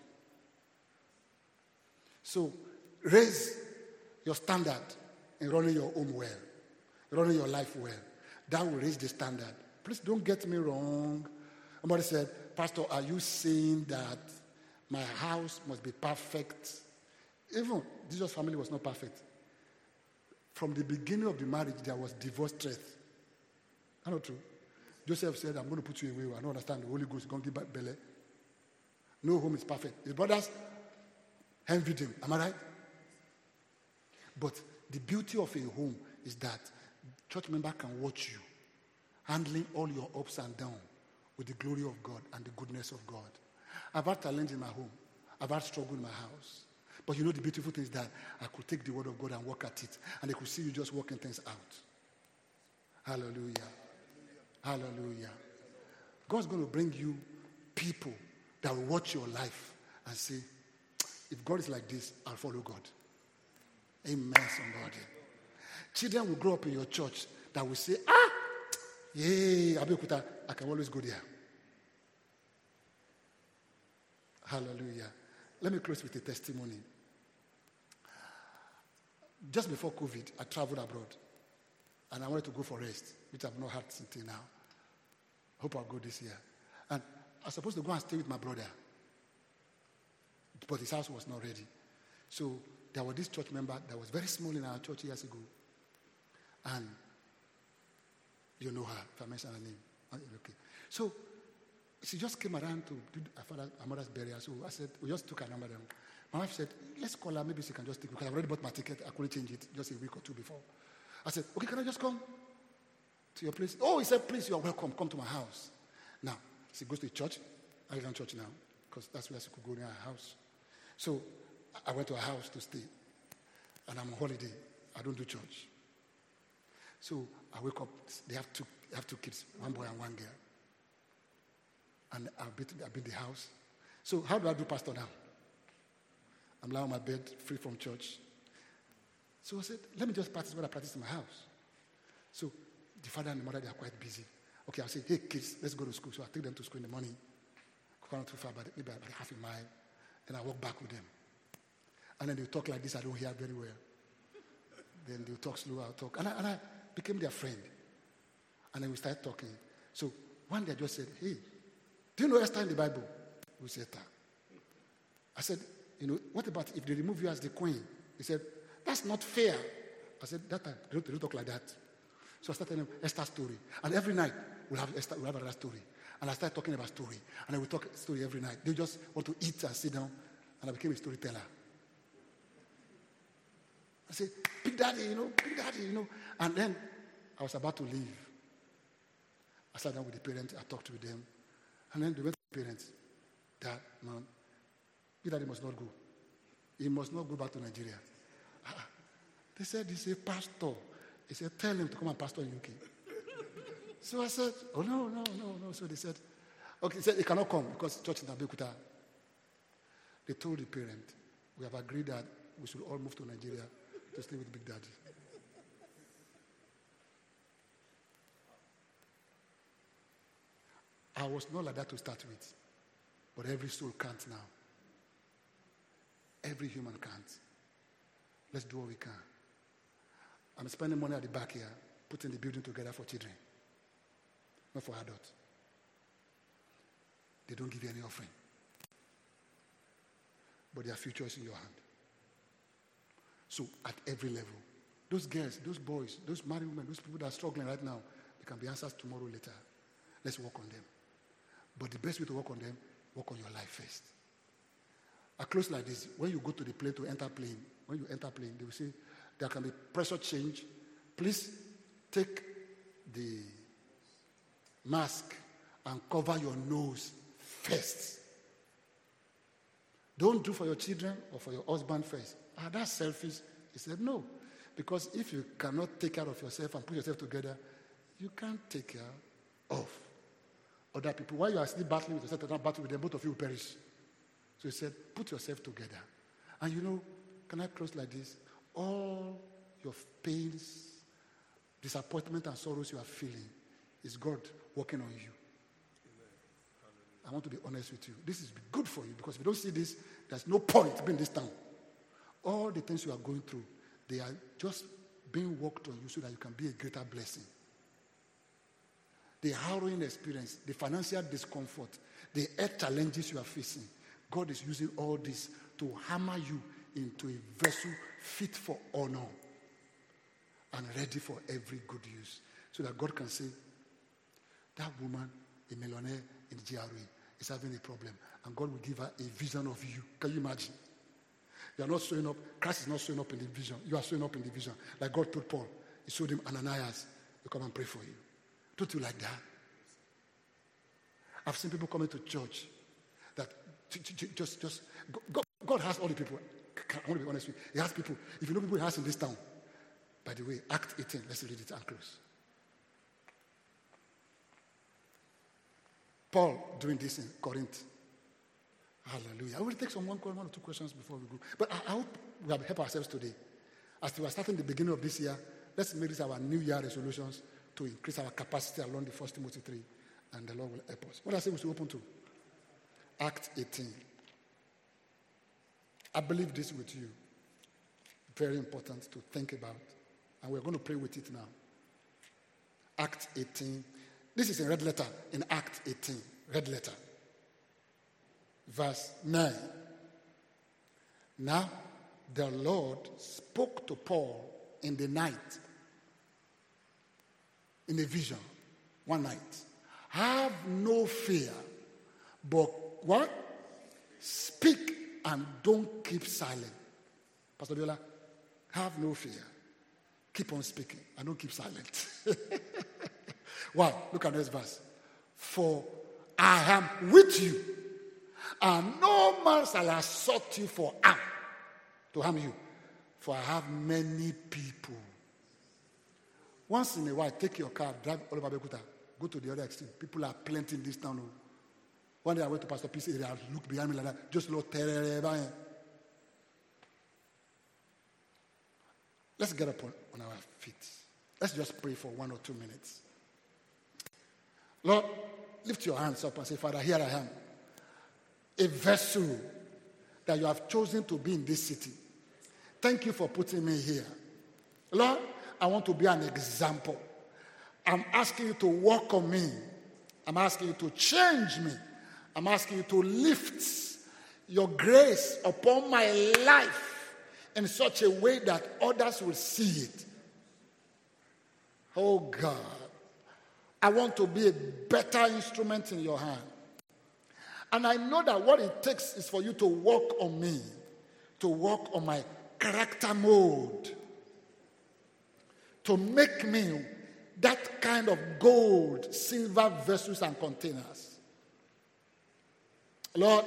so raise your standard in running your home well, running your life well. That will raise the standard. Please don't get me wrong. Somebody said, Pastor, are you saying that my house must be perfect? Even Jesus' family was not perfect. From the beginning of the marriage, there was divorce threat. That's not true. Joseph said, I'm going to put you away. I don't understand. The Holy Ghost is going to give back belly. No home is perfect. His brothers envied him. Am I right? But the beauty of a home is that church member can watch you handling all your ups and downs with the glory of God and the goodness of God. I've had challenge in my home. I've had struggle in my house. But you know the beautiful thing is that I could take the word of God and work at it. And they could see you just working things out. Hallelujah. Hallelujah. God's going to bring you people that will watch your life and say, if God is like this, I'll follow God. Amen, somebody. Children will grow up in your church. that will say, yay, Abeokuta, I can always go there. Hallelujah. Let me close with a testimony. Just before COVID, I traveled abroad. And I wanted to go for rest, which I've not had until now. Hope I'll go this year. And I was supposed to go and stay with my brother. But his house was not ready. So there was this church member that was very small in our church years ago. And you know her, if I mention her name. Okay. So she just came around to do her mother's burial. So I said, we just took her number down. My wife said, let's call her. Maybe she can just take it. Because I already bought my ticket. I couldn't change it just a week or two before. I said, okay, can I just come to your place? Oh, he said, please, you are welcome. Come to my house. Now, she goes to the church. I live in church now because that's where she could go near her house. So I went to her house to stay. And I'm on holiday. I don't do church. So I wake up. They have two kids, one boy and one girl. And I've been in the house. So how do I do pastor now? I'm lying on my bed, free from church. So I said, let me just practice what I practice in my house. So the father and the mother, they are quite busy. Okay, I'll say, hey, kids, let's go to school. So I take them to school in the morning. Go not too far, maybe about half a mile. And I walk back with them. And then they talk like this. I don't hear very well. Then they'll talk slow, I'll talk. And I became their friend. And then we started talking. So one day I just said, hey, do you know Esther in the Bible? We said, I said, what about if they remove you as the queen? He said, that's not fair. I said, that time, they don't talk like that. So I started telling them Esther's story. And every night, we'll have another story. And I started talking about story. And I would talk story every night. They just want to eat and sit down. And I became a storyteller. I said, Big Daddy, Big Daddy, And then I was about to leave. I sat down with the parents. I talked with them. And then they went to the parents. That, man, Big Daddy must not go. He must not go back to Nigeria. They said, he's a pastor. He said, tell him to come and pastor in UK. So I said, oh, no. So they said, okay, he said, he cannot come because church in Abeokuta. They told the parent, we have agreed that we should all move to Nigeria to stay with Big Daddy. I was not like that to start with. But every soul counts now. Every human counts. Let's do what we can. I'm spending money at the back here, putting the building together for children, not for adults. They don't give you any offering. But their future is in your hand. So at every level, those girls, those boys, those married women, those people that are struggling right now, they can be answers tomorrow later. Let's work on them. But the best way to work on them, work on your life first. I close like this. When you go to the plane to enter plane, when you enter plane, they will say, there can be pressure change. Please take the mask and cover your nose first. Don't do for your children or for your husband first. That's selfish. He said, no. Because if you cannot take care of yourself and put yourself together, you can't take care of other people. While you are still battling with yourself, not battle with them, both of you will perish. So he said, put yourself together. And can I close like this? All your pains, disappointment, and sorrows you are feeling is God working on you. I want to be honest with you. This is good for you because if you don't see this, there's no point being in this town. All the things you are going through, they are just being worked on you so that you can be a greater blessing. The harrowing experience, the financial discomfort, the health challenges you are facing, God is using all this to hammer you into a vessel fit for honor and ready for every good use. So that God can say, that woman, a millionaire in the GRA, is having a problem. And God will give her a vision of you. Can you imagine? You are not showing up. Christ is not showing up in the vision. You are showing up in the vision. Like God told Paul. He showed him Ananias to come and pray for you. Don't you like that? I've seen people coming to church that just God has all the people. I want to be honest with you. He has people. If you know people he has in this town, by the way, Act 18, let's read it and close. Paul doing this in Corinth. Hallelujah. I will take one or two questions before we go. But I hope we have helped ourselves today. As we are starting the beginning of this year, Let's make this our New Year resolutions to increase our capacity along the 1 Timothy 3, and the Lord will help us. What I say we should open to? Act 18. I believe this with you. Very important to think about. And we're going to pray with it now. Act 18. This is in red letter in Act 18. Red letter. Verse 9. Now, the Lord spoke to Paul in the night, in a vision, one night. Have no fear, but what? Speak and don't keep silent. Pastor Biola, have no fear. Keep on speaking and don't keep silent. Wow, look at this verse. For I am with you, and no man shall assault you for harm, to harm you. For I have many people. Once in a while, take your car, drive all over Bekuta, go to the other extreme. People are plenty in this town. One day I went to Pastor Peace area, I looked behind me like that, just look terrible. Let's get up on our feet. Let's just pray for 1 or 2 minutes. Lord, lift your hands up and say, Father, here I am. A vessel that you have chosen to be in this city. Thank you for putting me here. Lord, I want to be an example. I'm asking you to work on me. I'm asking you to change me. I'm asking you to lift your grace upon my life in such a way that others will see it. Oh God, I want to be a better instrument in your hand. And I know that what it takes is for you to work on me, to work on my character mode, to make me that kind of gold, silver vessels and containers. Lord,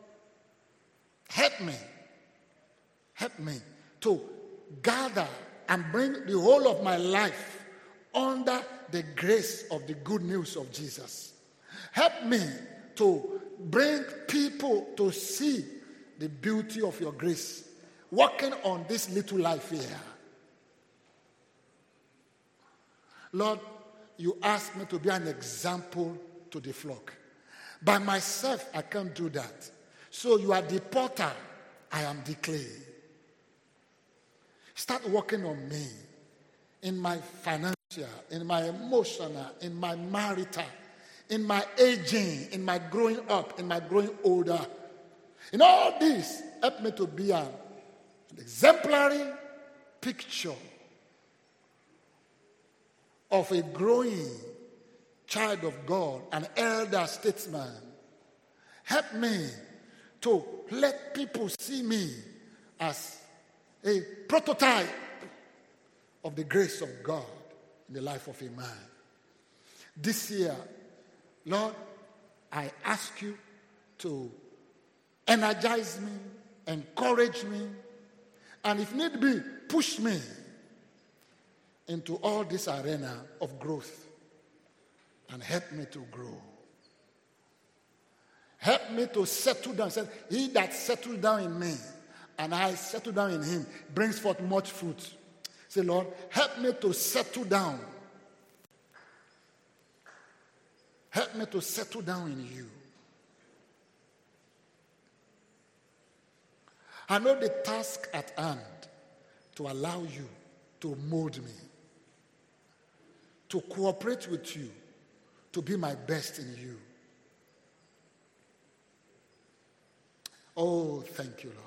help me to gather and bring the whole of my life under the grace of the good news of Jesus. Help me to bring people to see the beauty of your grace, working on this little life here. Lord, you asked me to be an example to the flock. By myself, I can't do that. So you are the potter, I am the clay. Start working on me in my financial, in my emotional, in my marital, in my aging, in my growing up, in my growing older. In all this, help me to be an exemplary picture of a growing child of God, an elder statesman. Help me to let people see me as a prototype of the grace of God in the life of a man. This year, Lord, I ask you to energize me, encourage me, and if need be, push me into all this arena of growth and help me to grow. Help me to settle down. Say, he that settled down in me and I settle down in him brings forth much fruit. Say, Lord, help me to settle down. Help me to settle down in you. I know the task at hand to allow you to mold me, to cooperate with you, to be my best in you. Oh, thank you, Lord.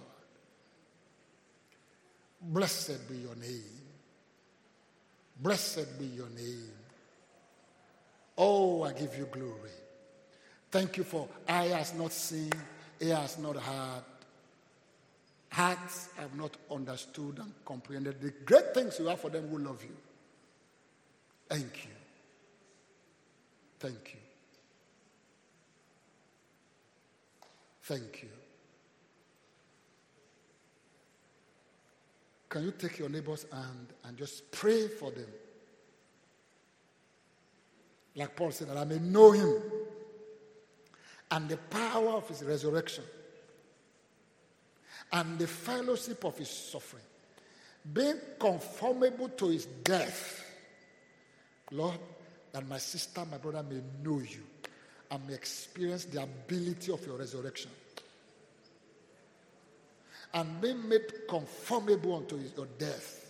Blessed be your name. Blessed be your name. Oh, I give you glory. Thank you for eye has not seen, ear has not heard, hearts have not understood and comprehended the great things you have for them who love you. Thank you. Thank you. Thank you. Can you take your neighbor's hand and just pray for them? Like Paul said, that I may know him and the power of his resurrection and the fellowship of his suffering, being conformable to his death. Lord, that my sister, my brother may know you and may experience the ability of your resurrection. And be made conformable unto your death.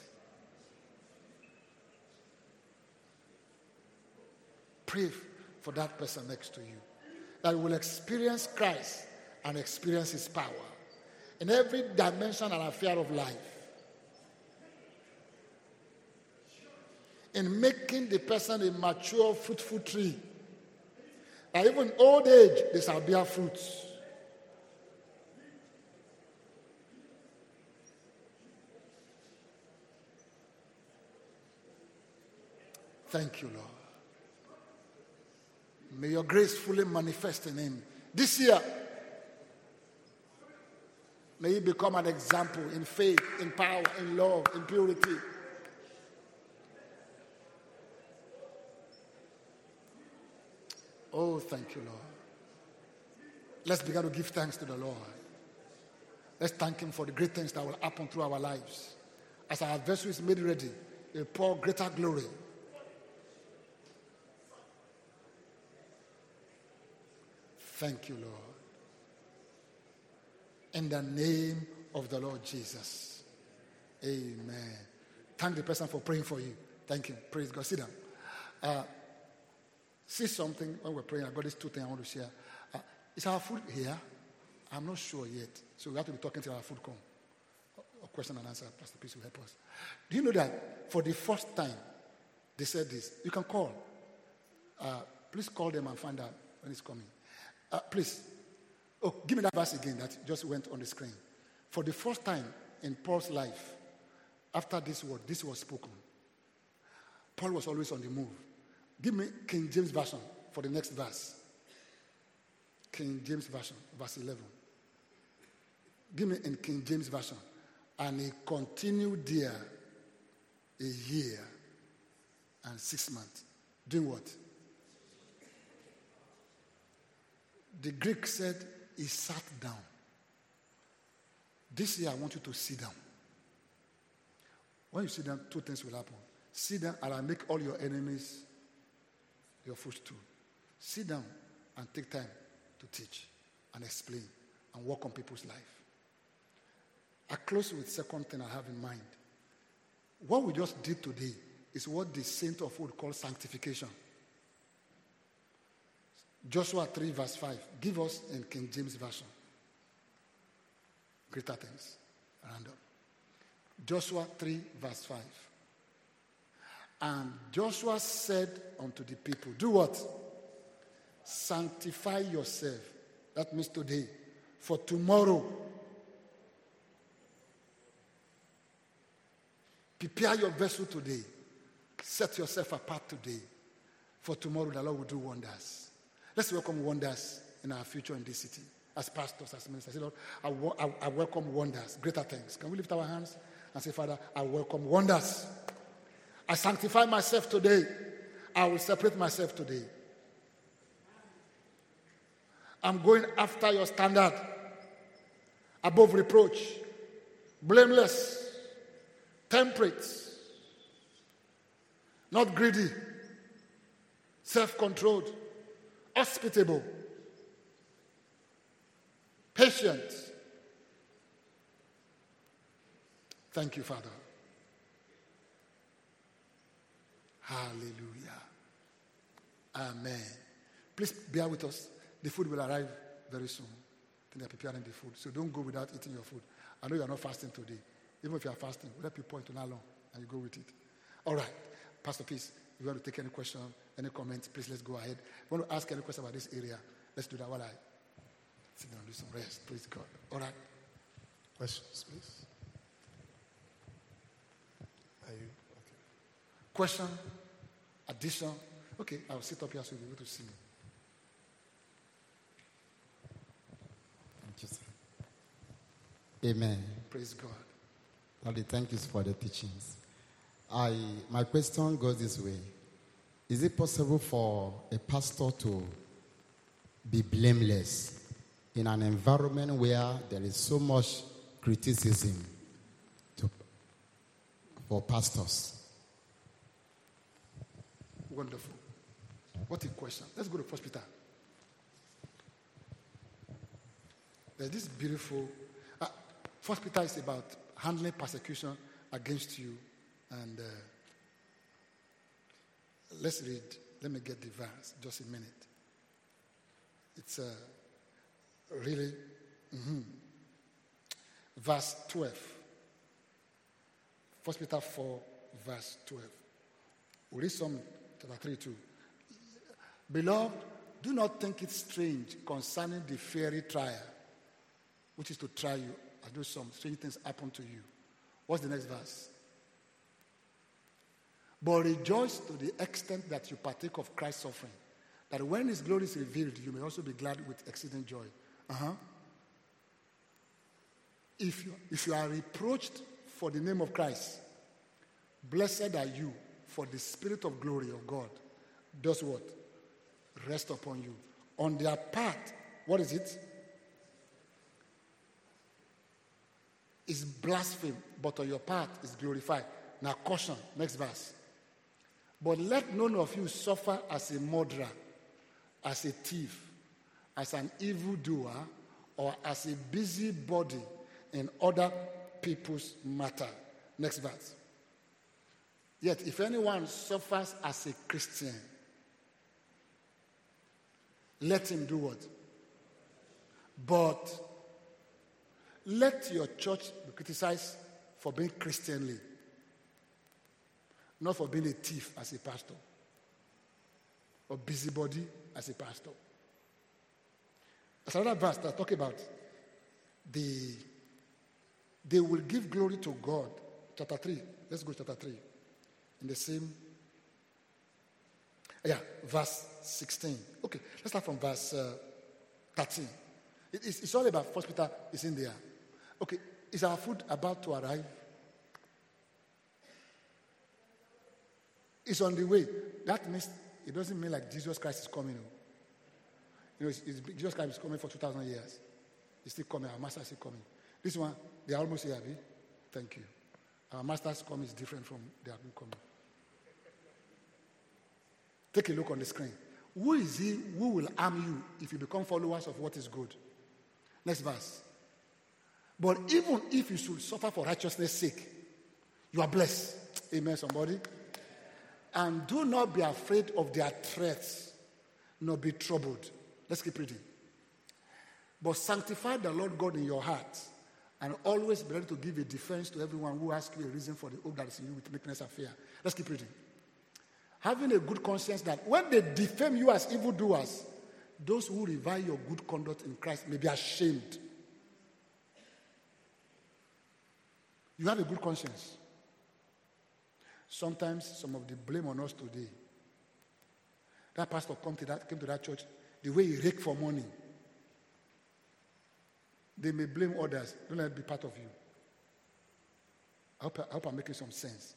Pray for that person next to you, that will experience Christ and experience his power in every dimension and affair of life. In making the person a mature, fruitful tree. That even in old age, they shall bear fruits. Thank you, Lord. May your grace fully manifest in him. This year, may he become an example in faith, in power, in love, in purity. Oh, thank you, Lord. Let's begin to give thanks to the Lord. Let's thank him for the great things that will happen through our lives. As our vessel is made ready, he'll pour greater glory. Thank you, Lord. In the name of the Lord Jesus. Amen. Thank the person for praying for you. Thank you. Praise God. Sit down. See something when we're praying. I got these two things I want to share. Is our food here? I'm not sure yet. So we have to be talking till our food come. A question and answer. Pastor Peace will help us. Do you know that for the first time they said this? You can call. Please call them and find out when it's coming. Please. Oh, give me that verse again that just went on the screen. For the first time in Paul's life, after this word, this was spoken. Paul was always on the move. Give me King James Version for the next verse. King James Version, verse 11. Give me in King James Version. And he continued there a year and 6 months. Doing what? The Greek said he sat down. This year I want you to sit down. When you sit down, two things will happen. Sit down and I'll make all your enemies your footstool. Sit down and take time to teach and explain and work on people's life. I close with the second thing I have in mind. What we just did today is what the saint of old call sanctification. Joshua 3 verse 5. Give us in King James Version. Greater things. Round up. Joshua 3 verse 5. And Joshua said unto the people, do what? Sanctify yourself. That means today. For tomorrow. Prepare your vessel today. Set yourself apart today. For tomorrow the Lord will do wonders. Let's welcome wonders in our future in this city. As pastors, as ministers. Lord, I welcome wonders, greater things. Can we lift our hands and say, Father, I welcome wonders. I sanctify myself today. I will separate myself today. I'm going after your standard. Above reproach. Blameless. Temperate. Not greedy. Self-controlled. Hospitable. Patient. Thank you, Father. Hallelujah. Amen. Please bear with us. The food will arrive very soon. I think they're preparing the food. So don't go without eating your food. I know you're not fasting today. Even if you are fasting, we'll let you point to how long and you go with it. All right. Pastor, please, if you want to take any question, any comments, please let's go ahead. If you want to ask any question about this area, let's do that while I sit down and do some rest. Praise God. All right. Questions, please. Are you okay? Question? Addition? Okay, I'll sit up here so you'll be able to see me. Thank you, sir. Amen. Praise God. Lord, thank you for the teachings. My question goes this way. Is it possible for a pastor to be blameless in an environment where there is so much criticism? for pastors? Wonderful. What a question. Let's go to 1 Peter. There's this beautiful. 1 Peter is about handling persecution against you. And let's read. Let me get the verse. Just a minute. It's really. Verse 12. 1 Peter 4, verse 12. We'll read some chapter 3 too. Beloved, do not think it strange concerning the fiery trial, which is to try you. I know some strange things happen to you. What's the next verse? But rejoice to the extent that you partake of Christ's suffering, that when his glory is revealed, you may also be glad with exceeding joy. If you are reproached for the name of Christ, blessed are you, for the Spirit of glory of God does what? Rest upon you. On their part, what is it? Is blasphemed, but on your part is glorified. Now caution, next verse. But let none of you suffer as a murderer, as a thief, as an evildoer, or as a busybody in other people's matter. Next verse. Yet if anyone suffers as a Christian, let him do what? But let your church be criticized for being Christianly, not for being a thief as a pastor, or busybody as a pastor. There's another verse that talks about they will give glory to God. Chapter 3. Let's go to chapter 3. In the same, verse 16. Okay, let's start from verse 13. It's all about 1 Peter is in there. Okay, is our food about to arrive? It's on the way. That means it doesn't mean like Jesus Christ is coming. You know, Jesus Christ is coming for 2,000 years. He's still coming. Our master is still coming. This one, they are almost here, Abi. Thank you. Our master's coming is different from their coming. Take a look on the screen. Who is he who will harm you if you become followers of what is good? Next verse. But even if you should suffer for righteousness' sake, you are blessed. Amen, somebody? And do not be afraid of their threats, nor be troubled. Let's keep reading. But sanctify the Lord God in your heart, and always be ready to give a defense to everyone who asks you a reason for the hope that is in you with meekness and fear. Let's keep reading. Having a good conscience that when they defame you as evildoers, those who revile your good conduct in Christ may be ashamed. You have a good conscience. Sometimes some of the blame on us today. That pastor came to that church, the way he raked for money. They may blame others. Don't let it be part of you. I hope I'm making some sense.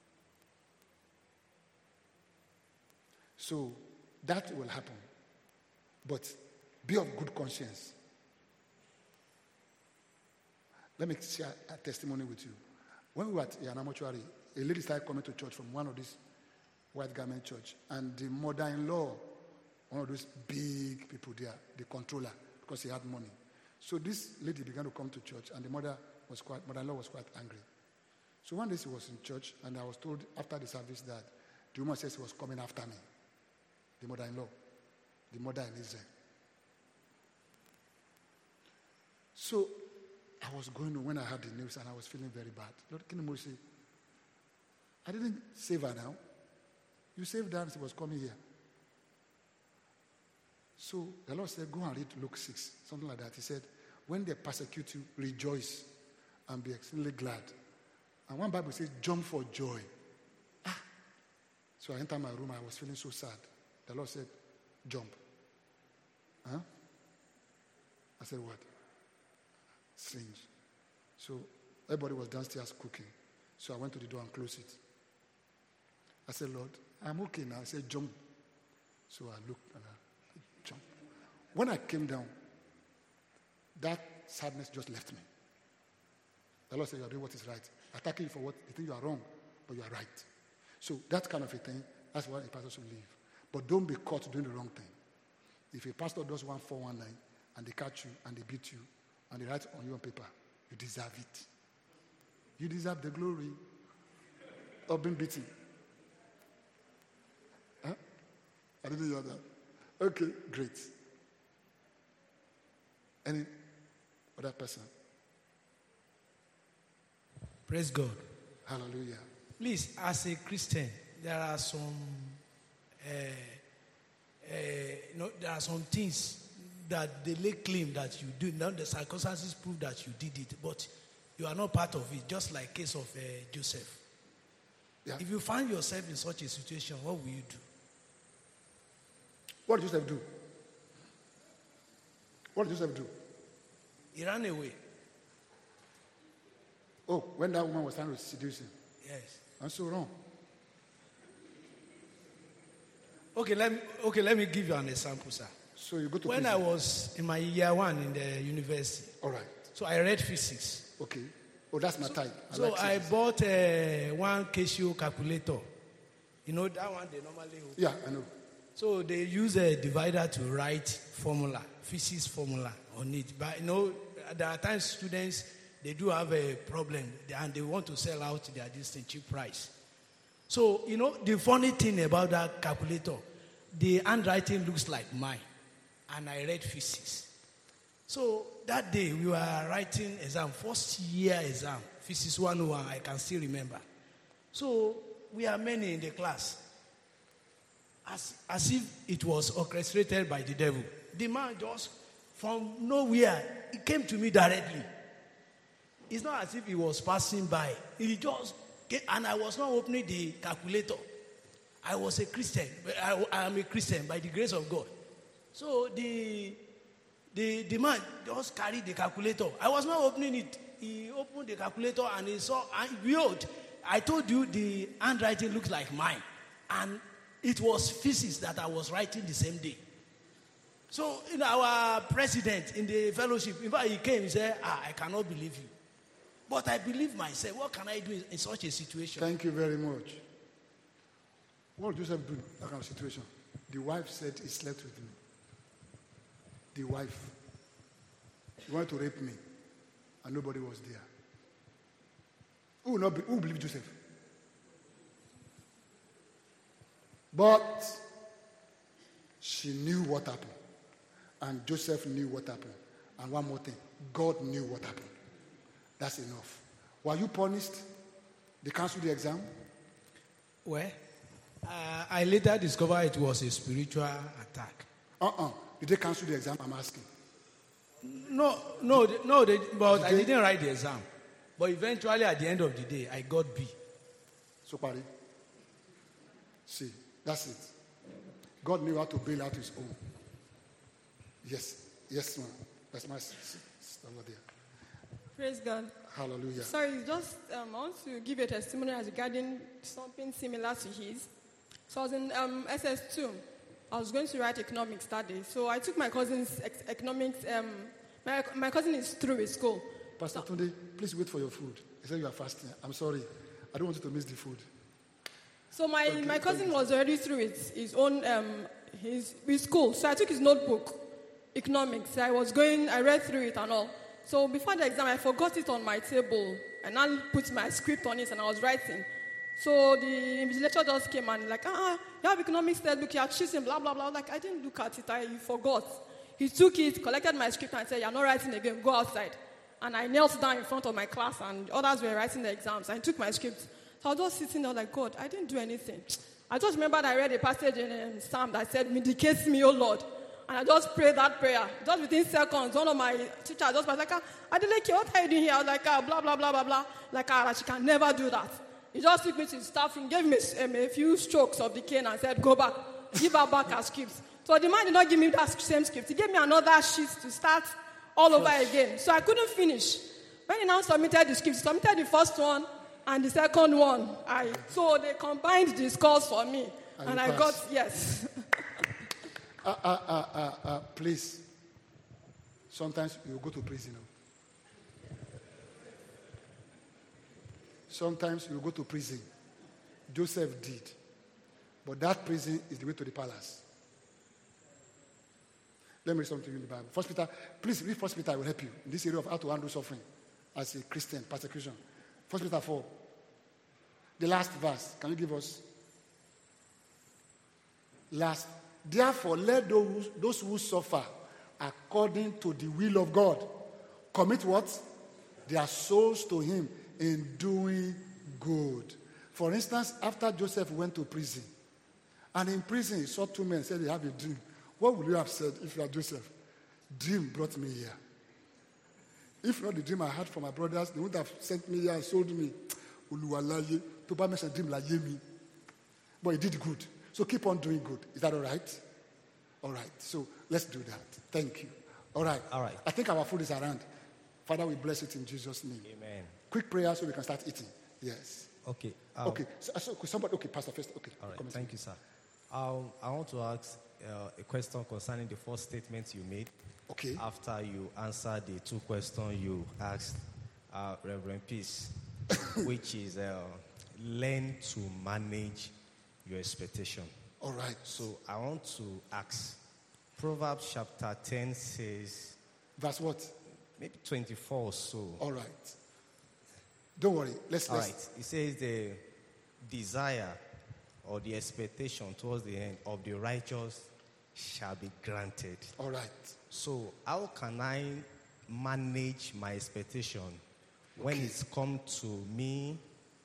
So that will happen. But be of good conscience. Let me share a testimony with you. When we were at Yana Mortuary, a lady started coming to church from one of these white garment church. And the mother-in-law, one of those big people there, the controller, because he had money. So this lady began to come to church, and the mother-in-law was quite angry. So one day she was in church, and I was told after the service that the woman says she was coming after me. The mother-in-law, the mother in Israel. So I was going on when I heard the news, and I was feeling very bad. Lord, can you say, I didn't save her now. You saved her and she was coming here. So the Lord said, go and read Luke 6, something like that. He said, when they persecute you, rejoice and be extremely glad. And one Bible says, jump for joy. So I entered my room. I was feeling so sad. The Lord said, jump. I said, what? Strange. So everybody was downstairs cooking. So I went to the door and closed it. I said, Lord, I'm okay now. I said, jump. So I looked and I jumped. When I came down, that sadness just left me. The Lord said, you are doing what is right. Attacking you for what you think you are wrong. but you are right. So that kind of a thing, that's why a pastor should leave. But don't be caught doing the wrong thing. If a pastor does 1419 and they catch you and they beat you and they write on you on paper, you deserve it. You deserve the glory of being beaten. Huh? I didn't hear that. Okay, great. Any other person? Praise God. Hallelujah. Please, as a Christian, there are some there are some things that they lay claim that you do. Now the circumstances prove that you did it, but you are not part of it, just like case of Joseph. Yeah. If you find yourself in such a situation, what will you do? What did Joseph do? What did Joseph do? He ran away. Oh, when that woman was trying to seduce him. Yes. That's so wrong. Okay, let me give you an example, sir. So you go to When prison. I was in my year 1 in the university, All right. so I read physics. Okay. Oh, that's my type. So like I physics. bought one Casio calculator. You know that one they normally hold. Yeah, I know. So they use a divider to write formula, physics formula on it. But you know, there are times students they do have a problem and they want to sell out their distant cheap price. So you know the funny thing about that calculator, the handwriting looks like mine, and I read physics. So that day we were writing exam, first year exam, physics 101. I can still remember. So we are many in the class. As if it was orchestrated by the devil. The man just from nowhere, he came to me directly. It's not as if he was passing by. He just came, and I was not opening the calculator. I was a Christian. I am a Christian by the grace of God. So the man just carried the calculator. I was not opening it. He opened the calculator and he saw, and behold, I told you the handwriting looks like mine. And it was physics that I was writing the same day. So, our president in the fellowship, in fact, he came and said, I cannot believe you. But I believe myself. What can I do in such a situation? Thank you very much. What did Joseph do in that kind of situation? The wife said he slept with me. The wife. He wanted to rape me. And nobody was there. Who believed Joseph? But she knew what happened. And Joseph knew what happened. And one more thing, God knew what happened. That's enough. Were you punished? They canceled the exam? Well, I later discovered it was a spiritual attack. Did they cancel the exam? I'm asking. No, but I didn't write the exam. But eventually, at the end of the day, I got B. So, Pari, see, that's it. God knew how to bail out his own. Yes, ma'am. That's my sister over there. Praise God. Hallelujah. Sorry, just I want to give a testimony as regarding something similar to his. So I was in SS2. I was going to write economics that day. So I took my cousin's economics. My cousin is through with school. Pastor Tunde, please wait for your food. He said you are fasting. I'm sorry. I don't want you to miss the food. So my cousin was already through with his own his school. So I took his notebook, economics. I read through it and all. So before the exam, I forgot it on my table, and I put my script on it, and I was writing. So the invigilator just came and like, you have economics textbook, you are cheating, blah blah blah. Like I didn't look at it, I forgot. He took it, collected my script, and said, "You are not writing again. Go outside." And I knelt down in front of my class, and others were writing the exams. I took my script. So I was just sitting there like, God, I didn't do anything. I just remembered I read a passage in Psalm that said, "Vindicate me, O Lord." And I just prayed that prayer. Just within seconds, one of my teachers just was like, "Adeleke, what are you doing here?" I was like, blah, blah, blah, blah, blah. Like, she can never do that. He just took me to his staff room, gave me a few strokes of the cane and said, "Go back, give her back her scripts." So the man did not give me that same script. He gave me another sheet to start all over again. So I couldn't finish. When he now submitted the script, he submitted the first one and the second one. So they combined the scores for me. And I got, yes. Please. Sometimes you go to prison. Sometimes you go to prison. Joseph did. But that prison is the way to the palace. Let me read something in the Bible. First Peter, please read First Peter, I will help you in this area of how to handle suffering as a Christian, persecution. First Peter 4. The last verse. Can you give us? Last. Therefore, let those who suffer according to the will of God commit what? Their souls to him in doing good. For instance, after Joseph went to prison, and in prison he saw two men, said they have a dream. What would you have said if you are Joseph? Dream brought me here. If not the dream I had from my brothers, they would have sent me here and sold me. But he did good. So keep on doing good. Is that all right? All right. So let's do that. Thank you. All right. All right. I think our food is around. Father, we bless it in Jesus' name. Amen. Quick prayer so we can start eating. Yes. Okay. Okay. So somebody. Okay, Pastor first. Okay. All right. Thank you, sir. I want to ask a question concerning the first statement you made. Okay. After you answered the two questions you asked Reverend Peace, which is learn to manage your expectation. All right. So I want to ask, Proverbs chapter 10 says, verse what? Maybe 24 or so. All right. Don't worry. Let's. All right. It says the desire or the expectation towards the end of the righteous shall be granted. All right. So how can I manage my expectation when it's come to me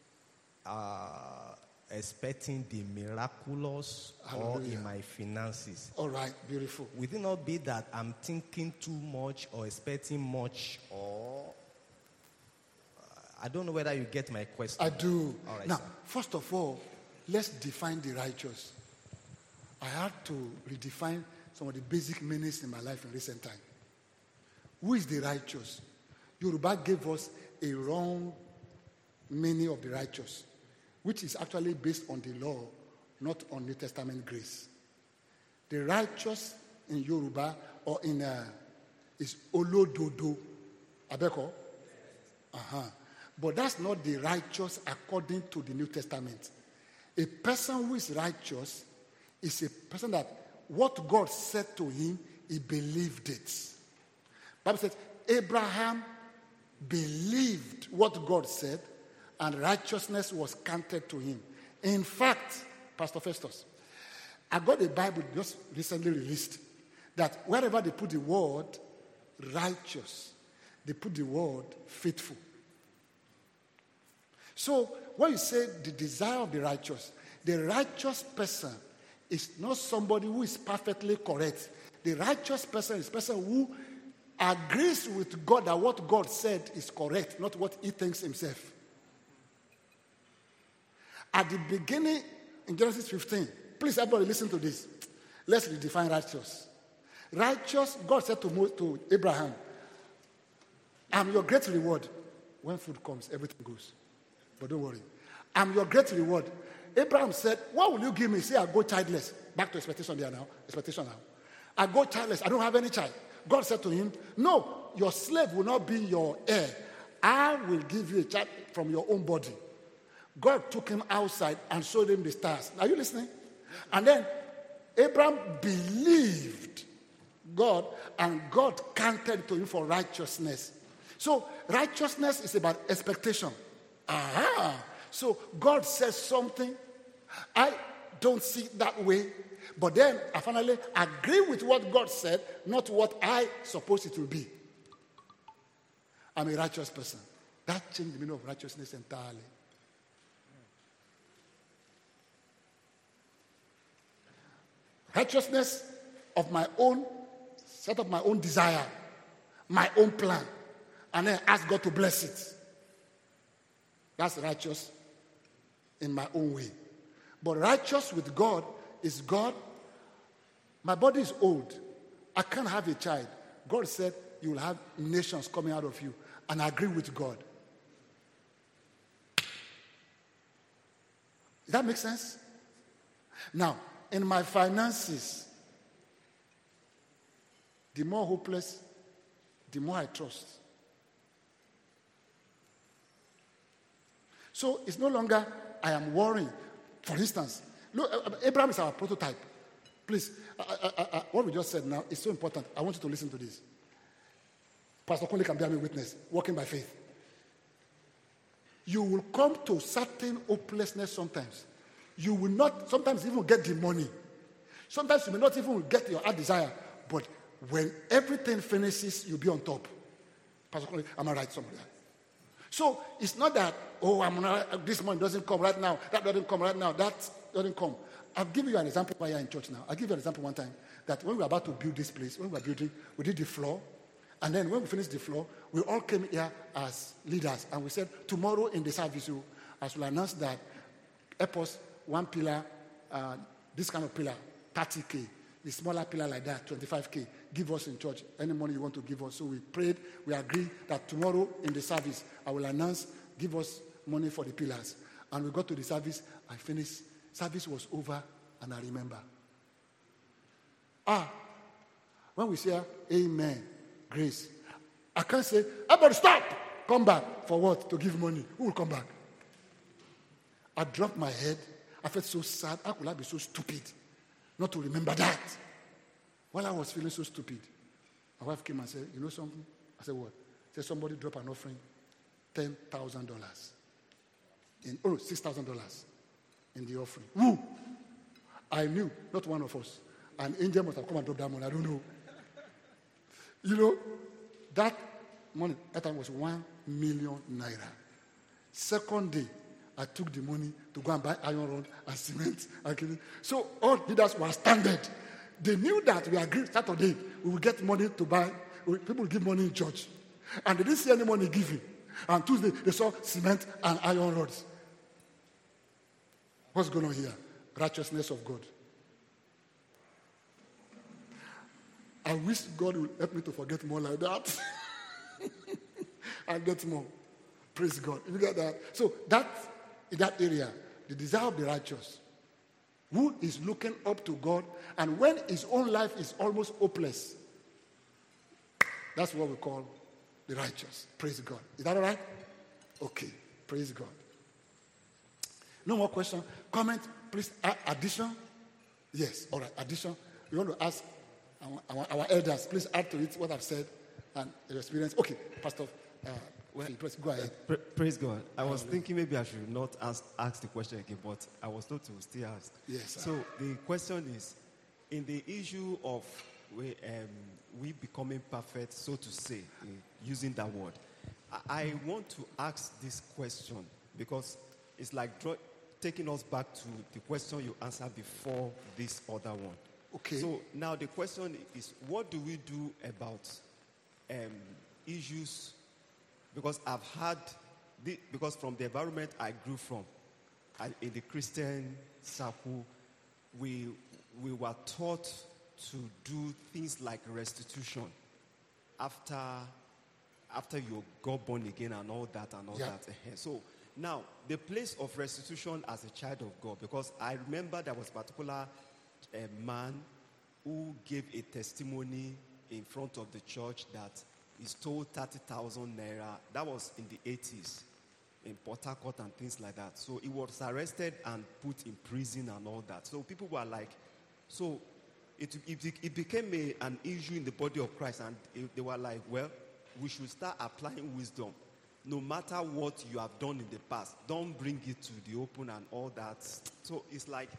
expecting the miraculous or in my finances? All right, beautiful. Would it not be that I'm thinking too much or expecting much, or I don't know whether you get my question. I do. All right, now, sir. first of all, let's define the righteous. I had to redefine some of the basic meanings in my life in recent time. Who is the righteous? Yoruba gave us a wrong meaning of the righteous, which is actually based on the law, not on New Testament grace. The righteous in Yoruba or in is Olododo. Abeko? But that's not the righteous according to the New Testament. A person who is righteous is a person that what God said to him, he believed it. Bible says Abraham believed what God said, and righteousness was counted to him. In fact, Pastor Festus, I got a Bible just recently released that wherever they put the word righteous, they put the word faithful. So when you say the desire of the righteous person is not somebody who is perfectly correct. The righteous person is a person who agrees with God that what God said is correct, not what he thinks himself. At the beginning, in Genesis 15, please everybody listen to this. Let's redefine righteous. Righteous, God said to Abraham, I'm your great reward. When food comes, everything goes. But don't worry. I'm your great reward. Abraham said, what will you give me? Say, I go childless. Back to expectation there now. Expectation now. I go childless. I don't have any child. God said to him, no, your slave will not be your heir. I will give you a child from your own body. God took him outside and showed him the stars. Are you listening? And then Abraham believed God, and God counted to him for righteousness. So righteousness is about expectation. So God says something. I don't see it that way. But then I finally agree with what God said, not what I suppose it will be. I'm a righteous person. That changed the meaning of righteousness entirely. Righteousness of my own, set up my own desire, my own plan, and then ask God to bless it. That's righteous in my own way. But righteous with God is God, my body is old. I can't have a child. God said you will have nations coming out of you. And I agree with God. Does that make sense? Now, in my finances, the more hopeless, the more I trust. So it's no longer I am worrying. For instance, look, Abraham is our prototype. Please, what we just said now is so important. I want you to listen to this. Pastor Conley can bear me witness, walking by faith. You will come to certain hopelessness sometimes. You will not sometimes even get the money. Sometimes you may not even get your heart desire. But when everything finishes, you'll be on top. Pastor Conley, am I right somewhere? So it's not that, this money doesn't come right now, that doesn't come right now, that doesn't come. I'll give you an example while you're in church now. I'll give you an example one time that when we were about to build this place, when we were building, we did the floor. And then when we finished the floor, we all came here as leaders. And we said, tomorrow in the service, as we'll announce that, help us, one pillar, this kind of pillar, 30K. The smaller pillar like that, 25K. Give us in church any money you want to give us. So we prayed, we agreed that tomorrow in the service, I will announce, give us money for the pillars. And we got to the service, I finished. Service was over, and I remember. When we say, amen, grace, I can't say, everybody stop, come back. For what? To give money. Who will come back? I dropped my head. I felt so sad. How could I be so stupid not to remember that? While I was feeling so stupid, my wife came and said, you know something? I said, what? She said, somebody drop an offering, $10,000. $6,000 in the offering. Woo! I knew, not one of us. An angel must have come and dropped that money. I don't know. You know, that money, that time was 1 million naira. Second day, I took the money to go and buy iron rod and cement. So all leaders were standing. They knew that we agreed Saturday we will get money to buy. People will give money in church. And they didn't see any money given. And Tuesday, they saw cement and iron rods. What's going on here? Righteousness of God. I wish God would help me to forget more like that. And get more. Praise God. You get that? So that in that area, the desire of the righteous, who is looking up to God, and when his own life is almost hopeless, that's what we call the righteous. Praise God. Is that all right? Okay. Praise God. No more question. Comment, please. Addition? Yes. All right. Addition. We want to ask our elders, please add to it what I've said and your experience. Okay, Pastor. Go ahead. Praise God. I was thinking maybe I should not ask the question again, but I was told to still ask. Yes. Sir. So the question is, in the issue of we becoming perfect, so to say, using that word, I want to ask this question because it's like taking us back to the question you answered before this other one. Okay. So now the question is, what do we do about issues? Because I've had, because from the environment I grew from, in the Christian circle, we were taught to do things like restitution after you got born again and all that. So now, the place of restitution as a child of God, because I remember there was a particular man who gave a testimony in front of the church that he stole 30,000 naira. That was in the 80s in Port Harcourt and things like that. So he was arrested and put in prison and all that. So people were like, so it became an issue in the body of Christ, and they were like, well, we should start applying wisdom. No matter what you have done in the past, don't bring it to the open and all that. So it's like,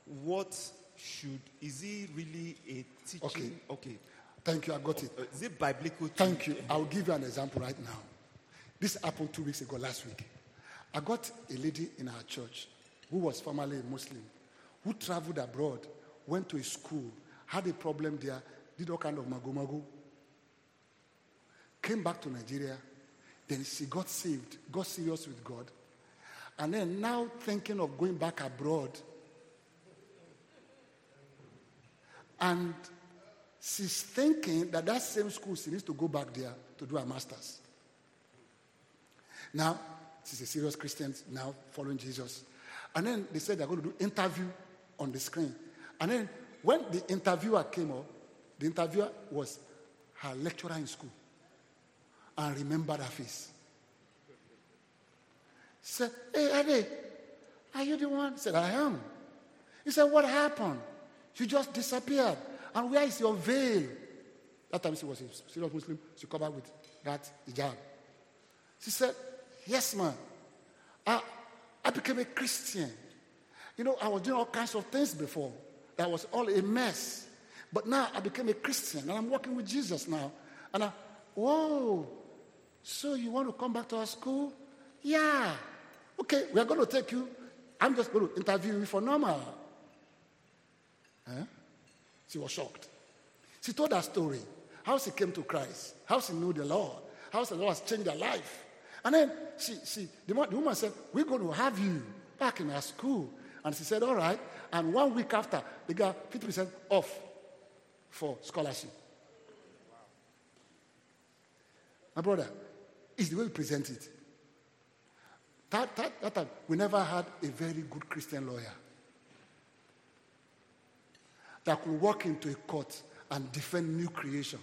is it really a teaching? Okay. Thank you, I got it. Is it biblical? Thank you. I'll give you an example right now. This happened 2 weeks ago, last week. I got a lady in our church who was formerly a Muslim, who traveled abroad, went to a school, had a problem there, did all kind of mago-mago, came back to Nigeria, then she got saved, got serious with God, and then now thinking of going back abroad. And she's thinking that same school she needs to go back there to do her master's. Now, she's a serious Christian now, following Jesus. And then they said they're going to do interview on the screen. And then when the interviewer came up, the interviewer was her lecturer in school. And remembered her face. Said, hey, Ade, Are you the one? He said, I am. He said, what happened? You just disappeared. And where is your veil? That time she was a serious Muslim. She covered with that hijab. She said, yes, man. I became a Christian. You know, I was doing all kinds of things before. That was all a mess. But now I became a Christian, and I'm working with Jesus now. And whoa, so you want to come back to our school? Yeah. Okay, we are going to take you. I'm just going to interview you for normal. She was shocked. She told her story, how she came to Christ, how she knew the Lord, how the Lord has changed her life. And then the woman said, we're going to have you back in our school. And she said, all right. And 1 week after, they got 50% off for scholarship. My brother, it's the way we present it. That time, we never had a very good Christian lawyer that could walk into a court and defend new creation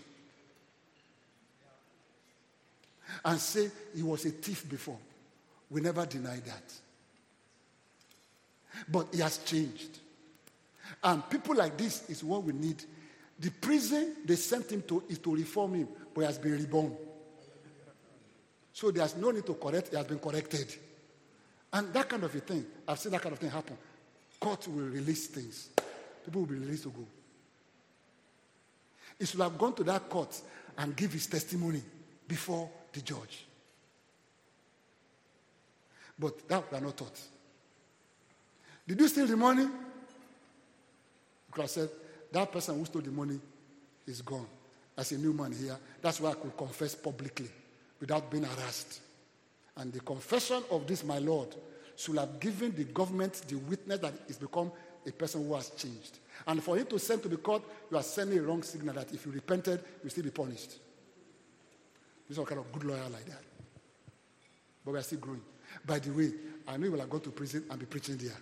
and say he was a thief before. We never denied that. But he has changed. And people like this is what we need. The prison they sent him to is to reform him, but he has been reborn. So there's no need to correct, he has been corrected. And that kind of a thing, I've seen that kind of thing happen. Court will release things. People will be released to go. He should have gone to that court and give his testimony before the judge. But that we are not taught. Did you steal the money? Because I said, that person who stole the money is gone. As a new man here, that's why I could confess publicly without being harassed. And the confession of this, my Lord, should have given the government the witness that he's become a person who has changed. And for him to send to the court, you are sending a wrong signal that if you repented, you'll still be punished. This is a kind of good lawyer like that. But we are still growing. By the way, I knew he will have gone to prison and be preaching there.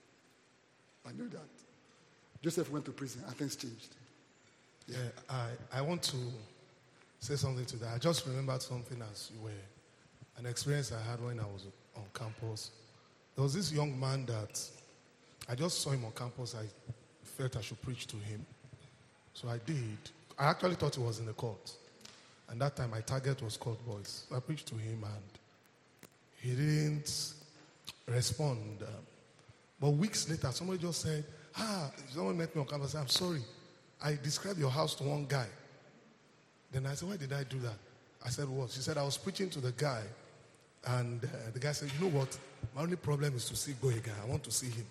I knew that. Joseph went to prison and things changed. Yeah, I want to say something to that. I just remembered something as you were, an experience I had when I was on campus. There was this young man that I just saw him on campus. I felt I should preach to him. So I did. I actually thought he was in the court. And that time my target was Court Boys. So I preached to him and he didn't respond. But weeks later, somebody just said, someone met me on campus and said, I'm sorry. I described your house to one guy. Then I said, why did I do that? I said, what? She said, I was preaching to the guy. And the guy said, you know what? My only problem is to see Goega. I want to see him.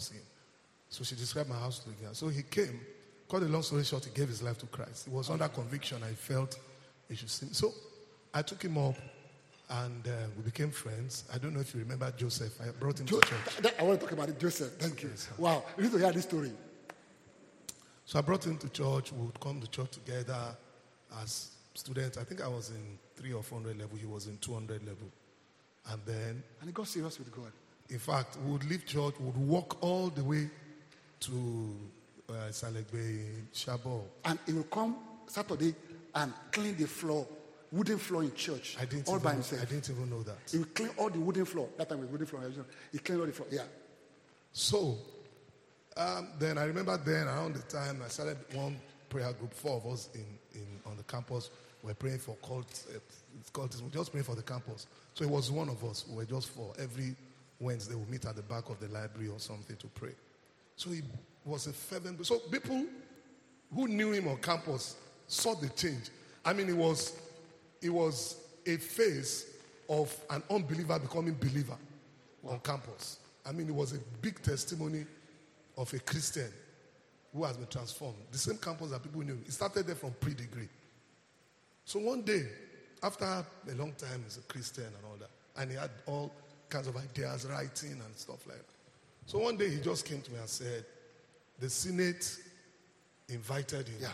So she described my house to the guy. So he came. Cut a long story short, he gave his life to Christ. He was under conviction. I felt he should see me. So I took him up and we became friends. I don't know if you remember Joseph. I brought him to church. I want to talk about it, Joseph. Thank you. Yes, wow. You need to hear this story. So I brought him to church. We would come to church together as students. I think I was in 300 or 400 level. He was in 200 level. And he got serious with God. In fact, we would leave church, we would walk all the way to Salegbe, Shabo. And he will come Saturday and clean the floor, wooden floor in church, all by himself. I didn't even know that. He will clean all the wooden floor. That time it was wooden floor. He cleaned all the floor, yeah. So, then I remember around the time I started one prayer group, 4 of us on the campus. We were praying for cultism. We were just praying for the campus. So it was one of us. We were just 4. Every Wednesday we meet at the back of the library or something to pray. So he was a fervent. So people who knew him on campus saw the change. I mean, it was a phase of an unbeliever becoming believer on campus. I mean, it was a big testimony of a Christian who has been transformed. The same campus that people knew. He started there from pre-degree. So one day, after a long time, he's a Christian and all that. And he had all kinds of ideas, writing and stuff like that. So one day he just came to me and said, the Senate invited him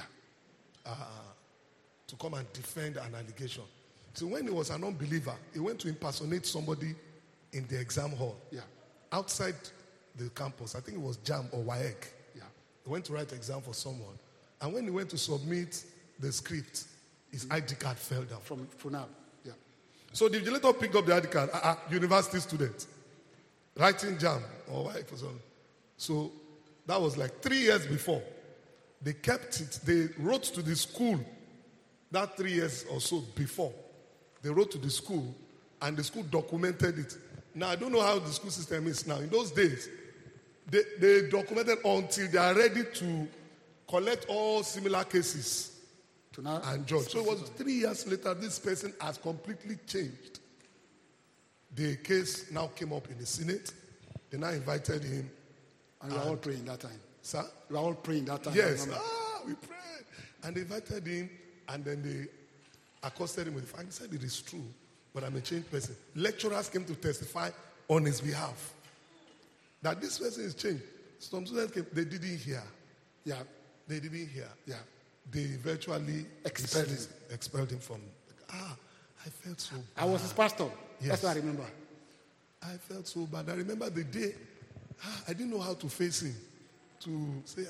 to come and defend an allegation. So when he was an unbeliever, he went to impersonate somebody in the exam hall. Yeah. Outside the campus. I think it was JAM or WAEC. Yeah. He went to write exam for someone. And when he went to submit the script, his ID card fell down. From FUNAB, yeah. So the vigilator picked up the ID card. University student. writing jam or wife or something. So that was like 3 years before. They kept it. They wrote to the school that 3 years or so before. They wrote to the school and the school documented it. Now, I don't know how the school system is now. In those days, they documented until they are ready to collect all similar cases and judge. So it was 3 years later, this person has completely changed. The case now came up in the Senate. They now invited him. And we were all praying that time. Sir? We were all praying that time. Yes. We prayed. And they invited him, and then they accosted him with the fact. He said, it is true, but I'm a changed person. Lecturers came to testify on his behalf that this person is changed. Some students came, they didn't hear. Yeah. They didn't hear. Yeah. They eventually expelled him from. I felt so bad. I was his pastor. Yes. That's what I remember. I felt so bad. I remember the day I didn't know how to face him. To say,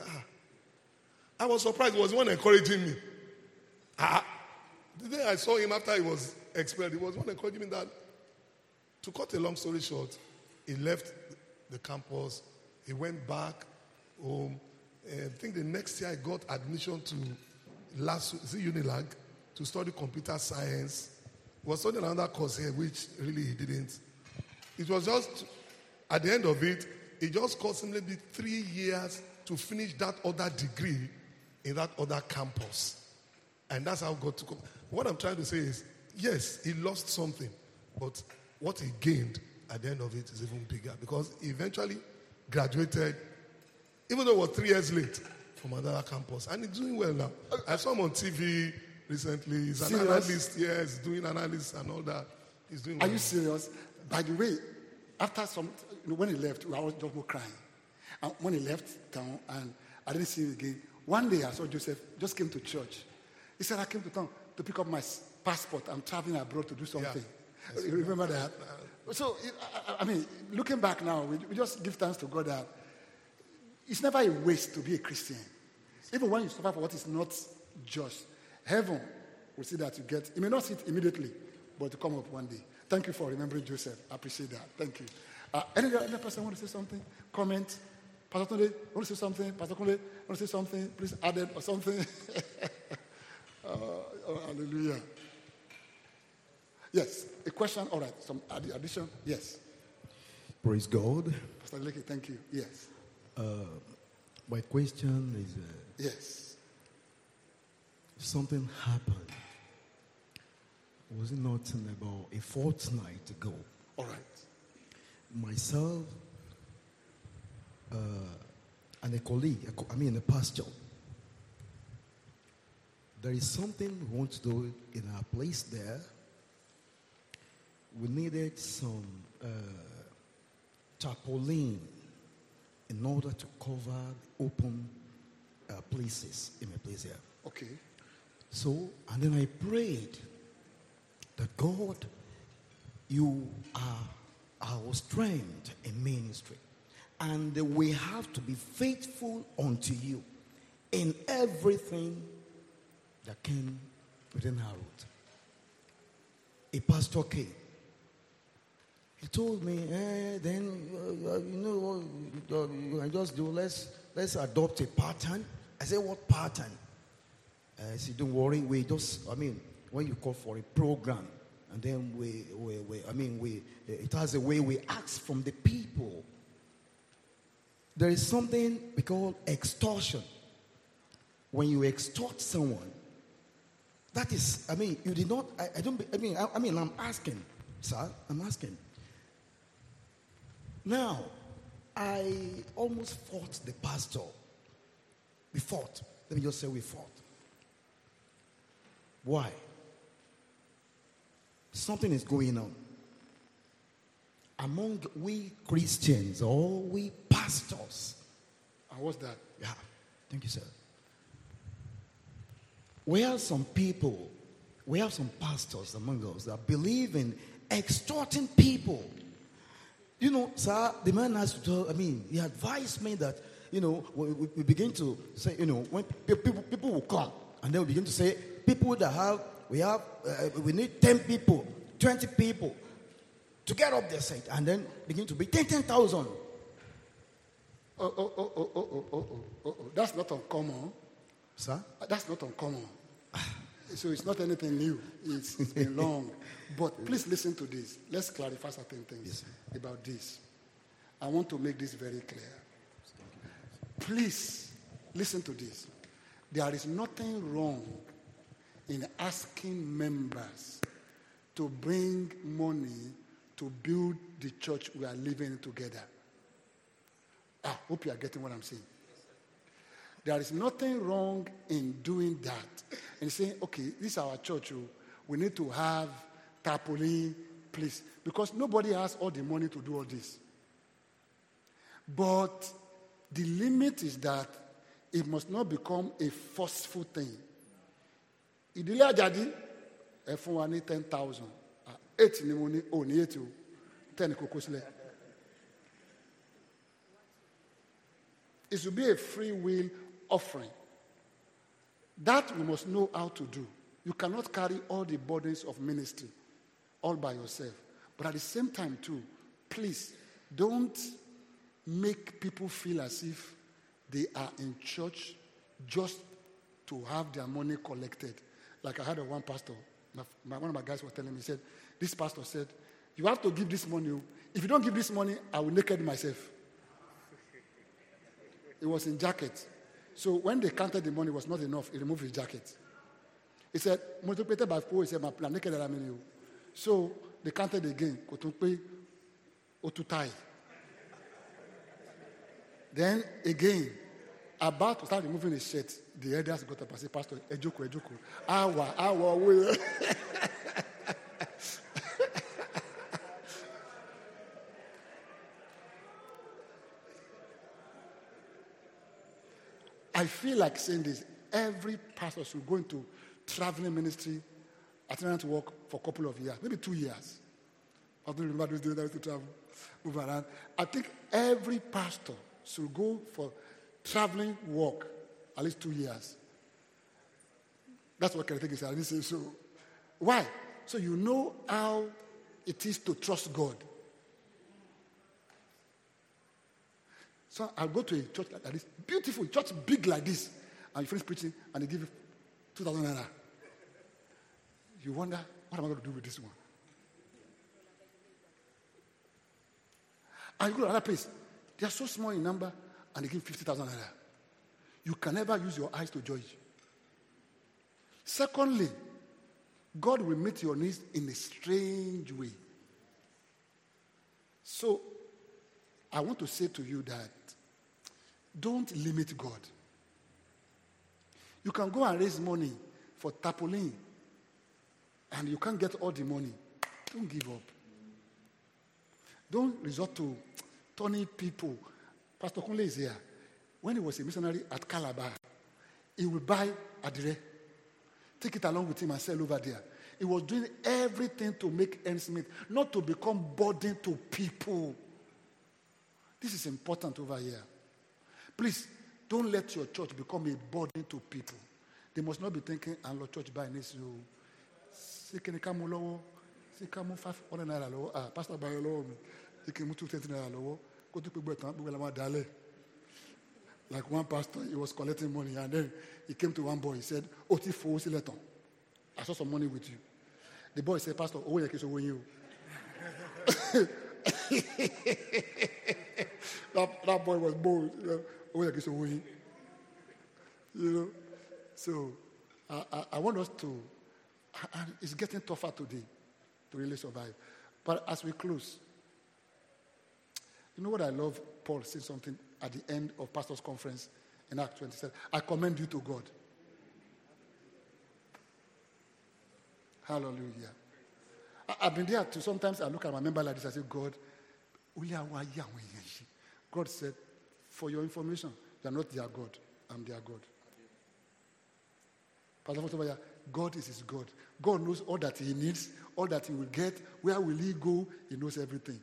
I was surprised. He was the one encouraging me. The day I saw him after he was expelled, he was the one encouraging me that, to cut a long story short, he left the campus. He went back home. I think the next year I got admission to Unilag to study computer science. He was studying another course here, which really he didn't. It was just, at the end of it, it just cost him maybe 3 years to finish that other degree in that other campus. And that's how God took him. What I'm trying to say is, yes, he lost something, but what he gained at the end of it is even bigger because he eventually graduated, even though it was 3 years late, from another campus. And he's doing well now. I saw him on TV recently. He's an analyst. Yes, doing analysis and all that. He's doing well. Are you serious? By the way, after when he left, I was just crying. And when he left town and I didn't see him again, one day I saw Joseph, just came to church. He said, I came to town to pick up my passport. I'm traveling abroad to do something. Yeah. You remember that? So, I mean, looking back now, we just give thanks to God that it's never a waste to be a Christian. Even when you suffer for what is not just, heaven will see that you get. You may not see it immediately, but to come up one day. Thank you for remembering Joseph. I appreciate that. Thank you. Any other person want to say something? Comment? Pastor Tunde, want to say something? Pastor Kunle, want to say something? Please add it or something. Hallelujah. Yes. A question? All right. Some addition? Yes. Praise God. Pastor Leke, thank you. Yes. My question is... yes. Something happened. Was it not about a fortnight ago? All right. Myself and a colleague, a pastor. There is something we want to do in our place there. We needed some tarpaulin in order to cover open places in my place here. Okay. So, and then I prayed that God, you are our strength in ministry. And we have to be faithful unto you in everything that came within our route. A pastor came. He told me, you can just do, let's adopt a pattern. I said, what pattern? I said, don't worry, we just, when you call for a program, and then it has a way we ask from the people. There is something we call extortion. When you extort someone, that is, you did not, I'm asking, sir, I'm asking. Now, I almost fought the pastor. We fought. Let me just say we fought. Why? Something is going on. Among we Christians or we pastors. And what's that? Yeah. Thank you, sir. We have some people, we have some pastors among us that believe in extorting people. You know, sir, the man has to tell, he advised me that, we begin to say, when people will come, and then we begin to say, people that we need 10 people, 20 people, to get up there, said, and then begin to be 10,000. That's not uncommon. Sir? That's not uncommon. So it's not anything new. It's been long. But please listen to this. Let's clarify certain things about this. I want to make this very clear. Please listen to this. There is nothing wrong in asking members to bring money to build the church we are living together. I hope you are getting what I'm saying. There is nothing wrong in doing that and saying, okay, this is our church. We need to have tarpaulin, please. Because nobody has all the money to do all this. But the limit is that it must not become a forceful thing. Ìdílé Àjàdí, ẹ fún wa ní 10,000. 8 ni mo ní, ò ní 8 o. 10 kókó sílẹ̀. It should be a free will offering. That we must know how to do. You cannot carry all the burdens of ministry all by yourself. But at the same time too, please don't make people feel as if they are in church just to have their money collected. Like I had one pastor, one of my guys was telling me, he said, this pastor said, you have to give this money. If you don't give this money, I will naked myself. It was in jacket. So when they counted the money, it was not enough. He removed his jacket. He said, multiplied by 4, he said, my plan naked. So they counted again. Then again, about to start removing his shirt, the elders got up and said, Pastor, ejoko. Awa. I feel like saying this. Every pastor should go into traveling ministry, itinerant work for a couple of years, maybe 2 years. I don't remember those days I used to travel, move around. I think every pastor should go for traveling work at least 2 years. That's what I think is. I didn't say so. Why? So you know how it is to trust God. So I'll go to a church like this, beautiful church, big like this, and you finish preaching, and they give you 2,000 naira. You wonder, what am I going to do with this one? And you go to another place, they are so small in number, and they give 50,000 naira. You can never use your eyes to judge. Secondly, God will meet your needs in a strange way. So, I want to say to you that don't limit God. You can go and raise money for tarpaulin, and you can't get all the money. Don't give up. Don't resort to turning people. Pastor Kunle is here. When he was a missionary at Calabar, he would buy adire, take it along with him and sell over there. He was doing everything to make ends meet, not to become burden to people. This is important over here. Please, don't let your church become a burden to people. They must not be thinking, and Lord church by this you. See, can you come low? See, come 500 naira low. Pastor by low. You can move to 20 naira low. Go to people, like one pastor, he was collecting money, and then he came to one boy. He said, "Oti for I saw some money with you." The boy said, "Pastor, oh, you." That boy was bold. You know. So I want us to, and it's getting tougher today to really survive. But as we close, you know what I love? Paul said something at the end of Pastor's Conference in Acts 20. He said, I commend you to God. Hallelujah. I've been there too. Sometimes I look at my member like this. I say, God said, for your information, you are not their God. I'm their God. Pastor, God is his God. God knows all that he needs, all that he will get. Where will he go? He knows everything.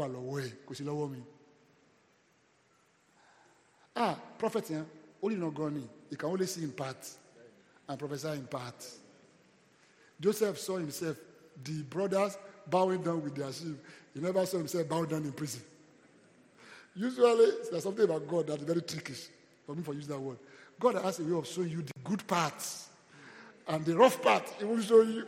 Prophet, only not gone. He can only see in part and prophesy in part. Joseph saw himself. The brothers bowing down with their sheep. He never saw himself bow down in prison. Usually, there's something about God that's very trickish for me to use that word. God has a way of showing you the good parts. And the rough part, He will show you.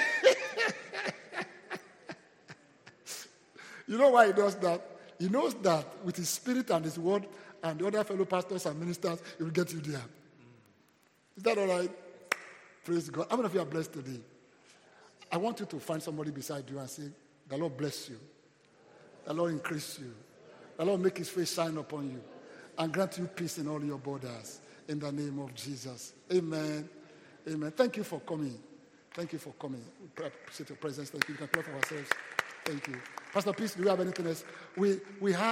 You know why He does that? He knows that with His Spirit and His word and the other fellow pastors and ministers, He will get you there. Is that all right? Praise God. How many of you are blessed today? I want you to find somebody beside you and say, the Lord bless you. The Lord increase you. The Lord make His face shine upon you and grant you peace in all your borders. In the name of Jesus. Amen. Amen. Thank you for coming. Thank you for coming. We appreciate your presence. Thank you. We can clap for ourselves. Thank you. Pastor, please, do you have anything else? We have